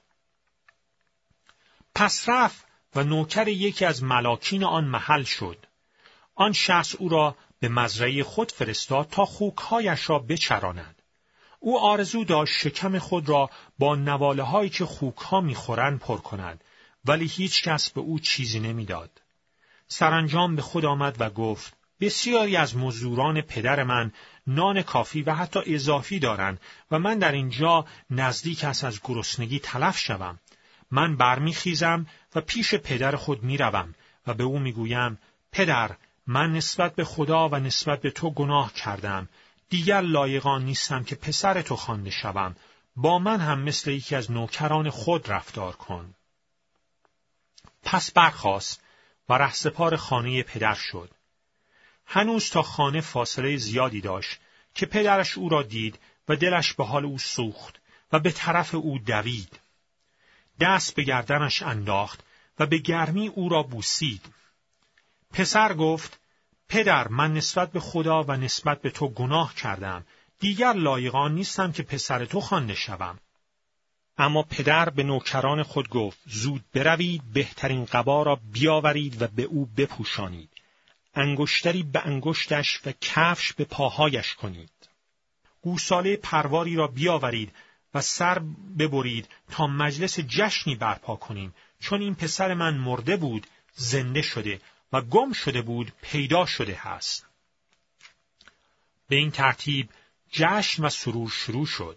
پس رفت و نوکر یکی از ملاکین آن محل شد. آن شخص او را به مزرعه خود فرستاد تا خوکهایش را بچراند. او آرزو داشت شکم خود را با نواله‌هایی که خوکها می‌خورند پر کند، ولی هیچ کس به او چیزی نمی‌داد. سرانجام به خود آمد و گفت بسیاری از مزدوران پدر من نان کافی و حتی اضافی دارند و من در اینجا نزدیک است از گرسنگی تلف شوم. من برمیخیزم و پیش پدر خود میروم و به او میگویم پدر، من نسبت به خدا و نسبت به تو گناه کردم. دیگر لایق آن نیستم که پسر تو خوانده شوم. با من هم مثل یکی از نوکران خود رفتار کن. پس برخاست و رهسپار خانه پدر شد. هنوز تا خانه فاصله زیادی داشت که پدرش او را دید و دلش به حال او سوخت و به طرف او دوید. دست به گردنش انداخت و به گرمی او را بوسید. پسر گفت پدر، من نسبت به خدا و نسبت به تو گناه کردم. دیگر لایق آن نیستم که پسر تو خوانده شوم. اما پدر به نوکران خود گفت زود بروید، بهترین قبا را بیاورید و به او بپوشانید. انگشتری به انگشتش و کفش به پاهایش کنید. گوساله پرواری را بیاورید و سر ببرید تا مجلس جشنی برپا کنیم، چون این پسر من مرده بود زنده شده و گم شده بود پیدا شده هست. به این ترتیب جشن و سرور شروع شد.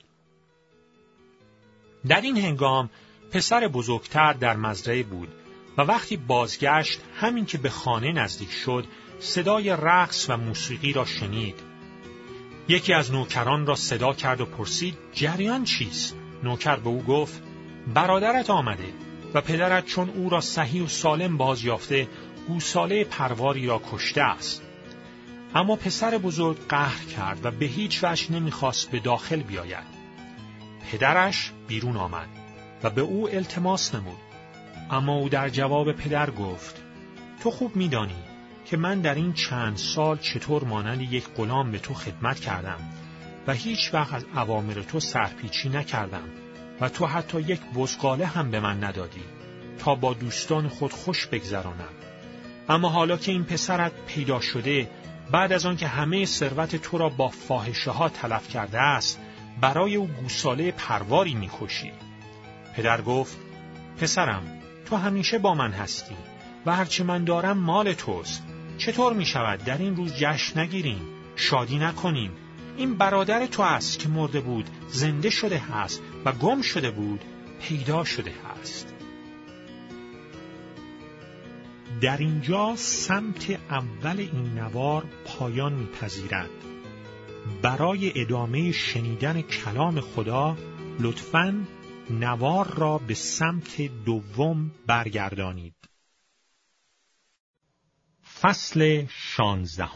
در این هنگام پسر بزرگتر در مزرعه بود و وقتی بازگشت همین که به خانه نزدیک شد صدای رقص و موسیقی را شنید. یکی از نوکران را صدا کرد و پرسید جریان چیست؟ نوکر به او گفت برادرت آمده و پدرت چون او را صحیح و سالم بازیافته گوساله پرواری را کشته است. اما پسر بزرگ قهر کرد و به هیچ وجه نمیخواست به داخل بیاید. پدرش بیرون آمد و به او التماس نمود. اما او در جواب پدر گفت تو خوب میدانی که من در این چند سال چطور مانند یک غلام به تو خدمت کردم و هیچ وقت از اوامر تو سرپیچی نکردم و تو حتی یک بزغاله هم به من ندادی تا با دوستان خود خوش بگذرانم. اما حالا که این پسرت پیدا شده، بعد از آن که همه ثروت تو را با فاحشه ها تلف کرده است، برای او گوساله پرواری میکشی. پدر گفت پسرم، تو همیشه با من هستی و هرچه من دارم مال توست. چطور می شود در این روز جشن نگیریم، شادی نکنیم؟ این برادر تو است که مرده بود، زنده شده است و گم شده بود، پیدا شده است. در اینجا سمت اول این نوار پایان می‌پذیرد. برای ادامه شنیدن کلام خدا لطفاً نوار را به سمت دوم برگردانید. فصل 16.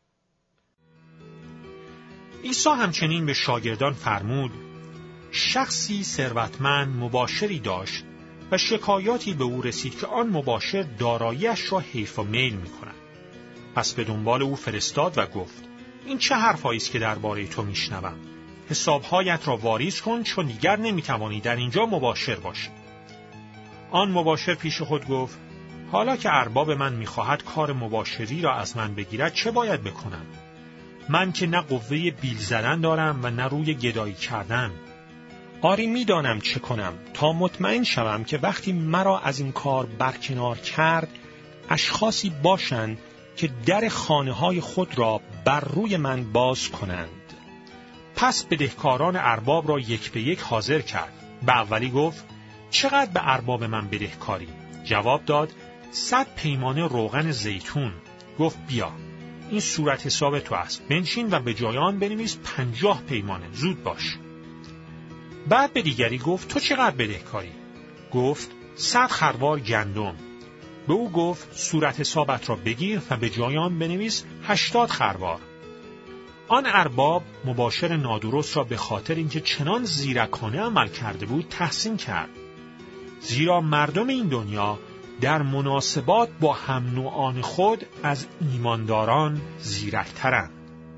عیسی همچنین به شاگردان فرمود: شخصی ثروتمند مباشری داشت و شکایاتی به او رسید که آن مباشر دارایی‌اش را حیف و میل می‌کند. پس به دنبال او فرستاد و گفت: این چه حرفایی است که درباره تو میشنوم؟ حسابهایت را واریز کن، چون دیگر نمیتوانی در اینجا مباشر باشی. آن مباشر پیش خود گفت: حالا که ارباب من میخواهد کار مباشری را از من بگیرد، چه باید بکنم؟ من که نه قوه بیل زدن دارم و نه روی گدایی کردن. آری میدانم چه کنم تا مطمئن شوم که وقتی مرا از این کار برکنار کرد، اشخاصی باشند که در خانه‌های خود را بر روی من باز کنند. پس بدهکاران ارباب را یک به یک حاضر کرد. به اولی گفت: چقدر به ارباب من بدهکاری؟ جواب داد: 100 پیمانه روغن زیتون. گفت: بیا، این صورت حساب تو است، بنشین و به جای آن بنویس 50 پیمانه، زود باش. بعد به دیگری گفت: تو چقدر بدهکاری؟ گفت: 100 خروار گندم. به او گفت: صورت حسابت را بگیر و به جای آن بنویس 80 خروار. آن ارباب مباشر نادرست را به خاطر اینکه چنان زیرکانه عمل کرده بود تحسین کرد. زیرا مردم این دنیا در مناسبات با هم نوعان خود از ایمانداران زیرکترند.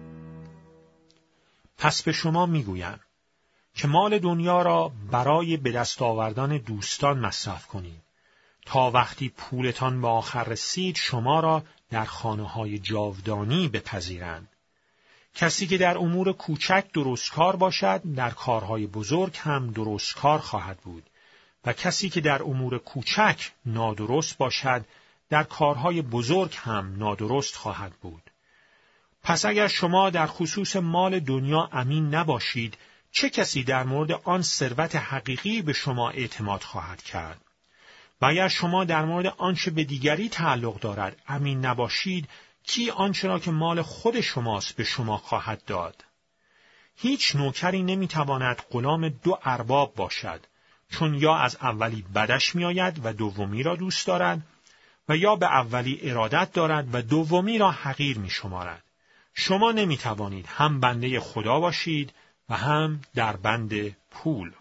پس به شما میگویم که مال دنیا را برای به دست آوردن دوستان مصرف کنید، تا وقتی پولتان به آخر رسید شما را در خانه‌های جاودانی بپذیرند. کسی که در امور کوچک درستکار باشد، در کارهای بزرگ هم درستکار خواهد بود، و کسی که در امور کوچک نادرست باشد، در کارهای بزرگ هم نادرست خواهد بود. پس اگر شما در خصوص مال دنیا امین نباشید، چه کسی در مورد آن ثروت حقیقی به شما اعتماد خواهد کرد؟ و اگر شما در مورد آنچه به دیگری تعلق دارد امین نباشید، کی آنچه را که مال خود شماست به شما خواهد داد؟ هیچ نوکری نمیتواند غلام 2 ارباب باشد، چون یا از اولی بدش میآید و دومی را دوست دارد، و یا به اولی ارادت دارد و دومی را حقیر میشمارد. شما نمیتوانید هم بنده خدا باشید و هم در بند پول.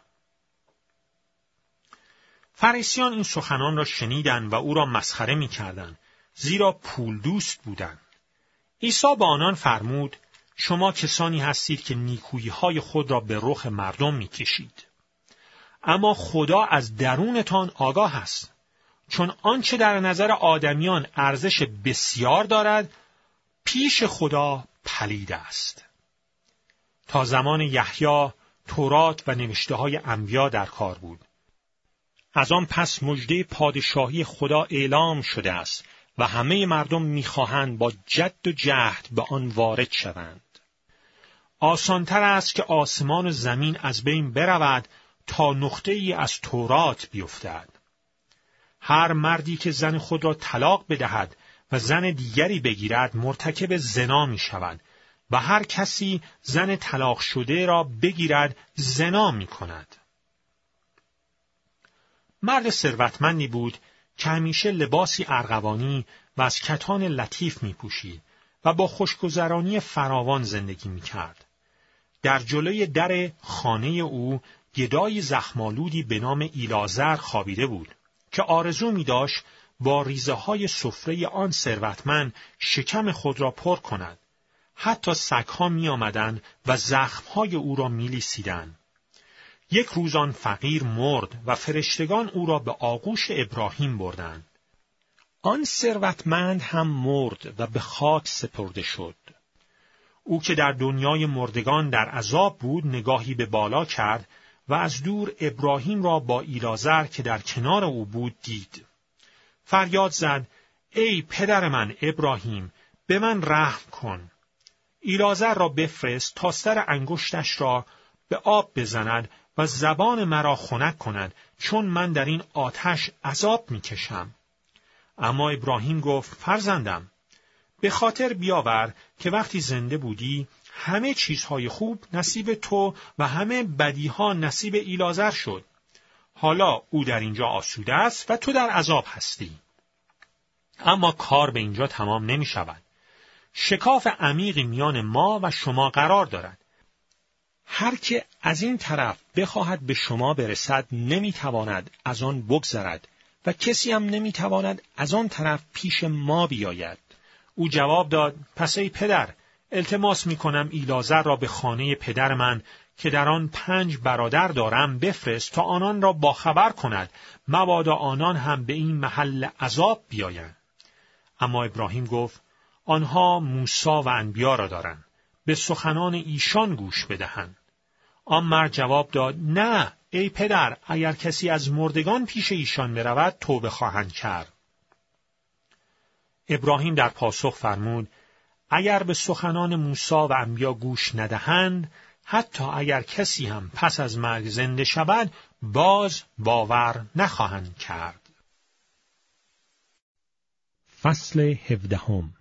فریسیان این سخنان را شنیدند و او را مسخره میکردند، زیرا پول دوست بودند. عیسی به آنان فرمود: شما کسانی هستید که نیکویی‌های خود را به رخ مردم میکشید، اما خدا از درونتان آگاه است، چون آنچه در نظر آدمیان ارزش بسیار دارد پیش خدا پلید است. تا زمان یحیی تورات و نوشته‌های انبیا در کار بود. از آن پس مژده پادشاهی خدا اعلام شده است و همه مردم می‌خواهند با جد و جهد به آن وارد شوند. آسان‌تر است که آسمان و زمین از بین برود تا نقطه‌ای از تورات بیفتد. هر مردی که زن خود را طلاق بدهد و زن دیگری بگیرد مرتکب زنا می‌شود و هر کسی زن طلاق شده را بگیرد زنا می‌کند. مرد ثروتمندی بود که همیشه لباسی ارغوانی و از کتان لطیف می‌پوشید و با خوشگذرانی فراوان زندگی می‌کرد. در جلوی در خانه او گدای زخم‌آلودی به نام ایلازر خوابیده بود که آرزو می‌داشت با ریزه‌های سفره آن ثروتمند شکم خود را پر کند. حتی سگ‌ها می‌آمدند و زخم‌های او را می‌لیسیدند. یک روز آن فقیر مرد و فرشتگان او را به آغوش ابراهیم بردند. آن ثروتمند هم مرد و به خاک سپرده شد. او که در دنیای مردگان در عذاب بود نگاهی به بالا کرد و از دور ابراهیم را با ایلازر که در کنار او بود دید. فریاد زد: ای پدر من ابراهیم، به من رحم کن. ایلعازر را بفرست تا سر انگشتش را به آب بزند و زبان مرا خنک کند، چون من در این آتش عذاب میکشم. اما ابراهیم گفت فرزندم، به خاطر بیاور که وقتی زنده بودی همه چیزهای خوب نصیب تو و همه بدیها نصیب ایلعازر شد. حالا او در اینجا آسوده است و تو در عذاب هستی. اما کار به اینجا تمام نمی شود. شکاف عمیقی میان ما و شما قرار دارد. هر که از این طرف بخواهد به شما برسد نمیتواند از آن بگذرد و کسی هم نمیتواند از آن طرف پیش ما بیاید. او جواب داد: پس ای پدر، التماس میکنم ایلعازر را به خانه پدر من که در آن 5 برادر دارم بفرست تا آنان را باخبر کند، مبادا آنان هم به این محل عذاب بیایند. اما ابراهیم گفت: آنها موسی و انبیا را دارند، به سخنان ایشان گوش بدهند. آن مرد جواب داد: نه ای پدر، اگر کسی از مردگان پیش ایشان برود توبه خواهند کرد. ابراهیم در پاسخ فرمود: اگر به سخنان موسی و انبیا گوش ندهند، حتی اگر کسی هم پس از مرگ زنده شود، باز باور نخواهند کرد. فصل 17.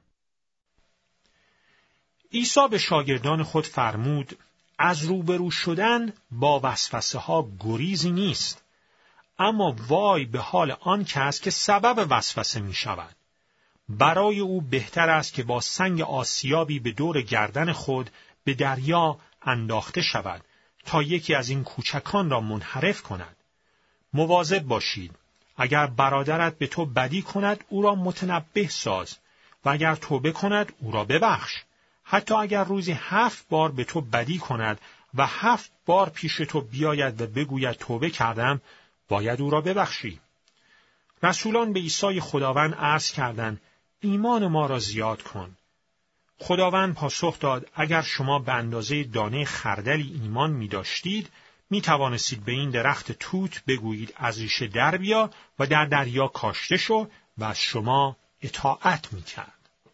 عیسی به شاگردان خود فرمود: از روبرو شدن با وسوسه ها گریزی نیست، اما وای به حال آن کس که سبب وسوسه می شود. برای او بهتر است که با سنگ آسیابی به دور گردن خود به دریا انداخته شود تا یکی از این کوچکان را منحرف کند. مواظب باشید، اگر برادرت به تو بدی کند او را متنبه ساز و اگر توبه کند او را ببخش. حتی اگر روزی 7 بار به تو بدی کند و 7 بار پیش تو بیاید و بگوید توبه کردم، باید او را ببخشی. رسولان به عیسی خداوند عرض کردند: ایمان ما را زیاد کن. خداوند پاسخ داد: اگر شما به اندازه دانه خردلی ایمان می داشتید، می توانستید به این درخت توت بگویید از ریشه در بیا و در دریا کاشته شو و از شما اطاعت می کرد.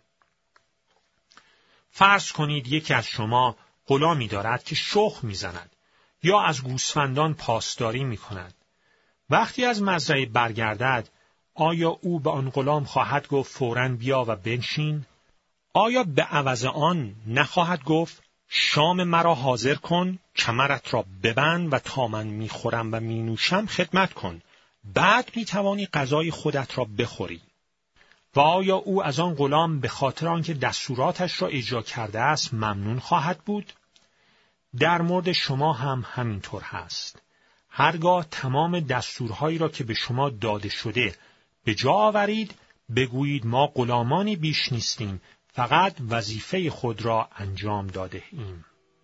فرض کنید یکی از شما غلامی دارد که شخم می زند یا از گوسفندان پاسداری می کند. وقتی از مزرعه برگردد، آیا او به آن غلام خواهد گفت فوراً بیا و بنشین؟ آیا به عوض آن نخواهد گفت شام مرا حاضر کن، کمرت را ببند و تا من میخورم و مینوشم خدمت کن، بعد میتوانی غذای خودت را بخوری؟ و آیا او از آن غلام به خاطر آنکه دستوراتش را اجرا کرده است ممنون خواهد بود؟ در مورد شما هم همینطور هست. هرگاه تمام دستورهایی را که به شما داده شده به جا آورید، بگویید ما غلامانی بیش نیستیم، فقط وظیفه خود را انجام داده ایم.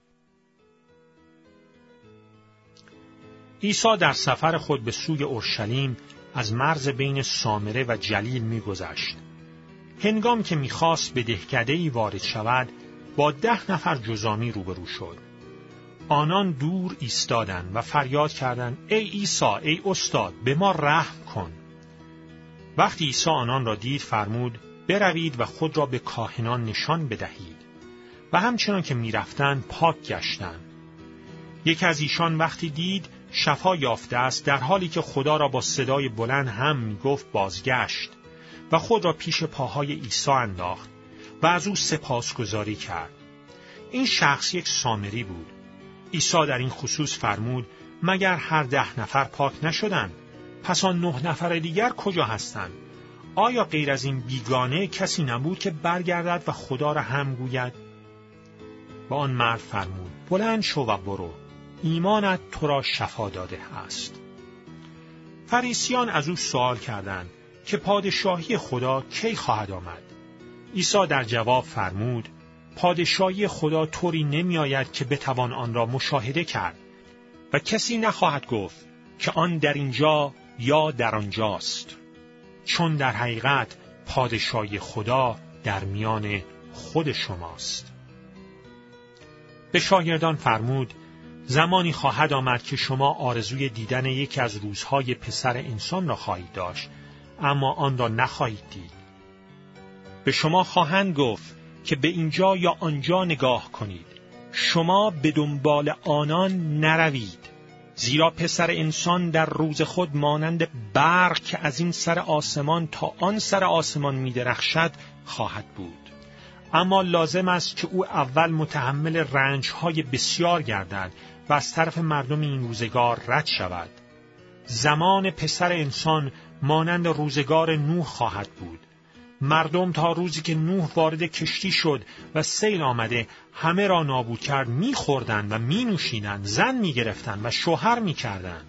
عیسی در سفر خود به سوی اورشلیم از مرز بین سامره و جلیل می‌گذشت. هنگام که می‌خواست به دهکده‌ای وارد شود، با 10 نفر جزامی روبرو شد. آنان دور ایستادند و فریاد کردند: ای عیسی، ای استاد، به ما رحم کن. وقتی عیسی آنان را دید فرمود: بروید و خود را به کاهنان نشان بدهید. و همچنان که می‌رفتند پاک گشتند. یکی از ایشان وقتی دید شفا یافته است، در حالی که خدا را با صدای بلند هم می‌گفت بازگشت و خود را پیش پاهای عیسی انداخت و از او سپاسگزاری کرد. این شخص یک سامری بود. عیسی در این خصوص فرمود: مگر هر 10 نفر پاک نشدند؟ پس آن 9 نفر دیگر کجا هستند؟ آیا غیر از این بیگانه کسی نبود که برگردد و خدا را هم گوید؟ با آن مرد فرمود: بلند شو و برو، ایمانت تو را شفا داده است. فریسیان از او سوال کردند که پادشاهی خدا کی خواهد آمد؟ عیسی در جواب فرمود: پادشاهی خدا طوری نمی آید که بتوان آن را مشاهده کرد و کسی نخواهد گفت که آن در اینجا یا در آنجاست، چون در حقیقت پادشاهی خدا در میان خود شماست. به شاگردان فرمود: زمانی خواهد آمد که شما آرزوی دیدن یکی از روزهای پسر انسان را خواهید داشت، اما آن را نخواهید دید. به شما خواهند گفت که به اینجا یا آنجا نگاه کنید. شما به دنبال آنان نروید. زیرا پسر انسان در روز خود مانند برق که از این سر آسمان تا آن سر آسمان می درخشد خواهد بود. اما لازم است که او اول متحمل رنج‌های بسیار گردد و از طرف مردم این روزگار رد شود. زمان پسر انسان مانند روزگار نوح خواهد بود. مردم تا روزی که نوح وارد کشتی شد و سیل آمده همه را نابود کرد می‌خوردند و می‌نوشیدند، زن می‌گرفتند و شوهر می‌کردند.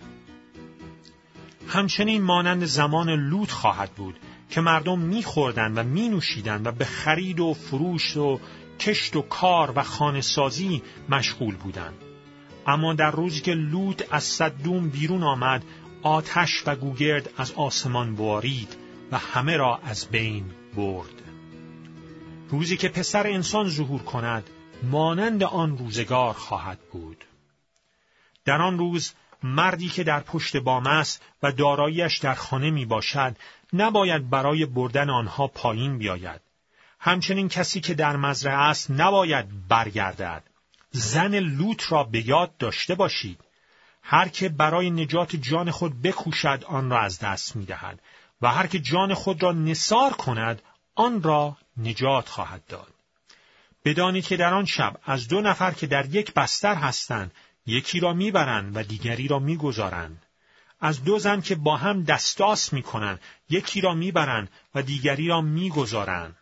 همچنین مانند زمان لوط خواهد بود که مردم می‌خوردند و می‌نوشیدند و به خرید و فروش و کشت و کار و خانه‌سازی مشغول بودند. اما در روزی که لوط از سدوم بیرون آمد، آتش و گوگرد از آسمان بارید و همه را از بین برد. روزی که پسر انسان ظهور کند، مانند آن روزگار خواهد بود. در آن روز مردی که در پشت بام است و داراییش در خانه می باشد، نباید برای بردن آنها پایین بیاید. همچنین کسی که در مزرعه است نباید برگردد. زن لوط را به یاد داشته باشید. هر که برای نجات جان خود بکوشد آن را از دست می دهد و هر که جان خود را نثار کند آن را نجات خواهد داد. بدانید که در آن شب از 2 نفر که در یک بستر هستند یکی را میبرند و دیگری را میگذارند. از 2 زن که با هم دستاس میکنند یکی را میبرند و دیگری را میگذارند.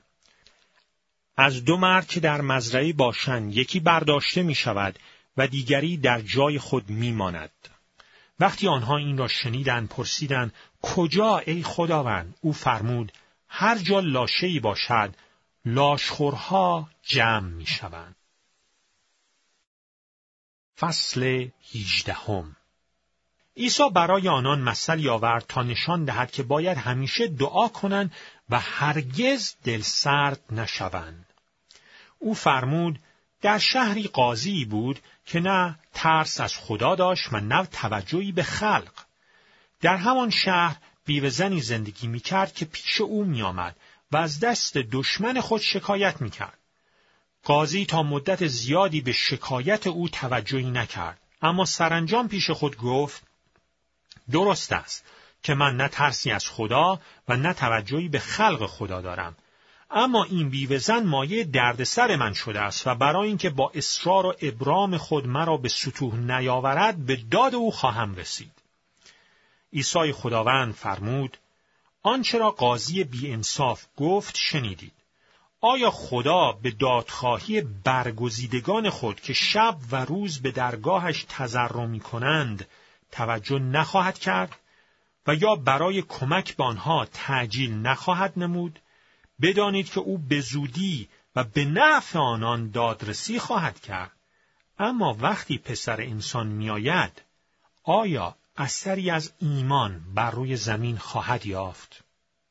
از 2 مرد که در مزرعه باشند یکی برداشته میشود و دیگری در جای خود میماند. وقتی آنها این را شنیدند پرسیدند کجا ای خداوند؟ او فرمود هر جا لاشه‌ای باشد لاشخورها جمع میشوند. فصل 18. عیسی برای آنان مثلی آورد تا نشان دهد که باید همیشه دعا کنند و هرگز دلسرد نشوند. او فرمود در شهری قاضی بود که نه ترس از خدا داشت و نه توجهی به خلق. در همان شهر بیوه‌زنی زندگی می‌کرد که پیش او می‌آمد و از دست دشمن خود شکایت می‌کرد. قاضی تا مدت زیادی به شکایت او توجهی نکرد، اما سرانجام پیش خود گفت درست است که من نه ترسی از خدا و نه توجهی به خلق خدا دارم، اما این بیوه‌زن مایه دردسر من شده است و برای اینکه با اصرار و ابرام خود مرا به ستوه نیاورد به داد او خواهم رسید. عیسی خداوند فرمود آنچه را قاضی بی‌انصاف گفت شنیدید. آیا خدا به دادخواهی برگزیدگان خود که شب و روز به درگاهش تضرع می‌کنند توجه نخواهد کرد و یا برای کمک به آنها تعجیل نخواهد نمود؟ بدانید که او به زودی و به نفع آنان دادرسی خواهد کرد. اما وقتی پسر انسان میآید، آیا اثری از ایمان بر روی زمین خواهد یافت؟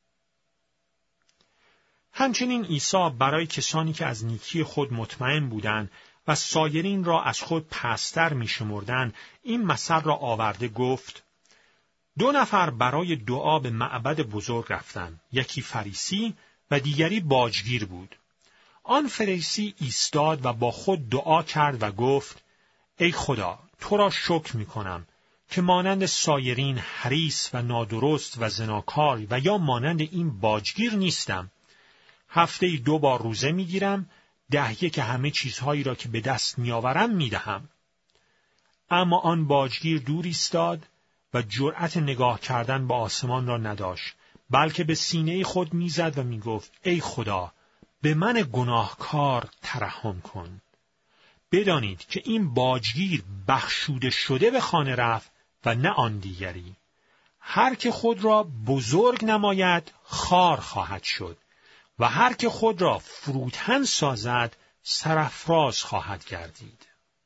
همچنین عیسی برای کسانی که از نیکی خود مطمئن بودند و سایرین را از خود پست‌تر می‌شمردند این مثل را آورده گفت 2 نفر برای دعا به معبد بزرگ رفتند، یکی فریسی و دیگری باجگیر بود. آن فریسی ایستاد و با خود دعا کرد و گفت ای خدا تو را شکر می‌کنم که مانند سایرین حریص و نادرست و زناکار و یا مانند این باجگیر نیستم. هفته‌ای 2 بار روزه می‌گیرم، 10 که همه چیزهایی را که به دست می‌آورم می‌دهم. اما آن باجگیر دور ایستاد و جرأت نگاه کردن به آسمان را نداشت، بلکه به سینه خود می‌زد و می‌گفت ای خدا به من گناهکار ترحم کن. بدانید که این باجگیر بخشوده شده به خانه رفت و نه آن دیگری. هر که خود را بزرگ نماید خوار خواهد شد و هر که خود را فروتن سازد سرافراز خواهد گردید.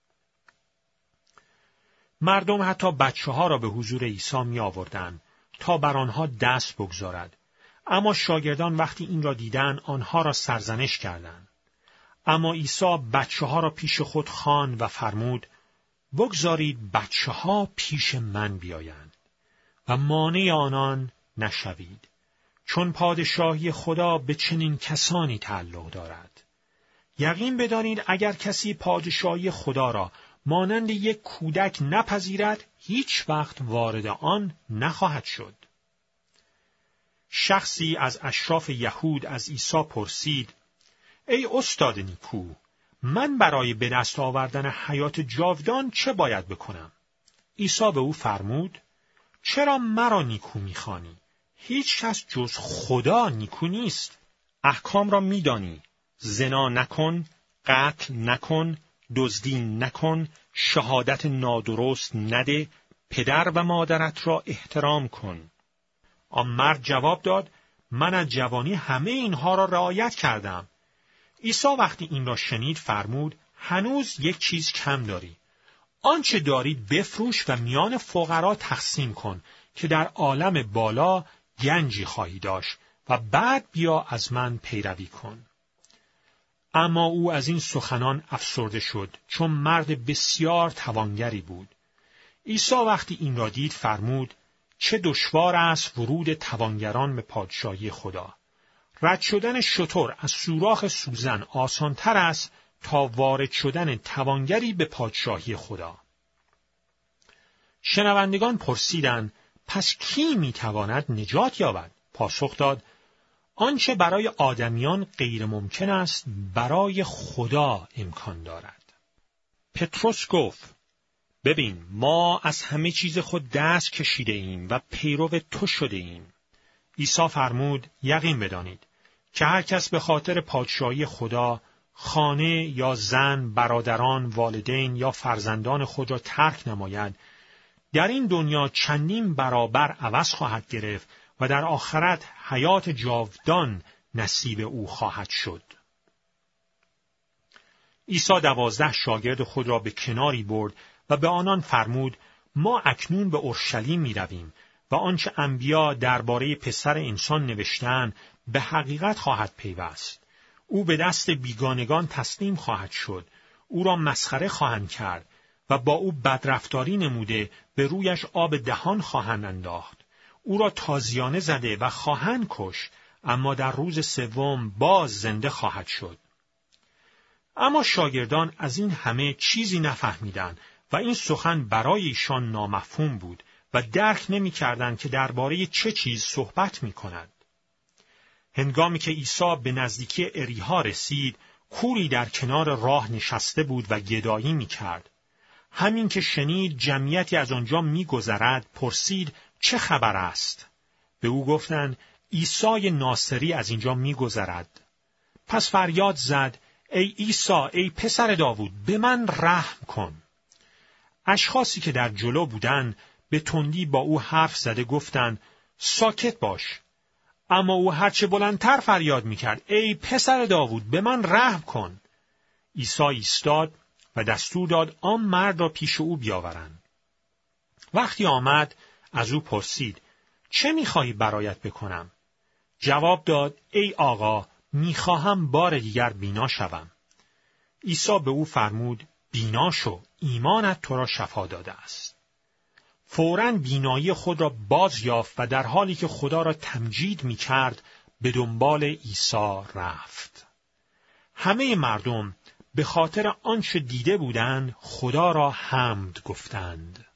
مردم حتی بچه‌ها را به حضور عیسی می آوردند تا بر آنها دست بگذارد، اما شاگردان وقتی این را دیدند آنها را سرزنش کردند. اما عیسی بچه‌ها را پیش خود خواند و فرمود بگذارید بچه‌ها پیش من بیایند و مانع آنان نشوید، چون پادشاهی خدا به چنین کسانی تعلق دارد. یقین بدانید اگر کسی پادشاهی خدا را مانند یک کودک نپذیرد، هیچ وقت وارد آن نخواهد شد. شخصی از اشراف یهود از عیسی پرسید: ای استاد نیکو، من برای به دست آوردن حیات جاودان چه باید بکنم؟ عیسی به او فرمود: چرا مرا نیکو می‌خوانی؟ هیچ کس جز خدا نیکو نیست. احکام را می‌دانی: زنا نکن، قتل نکن، دزدی نکن، شهادت نادرست نده، پدر و مادرت را احترام کن. آن مرد جواب داد: من از جوانی همه اینها را رعایت کردم. عیسی وقتی این را شنید فرمود: هنوز یک چیز کم داری. آنچه دارید بفروش و میان فقرا تقسیم کن که در عالم بالا گنجی خواهی داشت و بعد بیا از من پیروی کن. اما او از این سخنان افسرده شد، چون مرد بسیار توانگری بود. عیسی وقتی این را دید فرمود: چه دشوار است ورود توانگران به پادشاهی خدا. رد شدن شتر از سوراخ سوزن آسان‌تر است تا وارد شدن توانگری به پادشاهی خدا. شنوندگان پرسیدند: پس کی میتواند نجات یابد؟ پاسخ داد: آنچه برای آدمیان غیر ممکن است برای خدا امکان دارد. پتروس گفت: ببین، ما از همه چیز خود دست کشیده ایم و پیرو تو شده ایم. عیسی فرمود: یقین بدانید که هر کس به خاطر پادشاهی خدا خانه یا زن، برادران، والدین یا فرزندان خود را ترک نماید، در این دنیا چندین برابر عوض خواهد گرفت و در آخرت حیات جاودان نصیب او خواهد شد. عیسی 12 شاگرد خود را به کناری برد و به آنان فرمود: ما اکنون به اورشلیم می رویم و آنچه انبیا درباره پسر انسان نوشتند به حقیقت خواهد پیوست. او به دست بیگانگان تسلیم خواهد شد، او را مسخره خواهند کرد و با او بدرفتاری نموده به رویش آب دهان خواهند انداخت. او را تازیانه زده و خواهند کشت، اما در روز سوم باز زنده خواهد شد. اما شاگردان از این همه چیزی نفهمیدند و این سخن برای ایشان نامفهوم بود و درک نمی‌کردند که درباره چه چیز صحبت می‌کند. هنگامی که عیسی به نزدیکی اریحا رسید، کوری در کنار راه نشسته بود و گدایی می‌کرد. همین که شنید جمعیتی از آنجا می‌گذرد، پرسید: چه خبر است؟ به او گفتند: عیسی ناصری از اینجا می‌گذرد. پس فریاد زد: ای عیسی، ای پسر داوود، به من رحم کن. اشخاصی که در جلو بودند به تندی با او حرف زده گفتند: ساکت باش. اما او هرچه بلندتر فریاد می‌کرد: ای پسر داوود، به من رحم کن. عیسی ایستاد و دستور داد آن مرد را پیش او بیاورند. وقتی آمد از او پرسید: چه می‌خواهی برایت بکنم؟ جواب داد: ای آقا، می‌خواهم بار دیگر بینا شوم. عیسی به او فرمود: بینا شو، ایمانت تو را شفا داده است. فوراً بینایی خود را باز یافت و در حالی که خدا را تمجید می‌کرد به دنبال عیسی رفت. همه مردم به خاطر آنچه دیده بودند خدا را حمد گفتند.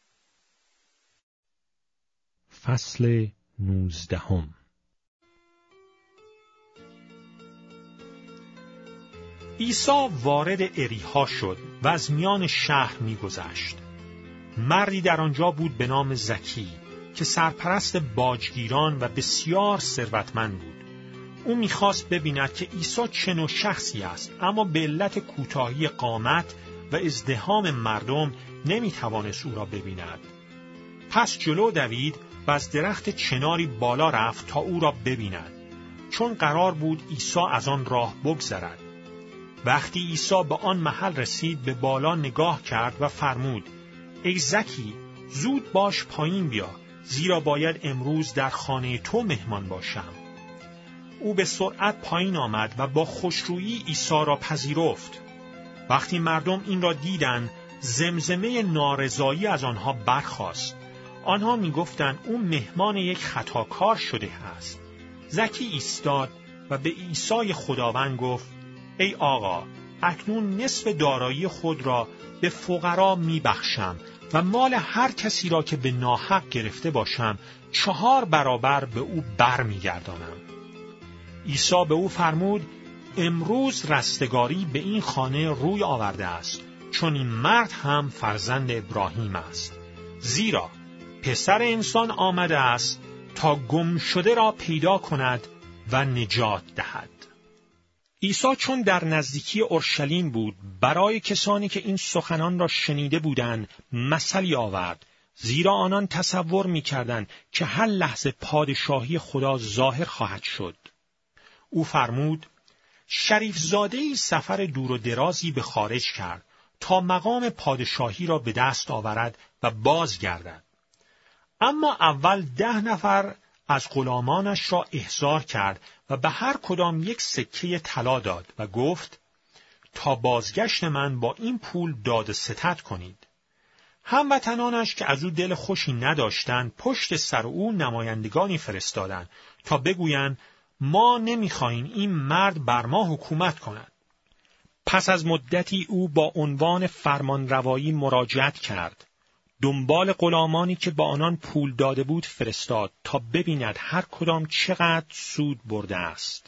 فصل 19. عیسی وارد اریحا شد و از میان شهر می‌گذشت. مردی در آنجا بود به نام زکی که سرپرست باجگیران و بسیار ثروتمند بود. او می‌خواست ببیند که عیسی چه نوع شخصی است، اما به علت کوتاهی قامت و ازدحام مردم نمی‌توانست او را ببیند. پس جلو دوید و از درخت چناری بالا رفت تا او را ببیند، چون قرار بود عیسی از آن راه بگذرد. وقتی عیسی به آن محل رسید به بالا نگاه کرد و فرمود: ای زکی، زود باش پایین بیا، زیرا باید امروز در خانه تو مهمان باشم. او به سرعت پایین آمد و با خوشرویی عیسی را پذیرفت. وقتی مردم این را دیدند، زمزمه نارضایی از آنها برخاست. آنها می‌گفتند او مهمان یک خطاکار شده است. زکی ایستاد و به عیسی خداوند گفت: ای آقا، اکنون نصف دارایی خود را به فقرا میبخشم و مال هر کسی را که به ناحق گرفته باشم 4 برابر به او بر میگردانم. عیسی به او فرمود: امروز رستگاری به این خانه روی آورده است، چون این مرد هم فرزند ابراهیم است. زیرا پسر انسان آمده است تا گم شده را پیدا کند و نجات دهد. عیسی چون در نزدیکی اورشلیم بود، برای کسانی که این سخنان را شنیده بودند مثلی آورد، زیرا آنان تصور می‌کردند که هر لحظه پادشاهی خدا ظاهر خواهد شد. او فرمود: شریف زاده‌ای سفر دور و درازی به خارج کرد تا مقام پادشاهی را به دست آورد و بازگردد. اما اول 10 نفر از غلامانش را احضار کرد و به هر کدام 1 سکه طلا داد و گفت: تا بازگشت من با این پول داد و ستد کنید. هموطنانش که از او دل خوشی نداشتند پشت سر او نمایندگانی فرستادند تا بگویند: ما نمی‌خواهیم این مرد بر ما حکومت کند. پس از مدتی او با عنوان فرمانروایی مراجعت کرد. دنبال غلامانی که با آنان پول داده بود فرستاد تا ببیند هر کدام چقدر سود برده است.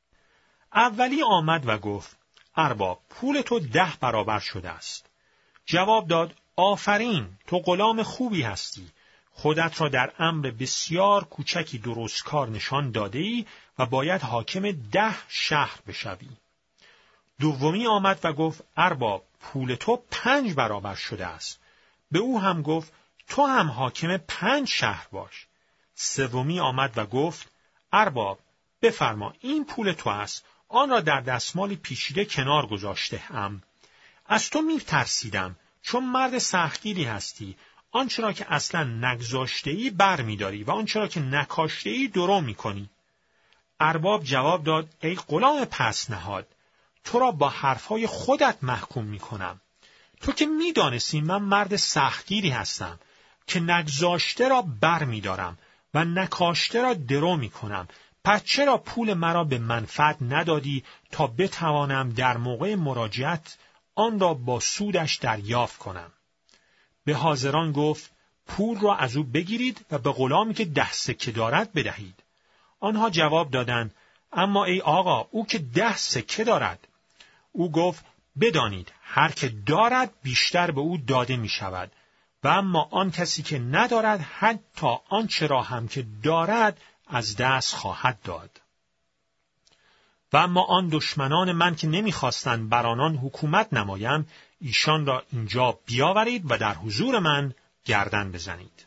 اولی آمد و گفت: ارباب، پول تو 10 برابر شده است. جواب داد: آفرین، تو غلام خوبی هستی. خودت را در امر بسیار کوچکی درستکار نشان داده ای و باید حاکم 10 شهر بشوی. دومی آمد و گفت: ارباب، پول تو 5 برابر شده است. به او هم گفت: تو هم حاکم 5 شهر باش. سومی آمد و گفت: ارباب، بفرما، این پول تو است. آن را در دستمال پیچیده کنار گذاشته ام. از تو می‌ترسیدم، چون مرد سختگیری هستی. آنچه را که اصلا نگذاشته‌ای بر می‌داری و آنچه را که نکاشته‌ای درو می‌کنی. ارباب جواب داد: ای غلام پست نهاد، تو را با حرفهای خودت محکوم می‌کنم. تو که می‌دانستی من مرد سختگیری هستم که نگذاشته را بر می‌دارم و نکاشته را درو می‌کنم. پس چرا پول مرا به منفعت ندادی تا بتوانم در موقع مراجعت آن را با سودش دریافت کنم؟ به حاضران گفت: پول را از او بگیرید و به غلامی که 10 سکه دارد بدهید. آنها جواب دادند: اما ای آقا، او که 10 سکه دارد. او گفت: بدانید هر که دارد بیشتر به او داده می شود و اما آن کسی که ندارد حتی آنچه را هم که دارد از دست خواهد داد. و اما آن دشمنان من که نمی‌خواستند بر آنان حکومت نمایم، ایشان را اینجا بیاورید و در حضور من گردن بزنید.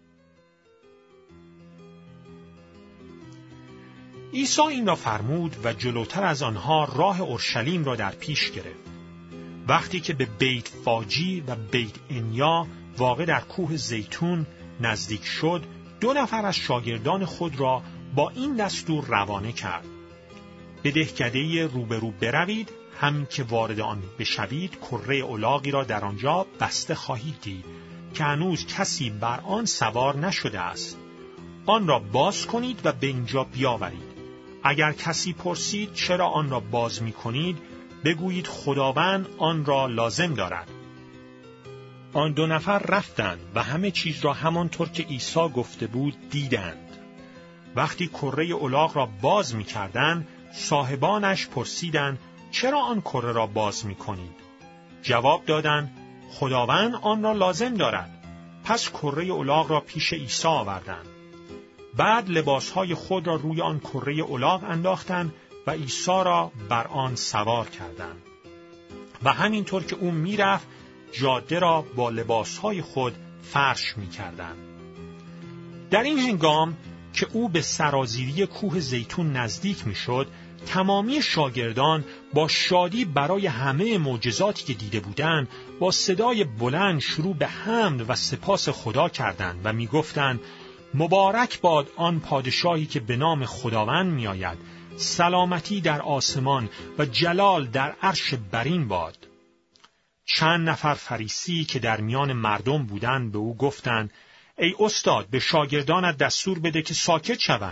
عیسی این را فرمود و جلوتر از آنها راه اورشلیم را در پیش گرفت. وقتی که به بیت فاجی و بیت انیا واقع در کوه زیتون نزدیک شد، 2 نفر از شاگردان خود را با این دستور روانه کرد: به دهکده روبرو بروید، همین که وارد آن بشوید کره الاغی را در آنجا بسته خواهید دید که هنوز کسی بر آن سوار نشده است. آن را باز کنید و به اینجا بیاورید. اگر کسی پرسید چرا آن را باز می کنید، بگویید خداوند آن را لازم دارد. آن 2 نفر رفتند و همه چیز را همانطور که عیسی گفته بود دیدند. وقتی کره الاغ را باز می کردند، صاحبانش پرسیدند: چرا آن کره را باز می کنید؟ جواب دادند: خداوند آن را لازم دارد. پس کره الاغ را پیش عیسی آوردند. بعد لباسهای خود را روی آن کره الاغ انداختند و عیسی را بر آن سوار کردند. و همینطور که او میرفت جاده را با لباسهای خود فرش می‌کردند. در این هنگام که او به سرازیری کوه زیتون نزدیک می‌شد، تمامی شاگردان با شادی برای همه معجزاتی که دیده بودند با صدای بلند شروع به حمد و سپاس خدا کردند و می‌گفتند: مبارک باد آن پادشاهی که به نام خداوند می‌آید، سلامتی در آسمان و جلال در عرش برین باد. چند نفر فریسی که در میان مردم بودند به او گفتند: ای استاد، به شاگردانت دستور بده که ساکت شوند.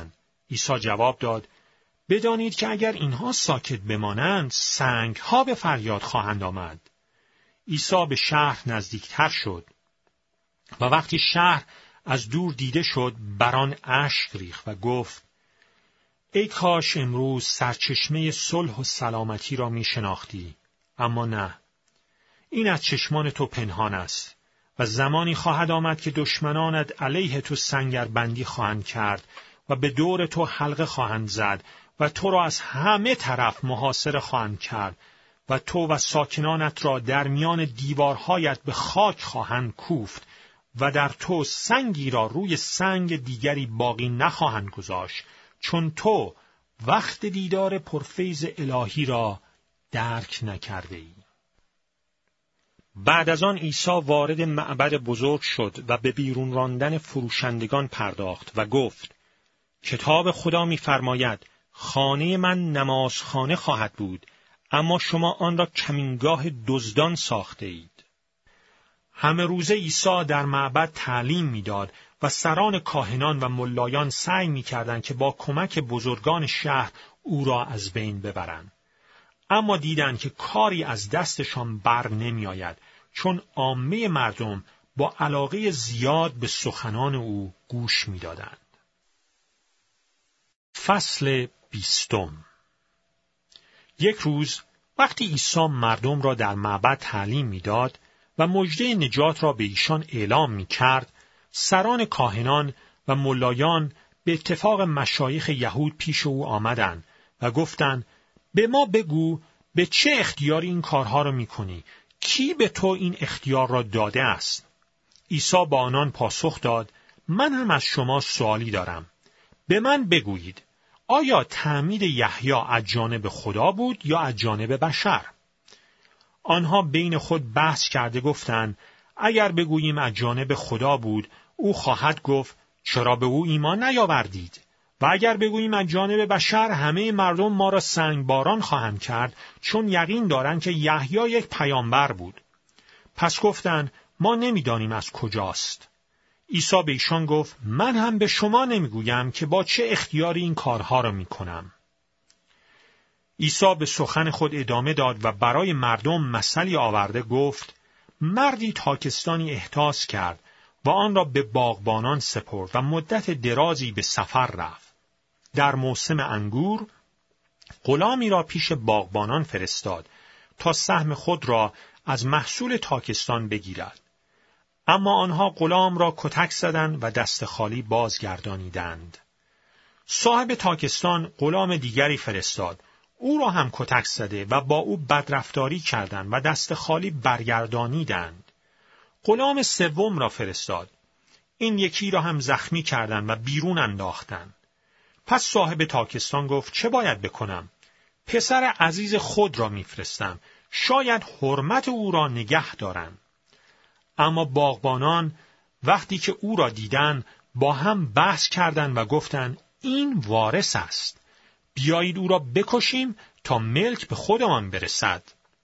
عیسی جواب داد: بدانید که اگر اینها ساکت بمانند، سنگ‌ها به فریاد خواهند آمد. عیسی به شهر نزدیکتر شد و وقتی شهر از دور دیده شد، بر آن اشک ریخت و گفت: ای کاش امروز سرچشمه صلح و سلامتی را می شناختی، اما نه، این از چشمان تو پنهان است و زمانی خواهد آمد که دشمنانت علیه تو سنگربندی خواهند کرد و به دور تو حلقه خواهند زد و تو را از همه طرف محاصره خواهند کرد و تو و ساکنانت را در میان دیوارهایت به خاک خواهند کوفت و در تو سنگی را روی سنگ دیگری باقی نخواهند گذاشت، چون تو وقت دیدار پرفیض الهی را درک نکرده ای. بعد از آن عیسی وارد معبد بزرگ شد و به بیرون راندن فروشندگان پرداخت و گفت: کتاب خدا می‌فرماید خانه من نمازخانه خواهد بود، اما شما آن را کمینگاه دزدان ساخته اید. همه روزه عیسی در معبد تعلیم می‌داد و سران کاهنان و ملایان سعی می‌کردند که با کمک بزرگان شهر او را از بین ببرند. اما دیدند که کاری از دستشان بر نمی‌آید، چون عامه مردم با علاقه زیاد به سخنان او گوش می‌دادند. فصل 20. یک روز وقتی عیسی مردم را در معبد تعلیم می‌داد و مژده نجات را به ایشان اعلام می‌کرد، سران کاهنان و ملایان به اتفاق مشایخ یهود پیش او آمدند و گفتند: به ما بگو به چه اختیاری این کارها را می‌کنی؟ کی به تو این اختیار را داده است؟ عیسی با آنان پاسخ داد: من هم از شما سؤالی دارم. به من بگویید، آیا تعمید یحیی از جانب خدا بود یا از جانب بشر؟ آنها بین خود بحث کرده گفتند: اگر بگوییم از جانب خدا بود، او خواهد گفت: چرا به او ایمان نیاوردید؟ و اگر بگوییم از جانب بشر، همه مردم ما را سنگباران خواهند کرد، چون یقین دارند که یحیی یک پیامبر بود. پس گفتند: ما نمیدانیم از کجاست. عیسی به ایشان گفت: من هم به شما نمیگویم که با چه اختیاری این کارها را میکنم. عیسی به سخن خود ادامه داد و برای مردم مثلی آورده گفت: مردی تاکستانی احداث کرد و آن را به باغبانان سپرد و مدت درازی به سفر رفت. در موسم انگور غلامی را پیش باغبانان فرستاد تا سهم خود را از محصول تاکستان بگیرد. اما آنها غلام را کتک زدند و دست خالی بازگردانیدند. صاحب تاکستان غلام دیگری فرستاد. او را هم کتک زده و با او بدرفتاری کردند و دست خالی برگردانیدند. غلام سوم را فرستاد. این یکی را هم زخمی کردند و بیرون انداختند. پس صاحب تاکستان گفت: چه باید بکنم؟ پسر عزیز خود را میفرستم، شاید حرمت او را نگه دارند. اما باغبانان وقتی که او را دیدند با هم بحث کردند و گفتند: این وارث است، بیایید او را بکشیم تا ملک به خودمان برسد.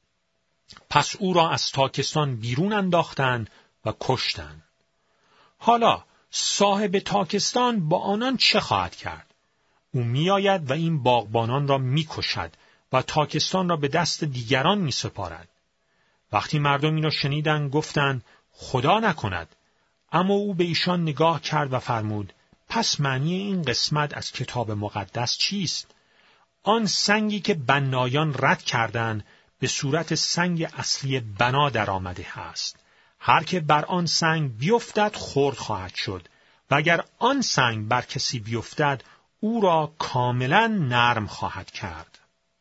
پس او را از تاکستان بیرون انداختند و کشتند. حالا صاحب تاکستان با آنان چه خواهد کرد؟ او میآید و این باغبانان را میکشد و تاکستان را به دست دیگران میسپارد. وقتی مردم این را شنیدند گفتند: خدا نکند. اما او به ایشان نگاه کرد و فرمود: پس معنی این قسمت از کتاب مقدس چیست؟ آن سنگی که بنایان رد کردند به صورت سنگ اصلی بنا در آمده است. هر که بر آن سنگ بیفتد خرد خواهد شد و اگر آن سنگ بر کسی بیفتد او را کاملا نرم خواهد کرد.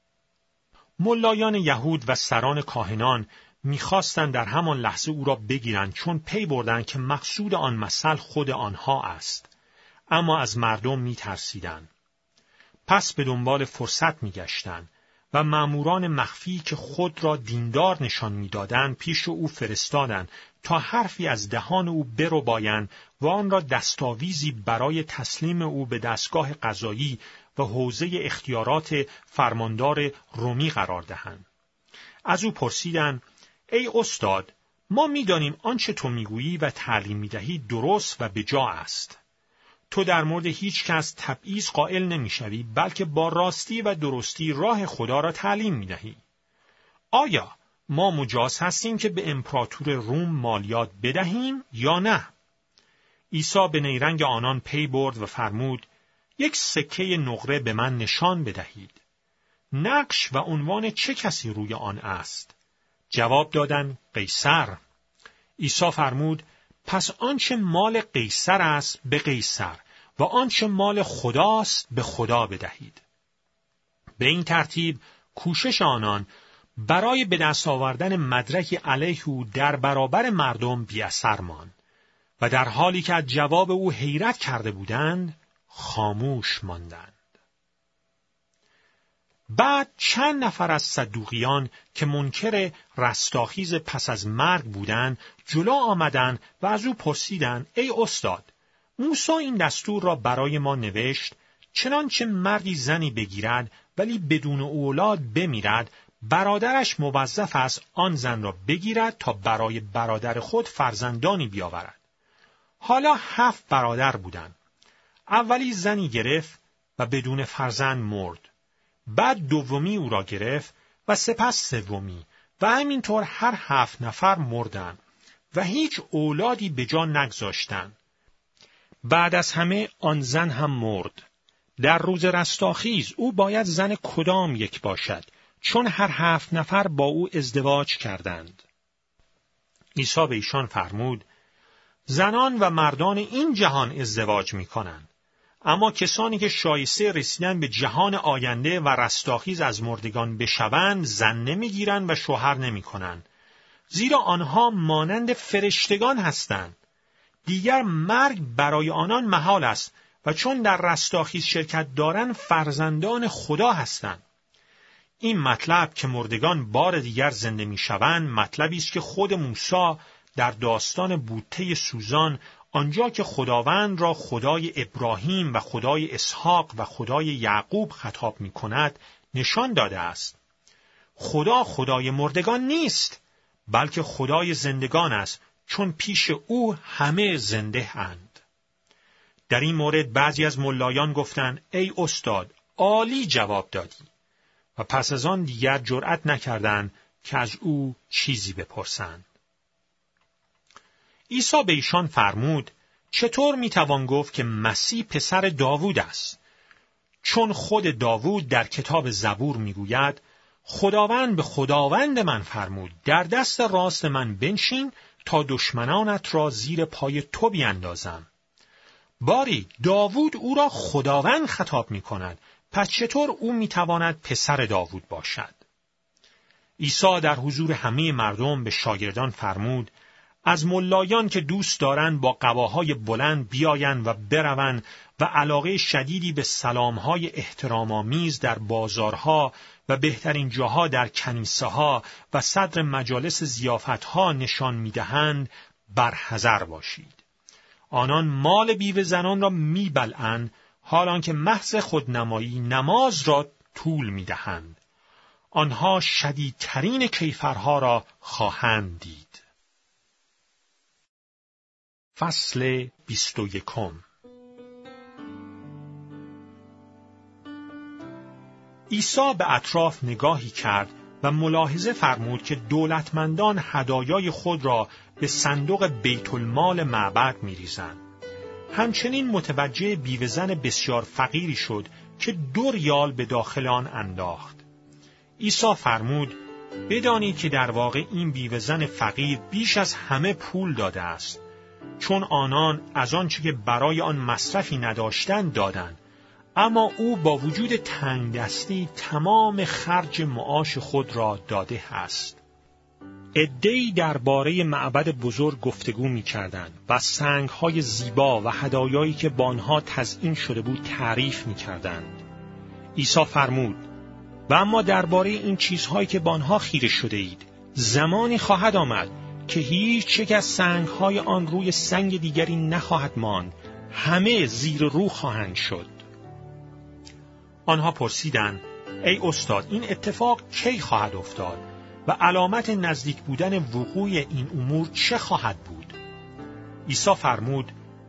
ملایان یهود و سران کاهنان می‌خواستند در همان لحظه او را بگیرند، چون پی بردند که مقصود آن مثل خود آنها است، اما از مردم می‌ترسیدند. پس به دنبال فرصت می‌گشتند و ماموران مخفی که خود را دیندار نشان می‌دادند پیش او فرستادند تا حرفی از دهان او بربایند و آن را دستاویزی برای تسلیم او به دستگاه قضایی و حوزه اختیارات فرماندار رومی قرار دهند. از او پرسیدند: ای استاد، ما می‌دانیم آنچه تو می‌گویی و تعلیم می‌دهی درست و بجا است. تو در مورد هیچ کس تبعیض قائل نمی‌شوی، بلکه با راستی و درستی راه خدا را تعلیم می‌دهی. آیا ما مجاز هستیم که به امپراتور روم مالیات بدهیم یا نه؟ عیسی به نیرنگ آنان پی برد و فرمود: یک سکه نقره به من نشان بدهید. نقش و عنوان چه کسی روی آن است؟ جواب دادند: قیصر. عیسی فرمود: پس آنچه مال قیصر است به قیصر و آنچه مال خداست به خدا بدهید. به این ترتیب کوشش آنان برای به دست آوردن مدرکی علیه او در برابر مردم بی اثر ماند و در حالی که از جواب او حیرت کرده بودند خاموش ماندند. بعد چند نفر از صدوقیان که منکر رستاخیز پس از مرگ بودند جلو آمدند و از او پرسیدند: ای استاد، موسی این دستور را برای ما نوشت چنانچه مردی زنی بگیرد ولی بدون اولاد بمیرد، برادرش موظف است آن زن را بگیرد تا برای برادر خود فرزندانی بیاورد. حالا 7 برادر بودند. اولی زنی گرفت و بدون فرزند مرد. بعد دومی او را گرفت و سپس سومی و همینطور هر 7 نفر مردند و هیچ اولادی به جا نگذاشتند. بعد از همه آن زن هم مرد. در روز رستاخیز او باید زن کدام یک باشد، چون هر 7 نفر با او ازدواج کردند. عیسی به ایشان فرمود: زنان و مردان این جهان ازدواج می کنند، اما کسانی که شایسته رسیدن به جهان آینده و رستاخیز از مردگان بشوند زن نمیگیرند و شوهر نمی کنند، زیرا آنها مانند فرشتگان هستند. دیگر مرگ برای آنان محال است و چون در رستاخیز شرکت دارند فرزندان خدا هستند. این مطلب که مردگان بار دیگر زنده میشوند مطلبی است که خود موسی در داستان بوته سوزان، آنجا که خداوند را خدای ابراهیم و خدای اسحاق و خدای یعقوب خطاب می کند نشان داده است. خدا خدای مردگان نیست، بلکه خدای زندگان است، چون پیش او همه زنده اند. در این مورد بعضی از ملایان گفتند: ای استاد، عالی جواب دادی. و پس از آن دیگر جرأت نکردند که از او چیزی بپرسند. عیسی به ایشان فرمود: چطور میتوان گفت که مسیح پسر داوود است؟ چون خود داوود در کتاب زبور میگوید: خداوند به خداوند من فرمود در دست راست من بنشین تا دشمنانت را زیر پای تو بیندازم. باری داوود او را خداوند خطاب میکند، پس چطور او میتواند پسر داوود باشد؟ عیسی در حضور همه مردم به شاگردان فرمود: از ملایان که دوست دارند با قباهای بلند بیایند و بروند و علاقه شدیدی به سلامهای احترام‌آمیز در بازارها و بهترین جاها در کنیسه‌ها و صدر مجالس ضیافت‌ها نشان می‌دهند، برحذر باشید. آنان مال بیوه زنان را می‌بلعند، حالان که محض خودنمایی نماز را طول می‌دهند. آنها شدیدترین کیفرها را خواهند دید. فصل 21. عیسی به اطراف نگاهی کرد و ملاحظه فرمود که دولتمندان هدایای خود را به صندوق بیت المال معبد می‌ریزند. همچنین متوجه بیوه زن بسیار فقیری شد که 2 ریال به داخل آن انداخت. عیسی فرمود: بدانید که در واقع این بیوه زن فقیر بیش از همه پول داده است، چون آنان از آنچه که برای آن مصرفی نداشتند دادند، اما او با وجود تنگدستی تمام خرج معاش خود را داده است. عده‌ای درباره معبد بزرگ گفتگو می‌کردند و سنگ‌های زیبا و هدایایی که با آنها تزیین شده بود تعریف می‌کردند. عیسی فرمود: و اما درباره این چیزهایی که با آنها خیره شده اید، زمانی خواهد آمد که هیچ یک از سنگ‌های آن روی سنگ دیگری نخواهد ماند، همه زیر رو خواهند شد. آنها پرسیدند: ای استاد، این اتفاق کی خواهد افتاد و علامت نزدیک بودن وقوع این امور چه خواهد بود؟ عیسی فرمود: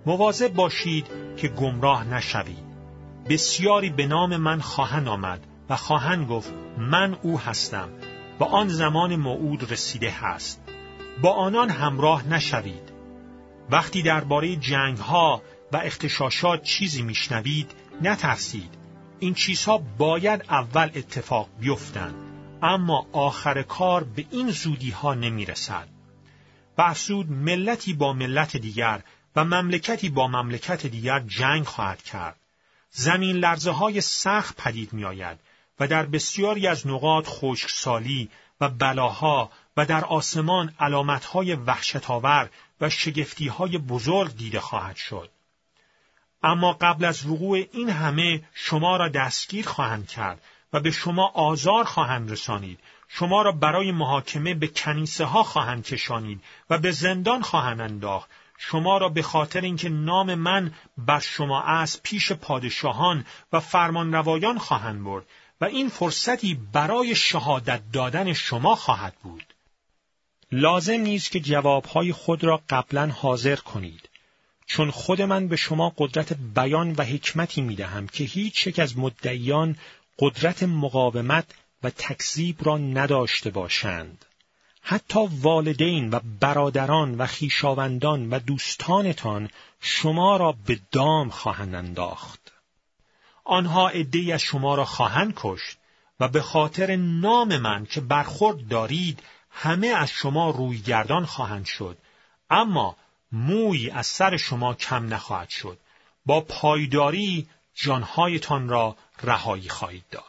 مواظب باشید که گمراه نشوید. بسیاری به نام من خواهند آمد و خواهند گفت من او هستم و آن زمان موعود رسیده هست. با آنان همراه نشوید. وقتی درباره جنگ‌ها و اغتشاشات چیزی میشنوید نترسید. این چیزها باید اول اتفاق بیفتند، اما آخر کار به این زودی‌ها نمیرسد. و افزود ملتی با ملت دیگر و مملکتی با مملکت دیگر جنگ خواهد کرد. زمین لرزه‌های سخت پدید می‌آید و در بسیاری از نقاط خشکسالی و بلاها و در آسمان علامت‌های وحشت‌آور و شگفتی‌های بزرگ دیده خواهد شد. اما قبل از وقوع این همه شما را دستگیر خواهند کرد و به شما آزار خواهند رسانید. شما را برای محاکمه به کنیسه‌ها خواهند کشانید و به زندان خواهند انداخت. شما را به خاطر اینکه نام من بر شما است پیش پادشاهان و فرمانروایان خواهند برد و این فرصتی برای شهادت دادن شما خواهد بود. لازم نیست که جوابهای خود را قبلا حاضر کنید، چون خود من به شما قدرت بیان و حکمتی می‌دهم که هیچ یک از مدعیان قدرت مقاومت و تکذیب را نداشته باشند. حتی والدین و برادران و خویشاوندان و دوستانتان شما را به دام خواهند انداخت. آنها عده‌ای از شما را خواهند کشت و به خاطر نام من که برخورد دارید همه از شما رویگردان خواهند شد، اما موی از سر شما کم نخواهد شد. با پایداری جانهایتان را رهایی خواهید داد.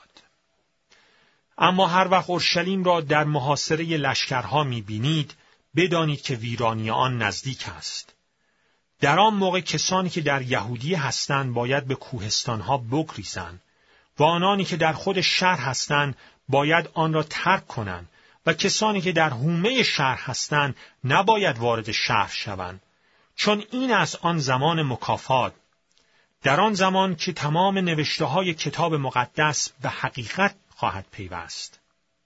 اما هر وقت اورشلیم را در محاصره لشکرها می‌بینید، بدانید که ویرانی آن نزدیک است. در آن موقع کسانی که در یهودیه هستند باید به کوهستانها بگریزند و آنانی که در خود شهر هستند باید آن را ترک کنند و کسانی که در حومه شهر هستند نباید وارد شهر شوند، چون این از آن زمان مکافات، در آن زمان که تمام نوشته‌های کتاب مقدس به حقیقت خواهد پیوست.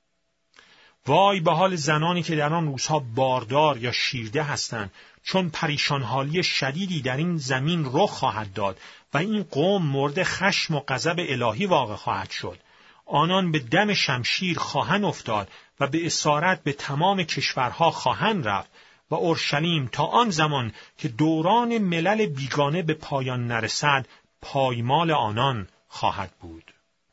وای به حال زنانی که در آن روزها باردار یا شیرده هستند، چون پریشان حالی شدیدی در این زمین رخ خواهد داد و این قوم مورد خشم و غضب الهی واقع خواهد شد. آنان به دم شمشیر خواهند افتاد و به اسارت به تمام کشورها خواهند رفت و اورشلیم تا آن زمان که دوران ملل بیگانه به پایان نرسد پایمال آنان خواهد بود.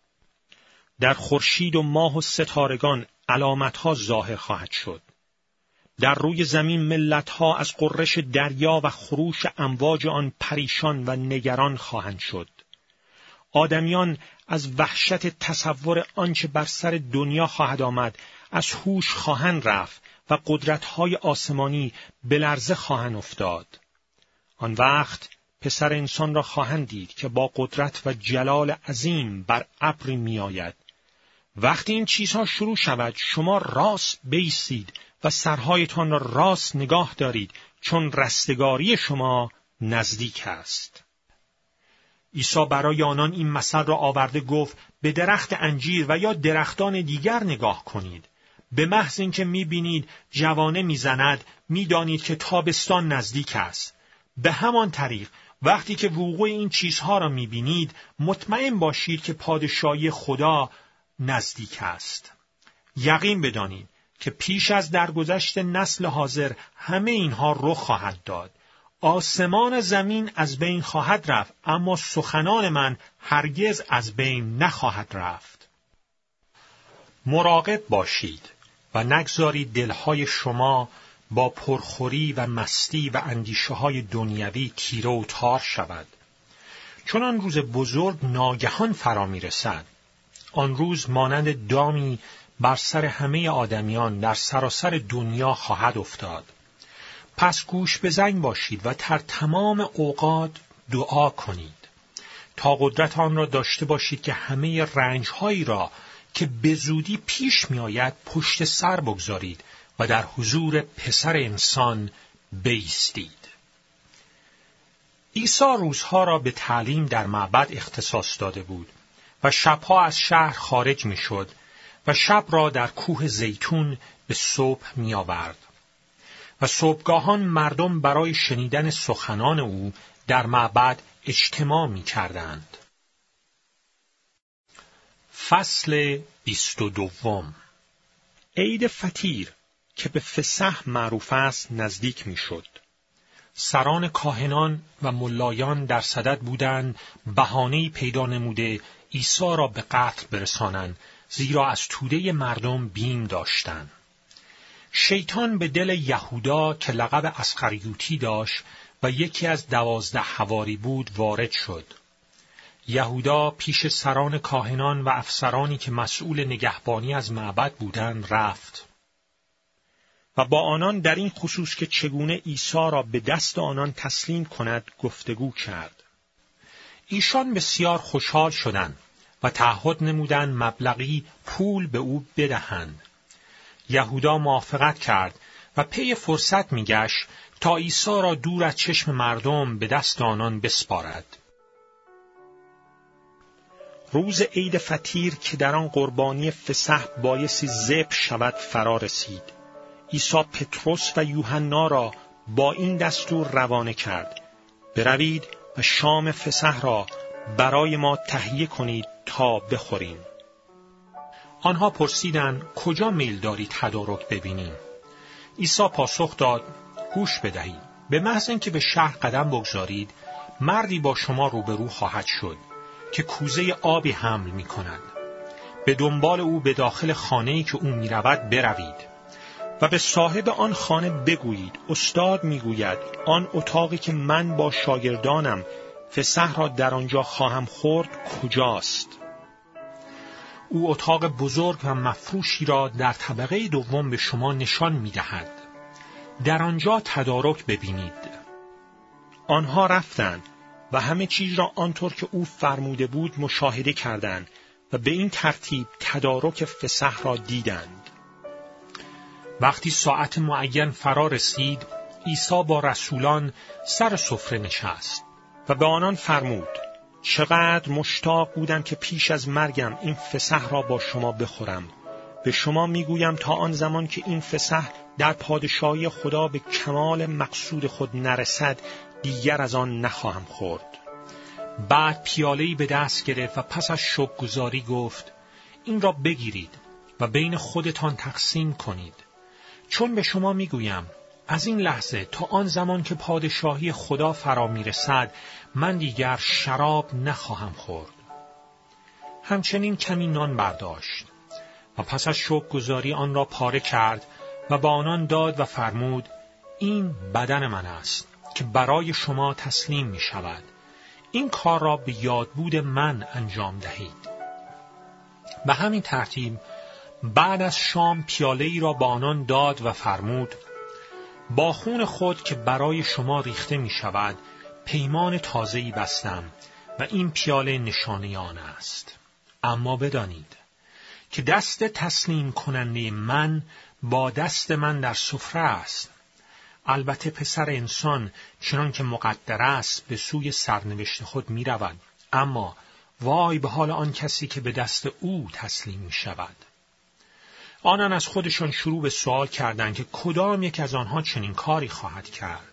در خورشید و ماه و ستارگان علامتها ظاهر خواهد شد. در روی زمین ملتها از غرش دریا و خروش امواج آن پریشان و نگران خواهند شد. آدمیان از وحشت تصور آنچه بر سر دنیا خواهد آمد از هوش خواهند رفت و قدرت‌های آسمانی به لرزه خواهند افتاد. آن وقت پسر انسان را خواهند دید که با قدرت و جلال عظیم بر ابری می‌آید. وقتی این چیزها شروع شود شما راست بایستید و سرهایتان را راست نگاه دارید، چون رستگاری شما نزدیک است. عیسی برای آنان این مثل را آورده گفت به درخت انجیر و یا درختان دیگر نگاه کنید. به محض اینکه می‌بینید جوانه می‌زند می‌دانید که تابستان نزدیک است. به همان طریق وقتی که وقوع این چیزها را می‌بینید مطمئن باشید که پادشاهی خدا نزدیک است. یقین بدانید که پیش از درگذشت نسل حاضر همه اینها رخ خواهد داد. آسمان زمین از بین خواهد رفت، اما سخنان من هرگز از بین نخواهد رفت. مراقب باشید و نگذارید دلهای شما با پرخوری و مستی و اندیشه‌های دنیوی تیره و تار شود. چون آن روز بزرگ ناگهان فرا می‌رسد. آن روز مانند دامی بر سر همه آدمیان در سراسر دنیا خواهد افتاد. پس گوش به زنگ باشید و در تمام اوقات دعا کنید تا قدرت آن را داشته باشید که همه رنج‌هایی را که به زودی پیش می‌آید پشت سر بگذارید و در حضور پسر انسان بایستید. عیسی روزها را به تعلیم در معبد اختصاص داده بود و شبها از شهر خارج می‌شد و شب را در کوه زیتون به صبح می‌آورد. و صبحگاهان مردم برای شنیدن سخنان او در معبد اجتماع می‌کردند. فصل 22. عید فطیر که به فسح معروف است نزدیک می‌شد. سران کاهنان و ملایان در صدد بودند بهانه‌ای پیدا نموده عیسی را به قتل برسانند، زیرا از توده مردم بیم داشتند. شیطان به دل یهودا که لقب اسخریوطی داشت و یکی از 12 حواری بود وارد شد. یهودا پیش سران کاهنان و افسرانی که مسئول نگهبانی از معبد بودند رفت و با آنان در این خصوص که چگونه عیسی را به دست آنان تسلیم کند گفتگو کرد. ایشان بسیار خوشحال شدند و تعهد نمودند مبلغی پول به او بدهند. یهودا موافقت کرد و پی فرصت می‌گشت تا عیسی را دور از چشم مردم به دست آنان بسپارد. روز عید فطیر که در آن قربانی فسح بایستی ذبح شود فرا رسید. عیسی پتروس و یوحنا را با این دستور روانه کرد: بروید و شام فسح را برای ما تهیه کنید تا بخوریم. آنها پرسیدند کجا میل دارید تدارک ببینیم؟ عیسی پاسخ داد: گوش بدهید. به محض اینکه به شهر قدم بگذارید، مردی با شما روبرو خواهد شد که کوزه آبی حمل می کند. به دنبال او به داخل خانه‌ای که او می رود بروید و به صاحب آن خانه بگویید: استاد می گوید آن اتاقی که من با شاگردانم فسح را در آنجا خواهم خورد کجاست؟ او اتاق بزرگ و مفروشی را در طبقه دوم به شما نشان می دهد. در آنجا تدارک ببینید. آنها رفتند و همه چیز را آنطور که او فرموده بود مشاهده کردند و به این ترتیب تدارک فسح را دیدند. وقتی ساعت معین فرا رسید، عیسی با رسولان سر سفره نشست و به آنان فرمود: چقدر مشتاق بودم که پیش از مرگم این فسح را با شما بخورم. به شما میگویم تا آن زمان که این فسح در پادشاهی خدا به کمال مقصود خود نرسد دیگر از آن نخواهم خورد. بعد پیاله‌ای به دست گرفت و پس از شکرگزاری گفت: این را بگیرید و بین خودتان تقسیم کنید، چون به شما میگویم از این لحظه تا آن زمان که پادشاهی خدا فرا میرسد من دیگر شراب نخواهم خورد. همچنین کمی نان برداشت و پس از شکرگزاری آن را پاره کرد و با آنان داد و فرمود: این بدن من است که برای شما تسلیم می شود. این کار را به یادبود من انجام دهید. به همین ترتیب بعد از شام پیاله‌ای را با آنان داد و فرمود: با خون خود که برای شما ریخته می شود پیمان تازه‌ای بستم و این پیاله نشانه آن است. اما بدانید که دست تسلیم کننده من با دست من در سفره است. البته پسر انسان چنان که مقدر است به سوی سرنوشت خود می رود، اما وای به حال آن کسی که به دست او تسلیم می شود. آنان از خودشان شروع به سوال کردند که کدام یک از آنها چنین کاری خواهد کرد.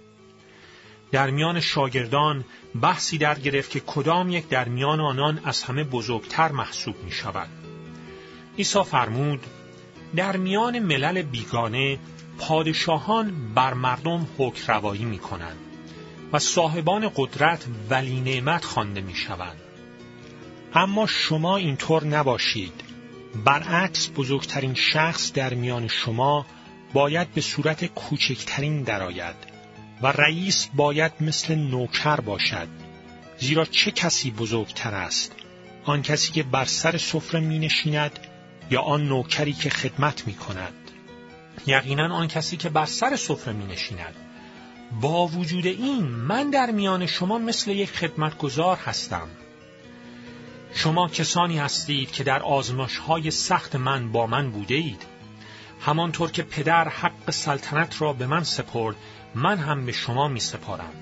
در میان شاگردان بحثی در گرفت که کدام یک در میان آنان از همه بزرگتر محسوب می شود. عیسی فرمود: در میان ملل بیگانه پادشاهان بر مردم حکم روایی می کنند و صاحبان قدرت ولی نعمت خوانده می شوند. اما شما اینطور نباشید. برعکس بزرگترین شخص در میان شما باید به صورت کوچکترین درآید و رئیس باید مثل نوکر باشد. زیرا چه کسی بزرگتر است؟ آن کسی که بر سر سفره می نشیند یا آن نوکری که خدمت می کند؟ یقینا آن کسی که بر سر سفره می نشیند. با وجود این من در میان شما مثل یک خدمتگزار هستم. شما کسانی هستید که در آزمایش‌های سخت من با من بوده اید. همانطور که پدر حق سلطنت را به من سپرد، من هم به شما می سپارم.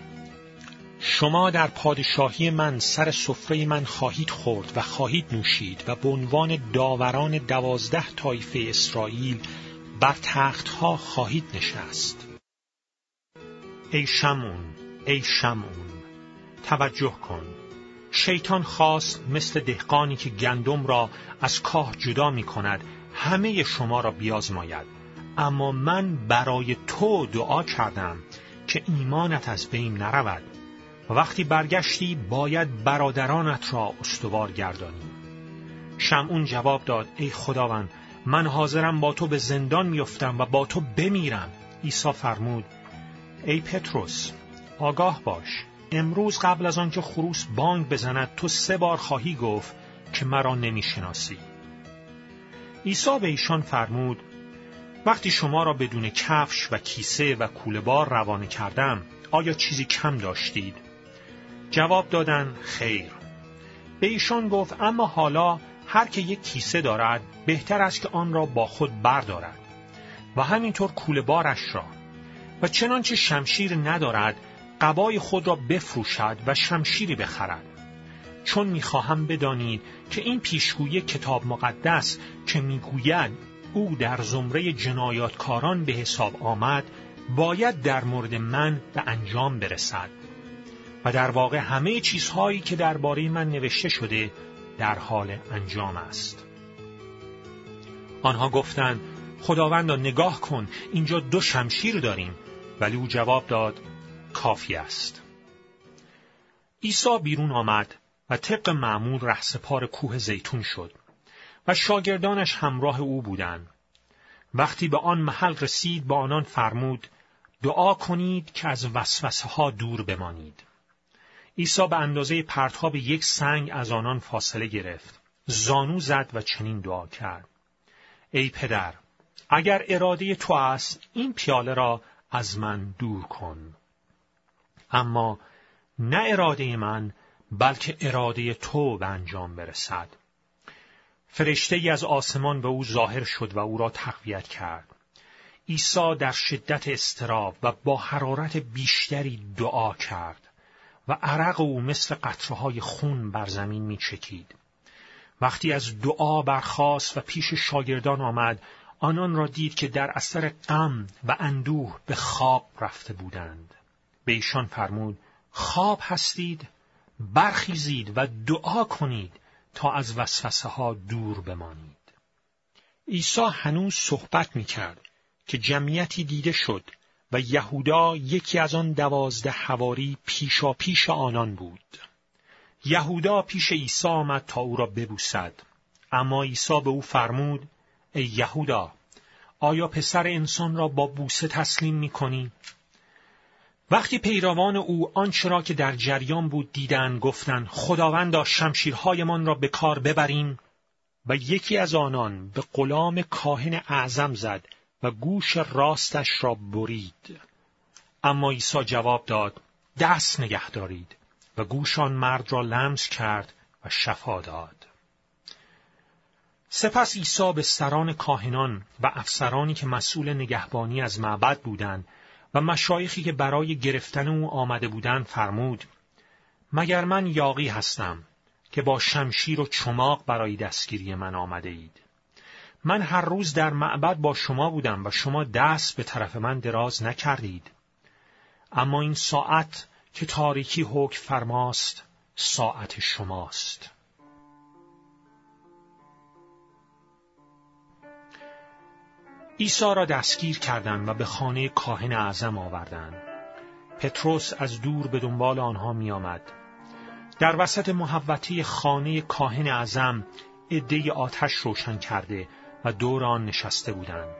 شما در پادشاهی من سر سفره من خواهید خورد و خواهید نوشید و به عنوان داوران 12 طایفه اسرائیل بر تختها خواهید نشست. ای شمعون، ای شمعون، توجه کن. شیطان خواست مثل دهقانی که گندم را از کاه جدا می کند همه شما را بیازماید. اما من برای تو دعا کردم که ایمانت از بین نرود و وقتی برگشتی باید برادرانت را استوار گردانی. شمعون جواب داد: ای خداوند، من حاضرم با تو به زندان میافتم و با تو بمیرم. عیسی فرمود: ای پتروس، آگاه باش، امروز قبل از آنکه خروس بانگ بزند تو 3 بار خواهی گفت که مرا نمیشناسی. عیسی به ایشان فرمود: وقتی شما را بدون کفش و کیسه و کوله‌بار روانه کردم، آیا چیزی کم داشتید؟ جواب دادند: خیر. به ایشان گفت: اما حالا هر که یک کیسه دارد بهتر است که آن را با خود بردارد و همینطور کوله‌بارش را، و چنانچه شمشیر ندارد قبای خود را بفروشد و شمشیری بخرد. چون می‌خواهم بدانید که این پیشگویی کتاب مقدس که می‌گوید او در زمره جنایاتکاران به حساب آمد باید در مورد من به انجام برسد. و در واقع همه چیزهایی که درباره من نوشته شده در حال انجام است. آنها گفتند: خداوندا نگاه کن، اینجا 2 شمشیر داریم. ولی او جواب داد: کافی است. عیسی بیرون آمد و طبق معمول رهسپار کوه زیتون شد و شاگردانش همراه او بودند. وقتی به آن محل رسید با آنان فرمود: دعا کنید که از وسوسه ها دور بمانید. عیسی به اندازه پرتاب 1 سنگ از آنان فاصله گرفت، زانو زد و چنین دعا کرد: ای پدر، اگر اراده تو است این پیاله را از من دور کن، اما نه اراده من بلکه اراده تو به انجام برسد. فرشته‌ای از آسمان به او ظاهر شد و او را تقویت کرد. عیسی در شدت اضطراب و با حرارت بیشتری دعا کرد و عرق او مثل قطره‌های خون بر زمین می‌چکید. وقتی از دعا برخاست و پیش شاگردان آمد، آنان را دید که در اثر غم و اندوه به خواب رفته بودند. به ایشان فرمود: خواب هستید؟ برخیزید و دعا کنید تا از وسوسه ها دور بمانید. عیسی هنوز صحبت می‌کرد که جمعیتی دیده شد و یهودا یکی از آن 12 حواری پیشا پیش آنان بود. یهودا پیش عیسی آمد تا او را ببوسد، اما عیسی به او فرمود: ای یهودا، آیا پسر انسان را با بوسه تسلیم می‌کنی؟ وقتی پیروان او آنچه را که در جریان بود دیدند، گفتند: خداوندا شمشیرهایمان را به کار ببریم. و یکی از آنان به غلام کاهن اعظم زد و گوش راستش را برید. اما عیسی جواب داد: دست نگه دارید، و گوش آن مرد را لمس کرد و شفا داد. سپس عیسی به سران کاهنان و افسرانی که مسئول نگهبانی از معبد بودند و مشایخی که برای گرفتن او آمده بودند فرمود: مگر من یاغی هستم که با شمشیر و چماق برای دستگیری من آمده اید؟ من هر روز در معبد با شما بودم و شما دست به طرف من دراز نکردید. اما این ساعت که تاریکی حکم فرماست ساعت شماست. عیسی را دستگیر کردند و به خانه کاهن اعظم آوردند. پتروس از دور به دنبال آنها می آمد. در وسط محوطه خانه کاهن اعظم عده‌ای آتش روشن کرده و دور آن نشسته بودند.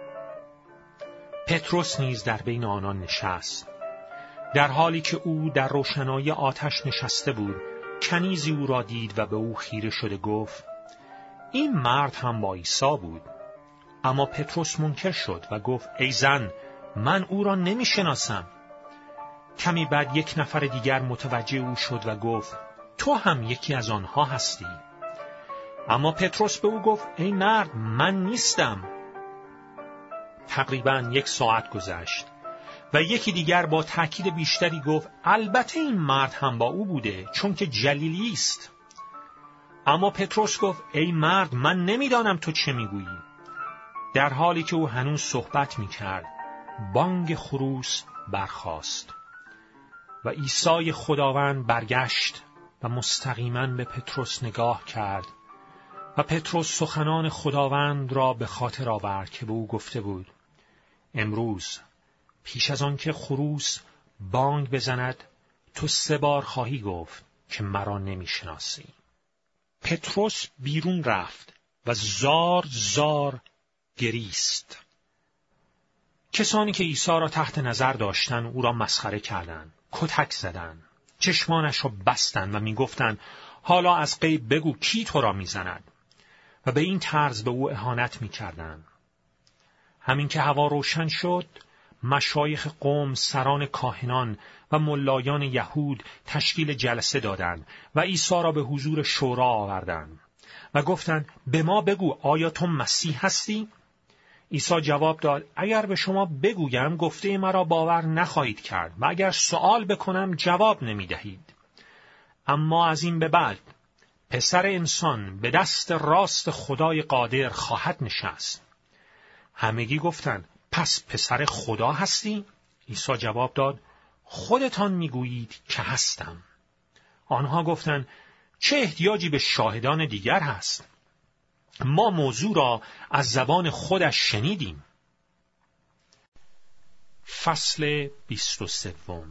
پتروس نیز در بین آنان نشست. در حالی که او در روشنایی آتش نشسته بود، کنیزی او را دید و به او خیره شده گفت: این مرد هم با عیسی بود. اما پتروس منکر شد و گفت: ای زن، من او را نمی شناسم. کمی بعد یک نفر دیگر متوجه او شد و گفت: تو هم یکی از آنها هستی. اما پتروس به او گفت: ای مرد، من نیستم. تقریباً 1 ساعت گذشت و یکی دیگر با تأکید بیشتری گفت: البته این مرد هم با او بوده، چون که جلیلی است. اما پتروس گفت: ای مرد، من نمیدانم تو چه میگویی. در حالی که او هنوز صحبت میکرد، بانگ خروس برخاست. و عیسی خداوند برگشت و مستقیما به پتروس نگاه کرد و پتروس سخنان خداوند را به خاطر آورد که به او گفته بود: امروز پیش از آن که خروس بانگ بزند تو 3 بار خواهی گفت که مرا نمیشناسی. پتروس بیرون رفت و زار زار گریست. کسانی که عیسی را تحت نظر داشتند او را مسخره کردند، کتک زدند، چشمانش را بستند و میگفتند: حالا از غیب بگو کی تو را میزند؟ و به این طرز به او اهانت میکردند. همین که هوا روشن شد، مشایخ قوم، سران کاهنان و ملایان یهود تشکیل جلسه دادند و عیسی را به حضور شورا آوردند و گفتند: به ما بگو آیا تو مسیح هستی؟ عیسی جواب داد: اگر به شما بگویم گفته مرا باور نخواهید کرد و اگر سؤال بکنم جواب نمیدهید. اما از این به بعد پسر انسان به دست راست خدای قادر خواهد نشست. همگی گفتند: پس پسر خدا هستی؟ عیسی جواب داد: خودتان میگویید که هستم. آنها گفتند: چه احتیاجی به شاهدان دیگر هست؟ ما موضوع را از زبان خودش شنیدیم. فصل 23.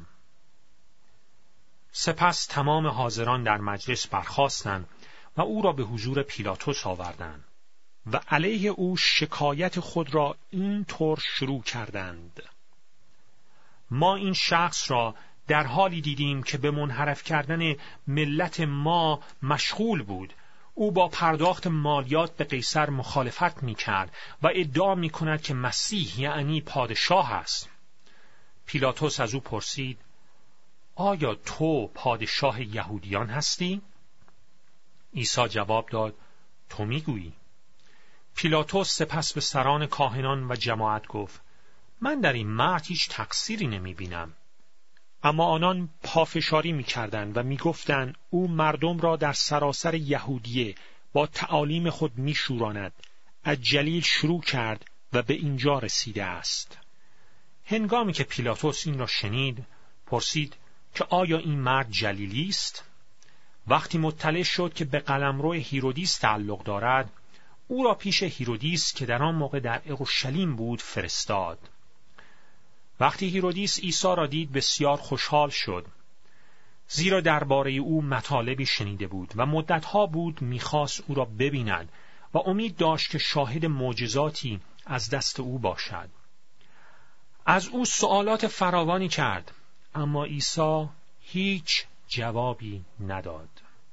سپس تمام حاضران در مجلس برخاستند و او را به حضور پیلاطس آوردند و علیه او شکایت خود را این طور شروع کردند: ما این شخص را در حالی دیدیم که به منحرف کردن ملت ما مشغول بود. او با پرداخت مالیات به قیصر مخالفت می‌کرد و ادعا می‌کند که مسیح یعنی پادشاه است. پیلاطس از او پرسید: آیا تو پادشاه یهودیان هستی؟ عیسی جواب داد: تو میگویی. پیلاطس سپس به سران کاهنان و جماعت گفت: من در این مرد هیچ تقصیری نمی‌بینم. اما آنان پافشاری می‌کردند و می‌گفتند او مردم را در سراسر یهودیه با تعالیم خود می‌شوراند. از جلیل شروع کرد و به اینجا رسیده است. هنگامی که پیلاطس این را شنید، پرسید که آیا این مرد جلیلی است؟ وقتی مطلع شد که به قلمرو هیرودیس تعلق دارد، او را پیش هیرودیس که در آن موقع در اورشلیم بود فرستاد. وقتی هیرودیس عیسی را دید بسیار خوشحال شد، زیرا درباره او مطالبی شنیده بود و مدتها بود میخواست او را ببیند و امید داشت که شاهد معجزاتی از دست او باشد. از او سؤالات فراوانی کرد، اما عیسی هیچ جوابی نداد.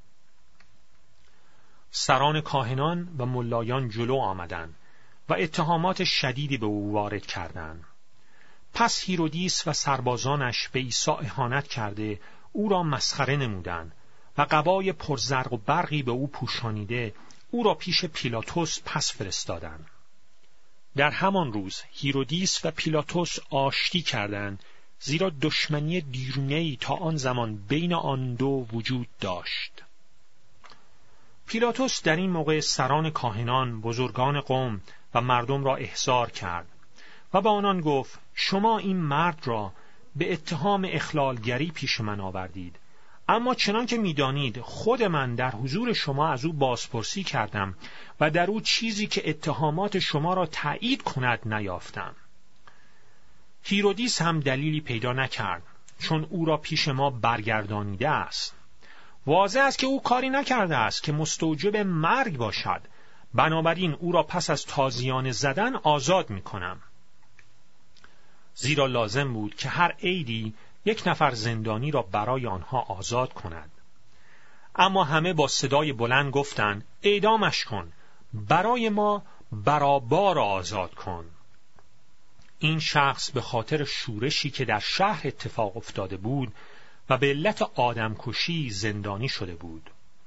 سران کاهنان و ملایان جلو آمدند و اتهامات شدیدی به او وارد کردند. پس هیرودیس و سربازانش به عیسی اهانت کرده او را مسخره نمودند و قبای پرزرق و برقی به او پوشانیده او را پیش پیلاطس پس فرستادند. در همان روز هیرودیس و پیلاطس آشتی کردند، زیرا دشمنی دیرینه‌ای تا آن زمان بین آن دو وجود داشت. پیلاطس در این موقع سران کاهنان، بزرگان قوم و مردم را احضار کرد و به آنان گفت: شما این مرد را به اتهام اخلالگری پیش من آوردید، اما چنان که می‌دانید خود من در حضور شما از او بازپرسی کردم و در او چیزی که اتهامات شما را تایید کند نیافتم. هیرودیس هم دلیلی پیدا نکرد، چون او را پیش ما برگردانیده است. واضح است که او کاری نکرده است که مستوجب مرگ باشد، بنابراین او را پس از تازیانه زدن آزاد می‌کنم. زیرا لازم بود که هر عیدی 1 نفر زندانی را برای آنها آزاد کند. اما همه با صدای بلند گفتند: اعدامش کن، برای ما بارابا را آزاد کن. این شخص به خاطر شورشی که در شهر اتفاق افتاده بود و به علت آدمکشی زندانی شده بود.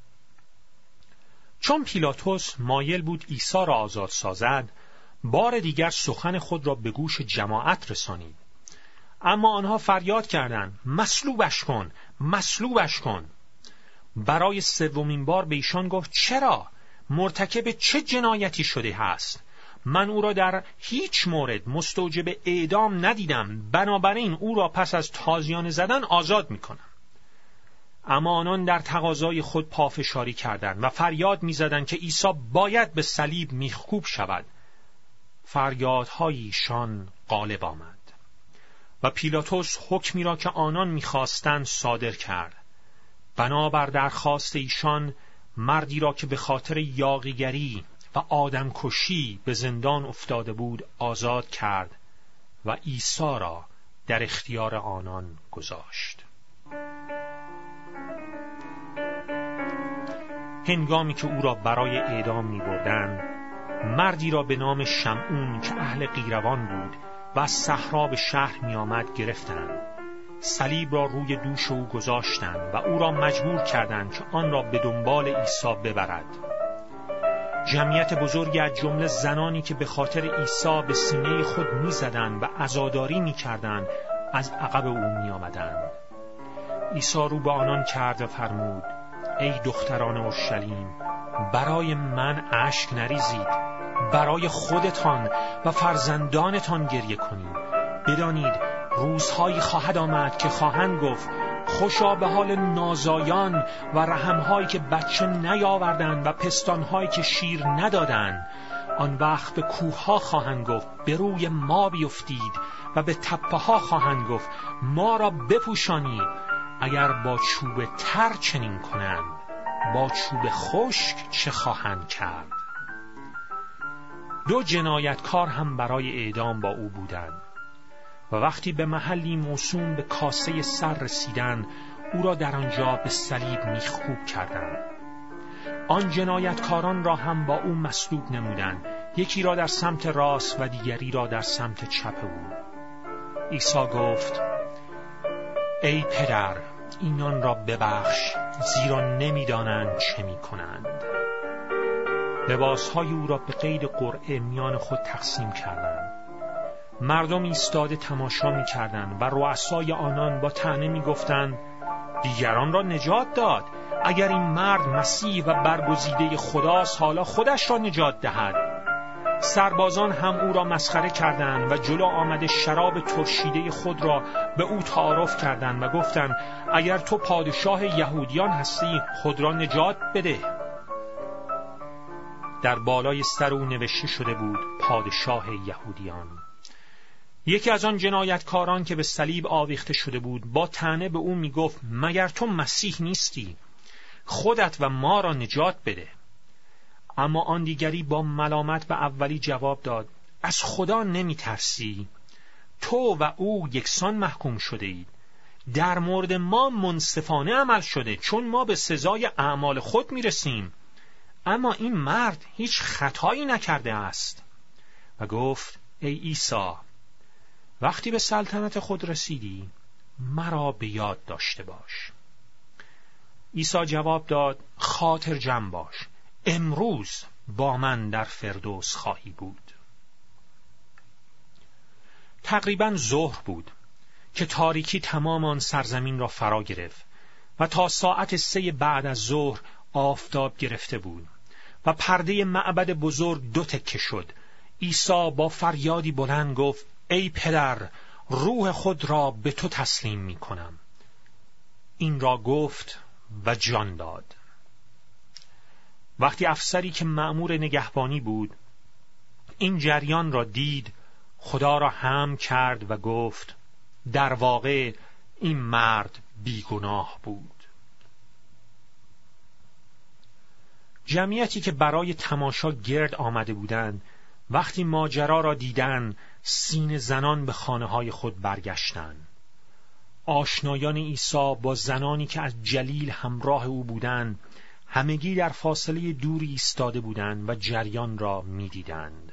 چون پیلاطس مایل بود عیسی را آزاد سازد، بار دیگر سخن خود را به گوش جماعت رسانید. اما آنها فریاد کردند: مصلوبش کن، مصلوبش کن. برای 3مین بار به ایشان گفت: چرا؟ مرتکب چه جنایتی شده است؟ من او را در هیچ مورد مستوجب اعدام ندیدم، بنابراین او را پس از تازیانه زدن آزاد میکنم. اما آنان در تقاضای خود پافشاری کردند و فریاد میزدند که عیسی باید به صلیب میخکوب شود. فریادهای ایشان غالب آمد و پیلاطس حکمی را که آنان میخواستند صادر کرد. بنابر درخواست ایشان مردی را که به خاطر یاغیگری و آدمکشی به زندان افتاده بود آزاد کرد و عیسی را در اختیار آنان گذاشت. هنگامی که او را برای اعدام می‌بردند، مردی را به نام شمعون که اهل قیروان بود و از صحرا به شهر می‌آمد گرفتند. صلیب را روی دوش او گذاشتند و او را مجبور کردند که آن را به دنبال عیسی ببرد. جمعیت بزرگی از جمله زنانی که به خاطر عیسی به سینه خود می‌زدند و عزاداری می‌کردند از عقب او می‌آمدند. عیسی رو به آنان کرد و فرمود: ای دختران اورشلیم، برای من اشک نریزید، برای خودتان و فرزندانتان گریه کنید. بدانید روزهایی خواهد آمد که خواهند گفت خوشا به حال نازایان و رحمهایی که بچه نیاوردند و پستانهایی که شیر ندادند. آن وقت به کوهها خواهند گفت به روی ما بیفتید و به تپه ها خواهند گفت ما را بپوشانید. اگر با چوب تر چنین کنند، با چوب خشک چه خواهند کرد؟ 2 جنایتکار هم برای اعدام با او بودند و وقتی به محلی موسوم به کاسه سر رسیدند، او را در آنجا به صلیب میخکوب کردند. آن جنایتکاران را هم با او مصلوب نمودند، یکی را در سمت راست و دیگری را در سمت چپ او. عیسی گفت: ای پدر، اینان را ببخش، زیرا نمیدانند چه میکنند. لباسهای او را به قید قرعه میان خود تقسیم کردند. مردم ایستاده تماشا میکردند و رؤسای آنان با طعنه میگفتند دیگران را نجات داد. اگر این مرد مسیح و برگزیده خداست، حالا خودش را نجات دهد. سربازان هم او را مسخره کردند و جلو آمده شراب ترشیده خود را به او تعارف کردند و گفتند اگر تو پادشاه یهودیان هستی، خود را نجات بده. در بالای سر او نوشته شده بود پادشاه یهودیان. یکی از آن جنایتکاران که به صلیب آویخته شده بود با طعنه به او میگفت مگر تو مسیح نیستی؟ خودت و ما را نجات بده. اما آن دیگری با ملامت به اولی جواب داد از خدا نمی ترسی؟ تو و او یکسان محکوم شده اید. در مورد ما منصفانه عمل شده، چون ما به سزای اعمال خود می رسیم. اما این مرد هیچ خطایی نکرده است. و گفت ای عیسی، وقتی به سلطنت خود رسیدی مرا به یاد داشته باش. عیسی جواب داد خاطر جمع باش، امروز با من در فردوس خواهی بود. تقریباً ظهر بود که تاریکی تمام آن سرزمین را فرا گرفت و تا ساعت 3 بعد از ظهر آفتاب گرفته بود و پرده معبد بزرگ 2 تکه شد. عیسی با فریادی بلند گفت ای پدر، روح خود را به تو تسلیم می کنم. این را گفت و جان داد. وقتی افسری که مأمور نگهبانی بود این جریان را دید، خدا را حمد کرد و گفت در واقع این مرد بیگناه بود. جمعیتی که برای تماشا گرد آمده بودند وقتی ماجرا را دیدند سینه زنان به خانه‌های خود برگشتند. آشنایان عیسی با زنانی که از جلیل همراه او بودند همگی در فاصله دوری ایستاده بودند و جریان را می‌دیدند.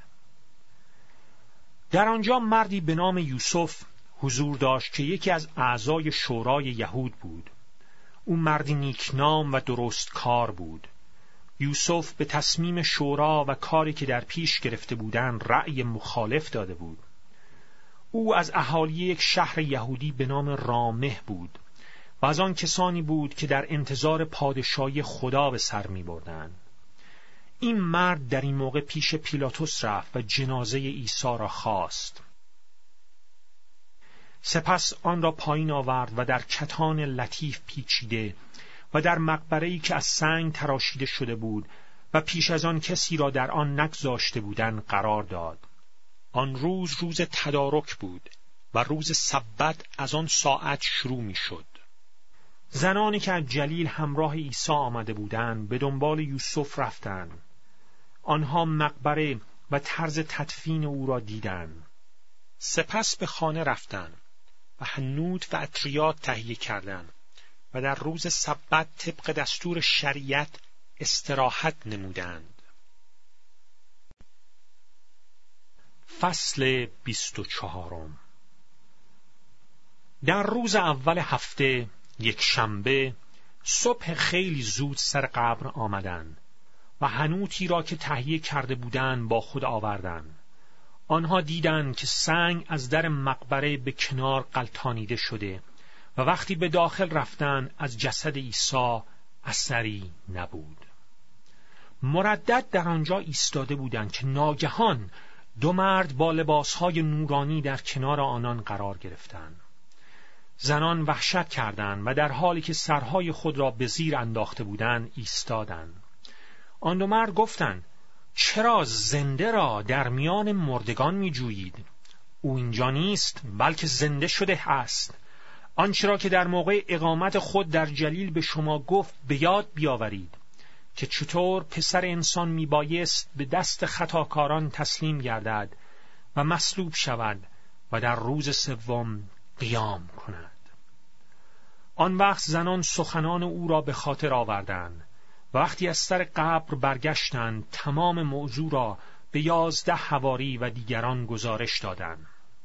در آنجا مردی به نام یوسف حضور داشت که یکی از اعضای شورای یهود بود. او مردی نیکنام و درست کار بود. یوسف به تصمیم شورا و کاری که در پیش گرفته بودند رأی مخالف داده بود. او از اهالی یک شهر یهودی به نام رامه بود و از آن کسانی بود که در انتظار پادشاهی خدا به سر می بردند. این مرد در این موقع پیش پیلاطس رفت و جنازه عیسی را خواست. سپس آن را پایین آورد و در کتان لطیف پیچیده و در مقبره‌ای که از سنگ تراشیده شده بود و پیش از آن کسی را در آن نگذاشته بودند قرار داد. آن روز روز تدارک بود و روز سبت از آن ساعت شروع می شد. زنانی که از جلیل همراه عیسی آمده بودند به دنبال یوسف رفتند. آنها مقبره و طرز تدفین او را دیدند. سپس به خانه رفتند و حنوط و عطریات تهیه کردند و در روز سبت طبق دستور شریعت استراحت نمودند. فصل 24. در روز اول هفته، یک شنبه، صبح خیلی زود سر قبر آمدند و حنوطی را که تهیه کرده بودند با خود آوردند. آنها دیدند که سنگ از در مقبره به کنار غلتانیده شده و وقتی به داخل رفتند از جسد عیسی اثری نبود. مردد در آنجا ایستاده بودند که ناگهان دو مرد با لباسهای نورانی در کنار آنان قرار گرفتند. زنان وحشت کردند و در حالی که سرهای خود را به زیر انداخته بودند ایستادند. آن دو مرد گفتند: چرا زنده را در میان مردگان می جویید؟ او اینجا نیست، بلکه زنده شده است. آنچه را که در موقع اقامت خود در جلیل به شما گفت به یاد بیاورید که چطور پسر انسان می بایست به دست خطاکاران تسلیم گردد و مصلوب شود و در روز سوم قیام کند. آن وقت زنان سخنان او را به خاطر آوردند و وقتی از سر قبر برگشتند تمام موضوع را به 11 حواری و دیگران گزارش دادند.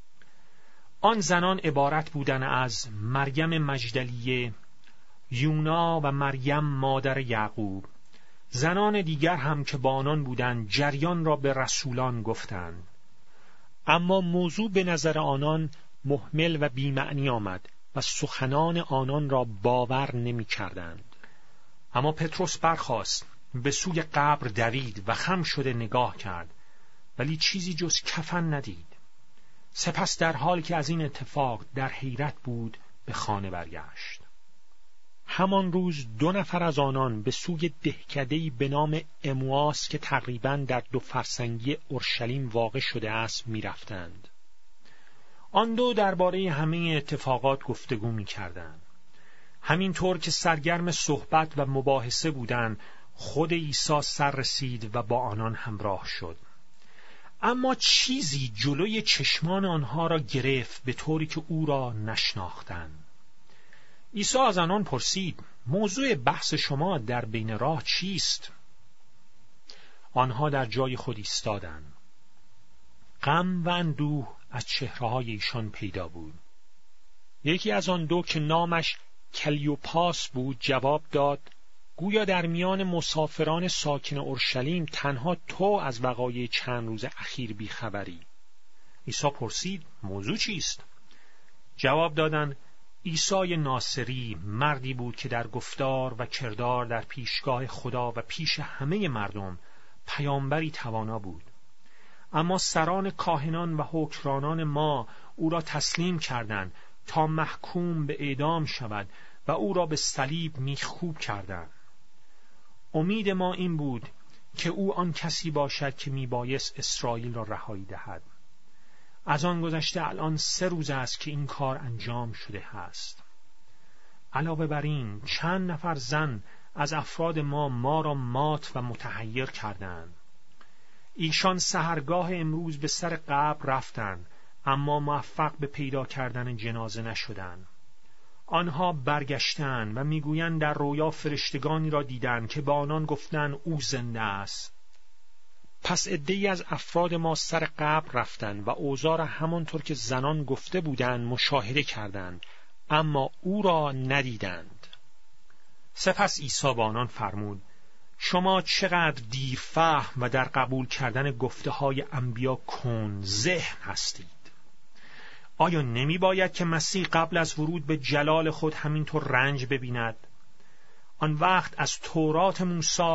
آن زنان عبارت بودند از مریم مجدلیه، یونا و مریم مادر یعقوب. زنان دیگر هم که با آنان بودند جریان را به رسولان گفتند. اما موضوع به نظر آنان مهمل و بی‌معنی آمد و سخنان آنان را باور نمی کردند. اما پتروس برخاست، به سوی قبر دوید و خم شده نگاه کرد، ولی چیزی جز کفن ندید. سپس در حالی که از این اتفاق در حیرت بود به خانه برگشت. همان روز 2 نفر از آنان به سوی دهکده‌ای به نام امواس که تقریباً در 2 فرسنگی اورشلیم واقع شده است می رفتند. آن دو درباره همه اتفاقات گفتگو می کردند. همینطور که سرگرم صحبت و مباحثه بودند، خود عیسی سر رسید و با آنان همراه شد. اما چیزی جلوی چشمان آنها را گرفت به طوری که او را نشناختند. عیسی از آنان پرسید: موضوع بحث شما در بین راه چیست؟ آنها در جای خود ایستادند. غم و اندوه از چهره‌های ایشان پیدا بود. یکی از آن دو که نامش کلیوپاس بود جواب داد: گویا در میان مسافران ساکن اورشلیم تنها تو از وقایع چند روز اخیر بیخبری. عیسی پرسید: موضوع چیست؟ جواب دادند: عیسی ناصری مردی بود که در گفتار و کردار در پیشگاه خدا و پیش همه مردم پیامبری توانا بود. اما سران کاهنان و حکمرانان ما او را تسلیم کردند تا محکوم به اعدام شود و او را به صلیب میخکوب کردند. امید ما این بود که او آن کسی باشد که میبایست اسرائیل را رهایی دهد. از آن گذشته الان 3 روز است که این کار انجام شده است. علاوه بر این چند نفر زن از افراد ما را مات و متحیر کردند. ایشان سحرگاه امروز به سر قبر رفتند اما موفق به پیدا کردن جنازه نشدند. آنها برگشتند و میگویند در رویا فرشتگانی را دیدند که به آنان گفتند او زنده است. پس عده‌ای از افراد ما سر قبر رفتند و اوضاع را همانطور که زنان گفته بودند مشاهده کردند، اما او را ندیدند. سپس عیسی با آنان فرمود: شما چقدر دیرفهم و در قبول کردن گفته‌های انبیا کن ذهن هستید. آیا نمی باید که مسیح قبل از ورود به جلال خود همینطور رنج ببیند؟ آن وقت از تورات موسی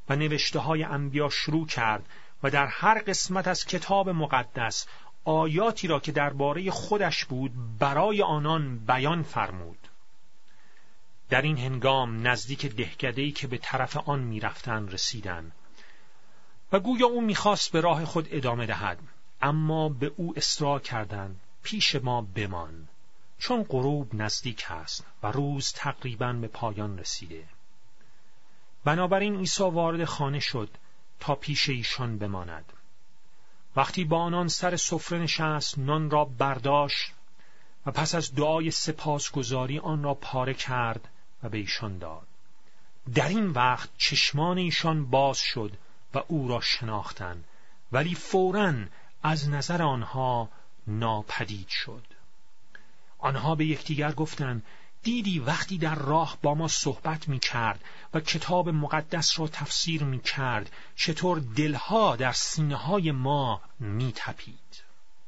و نوشته‌های انبیا شروع کرد و در هر قسمت از کتاب مقدس آیاتی را که درباره خودش بود برای آنان بیان فرمود. در این هنگام نزدیک دهکده‌ای که به طرف آن می‌رفتند رسیدند و گویا او می‌خواست به راه خود ادامه دهد، اما به او اصرار کردند پیش ما بمان، چون غروب نزدیک است و روز تقریباً به پایان رسیده. بنابراین عیسی وارد خانه شد تا پیش ایشان بماند. وقتی با آنان سر سفره نشست، نان را برداشت و پس از دعای سپاسگزاری آن را پاره کرد و به ایشان داد. در این وقت چشمان ایشان باز شد و او را شناختند، ولی فوراً از نظر آنها ناپدید شد. آنها به یکدیگر گفتند دیدی وقتی در راه با ما صحبت می کرد و کتاب مقدس را تفسیر می کرد چطور دلها در سینه‌های ما می تپید.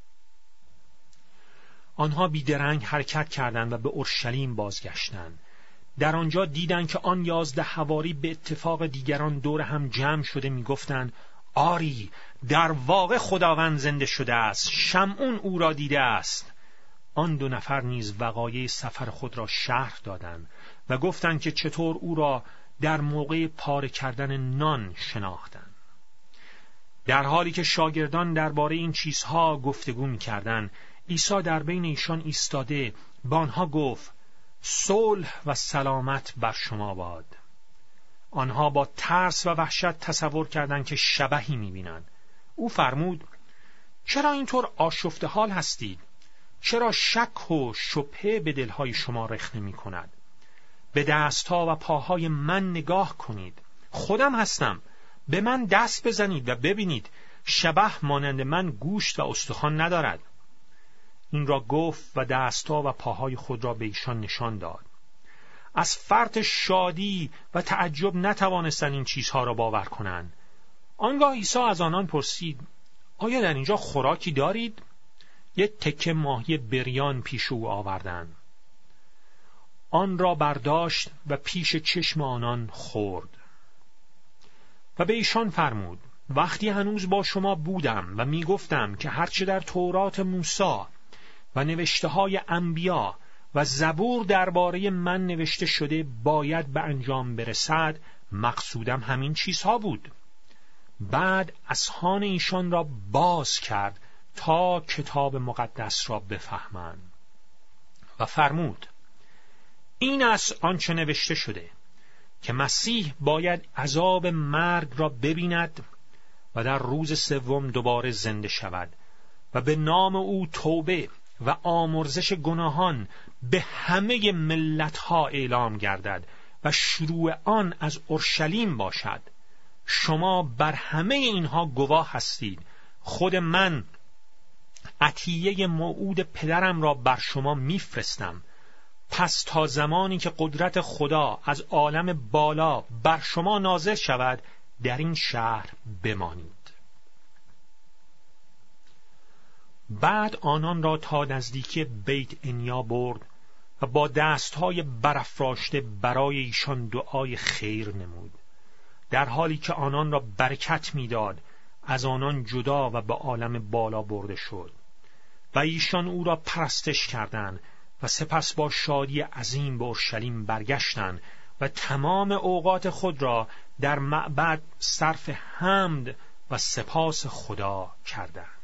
آنها بیدرنگ حرکت کردند و به اورشلیم بازگشتند. در آنجا دیدند که آن 11 حواری به اتفاق دیگران دور هم جمع شده می گفتند آری در واقع خداوند زنده شده است، شمعون او را دیده است. آن 2 نفر نیز وقایع سفر خود را شرح دادند و گفتند که چطور او را در موقع پاره کردن نان شناختند. در حالی که شاگردان درباره این چیزها گفتگو می‌کردند، عیسی در بین ایشان ایستاده به آنها گفت صلح و سلامت بر شما باد. آنها با ترس و وحشت تصور کردند که شبحی می‌بینند. او فرمود چرا اینطور آشفته حال هستید؟ چرا شک و شبهه به دلهای شما رخنه می کند؟ به دستها و پاهای من نگاه کنید. خودم هستم. به من دست بزنید و ببینید شبح مانند من گوشت و استخوان ندارد. این را گفت و دستها و پاهای خود را به ایشان نشان داد. از فرط شادی و تعجب نتوانستند این چیزها را باور کنند. آنگاه عیسی از آنان پرسید آیا در اینجا خوراکی دارید؟ یک تکه ماهی بریان پیش او آوردند. آن را برداشت و پیش چشم آنان خورد و به ایشان فرمود وقتی هنوز با شما بودم و می گفتم که هرچه در تورات موسی و نوشته‌های انبیا و زبور درباره من نوشته شده باید به انجام برسد، مقصودم همین چیزها بود. بعد اذهان ایشان را باز کرد تا کتاب مقدس را بفهمند و فرمود این است آنچه نوشته شده که مسیح باید عذاب مرگ را ببیند و در روز سوم دوباره زنده شود و به نام او توبه و آمرزش گناهان به همه ملت‌ها اعلام گردد و شروع آن از اورشلیم باشد. شما بر همه اینها گواه هستید. خود من عطیه موعود پدرم را بر شما میفرستم. پس تا زمانی که قدرت خدا از عالم بالا بر شما نازل شود در این شهر بمانید. بعد آنان را تا نزدیکی بیت انیا برد و با دستهای برافراشته برای ایشان دعای خیر نمود. در حالی که آنان را برکت میداد از آنان جدا و به عالم بالا برده شد و ایشان او را پرستش کردند و سپس با شادی عظیم به اورشلیم برگشتند و تمام اوقات خود را در معبد صرف حمد و سپاس خدا کردند.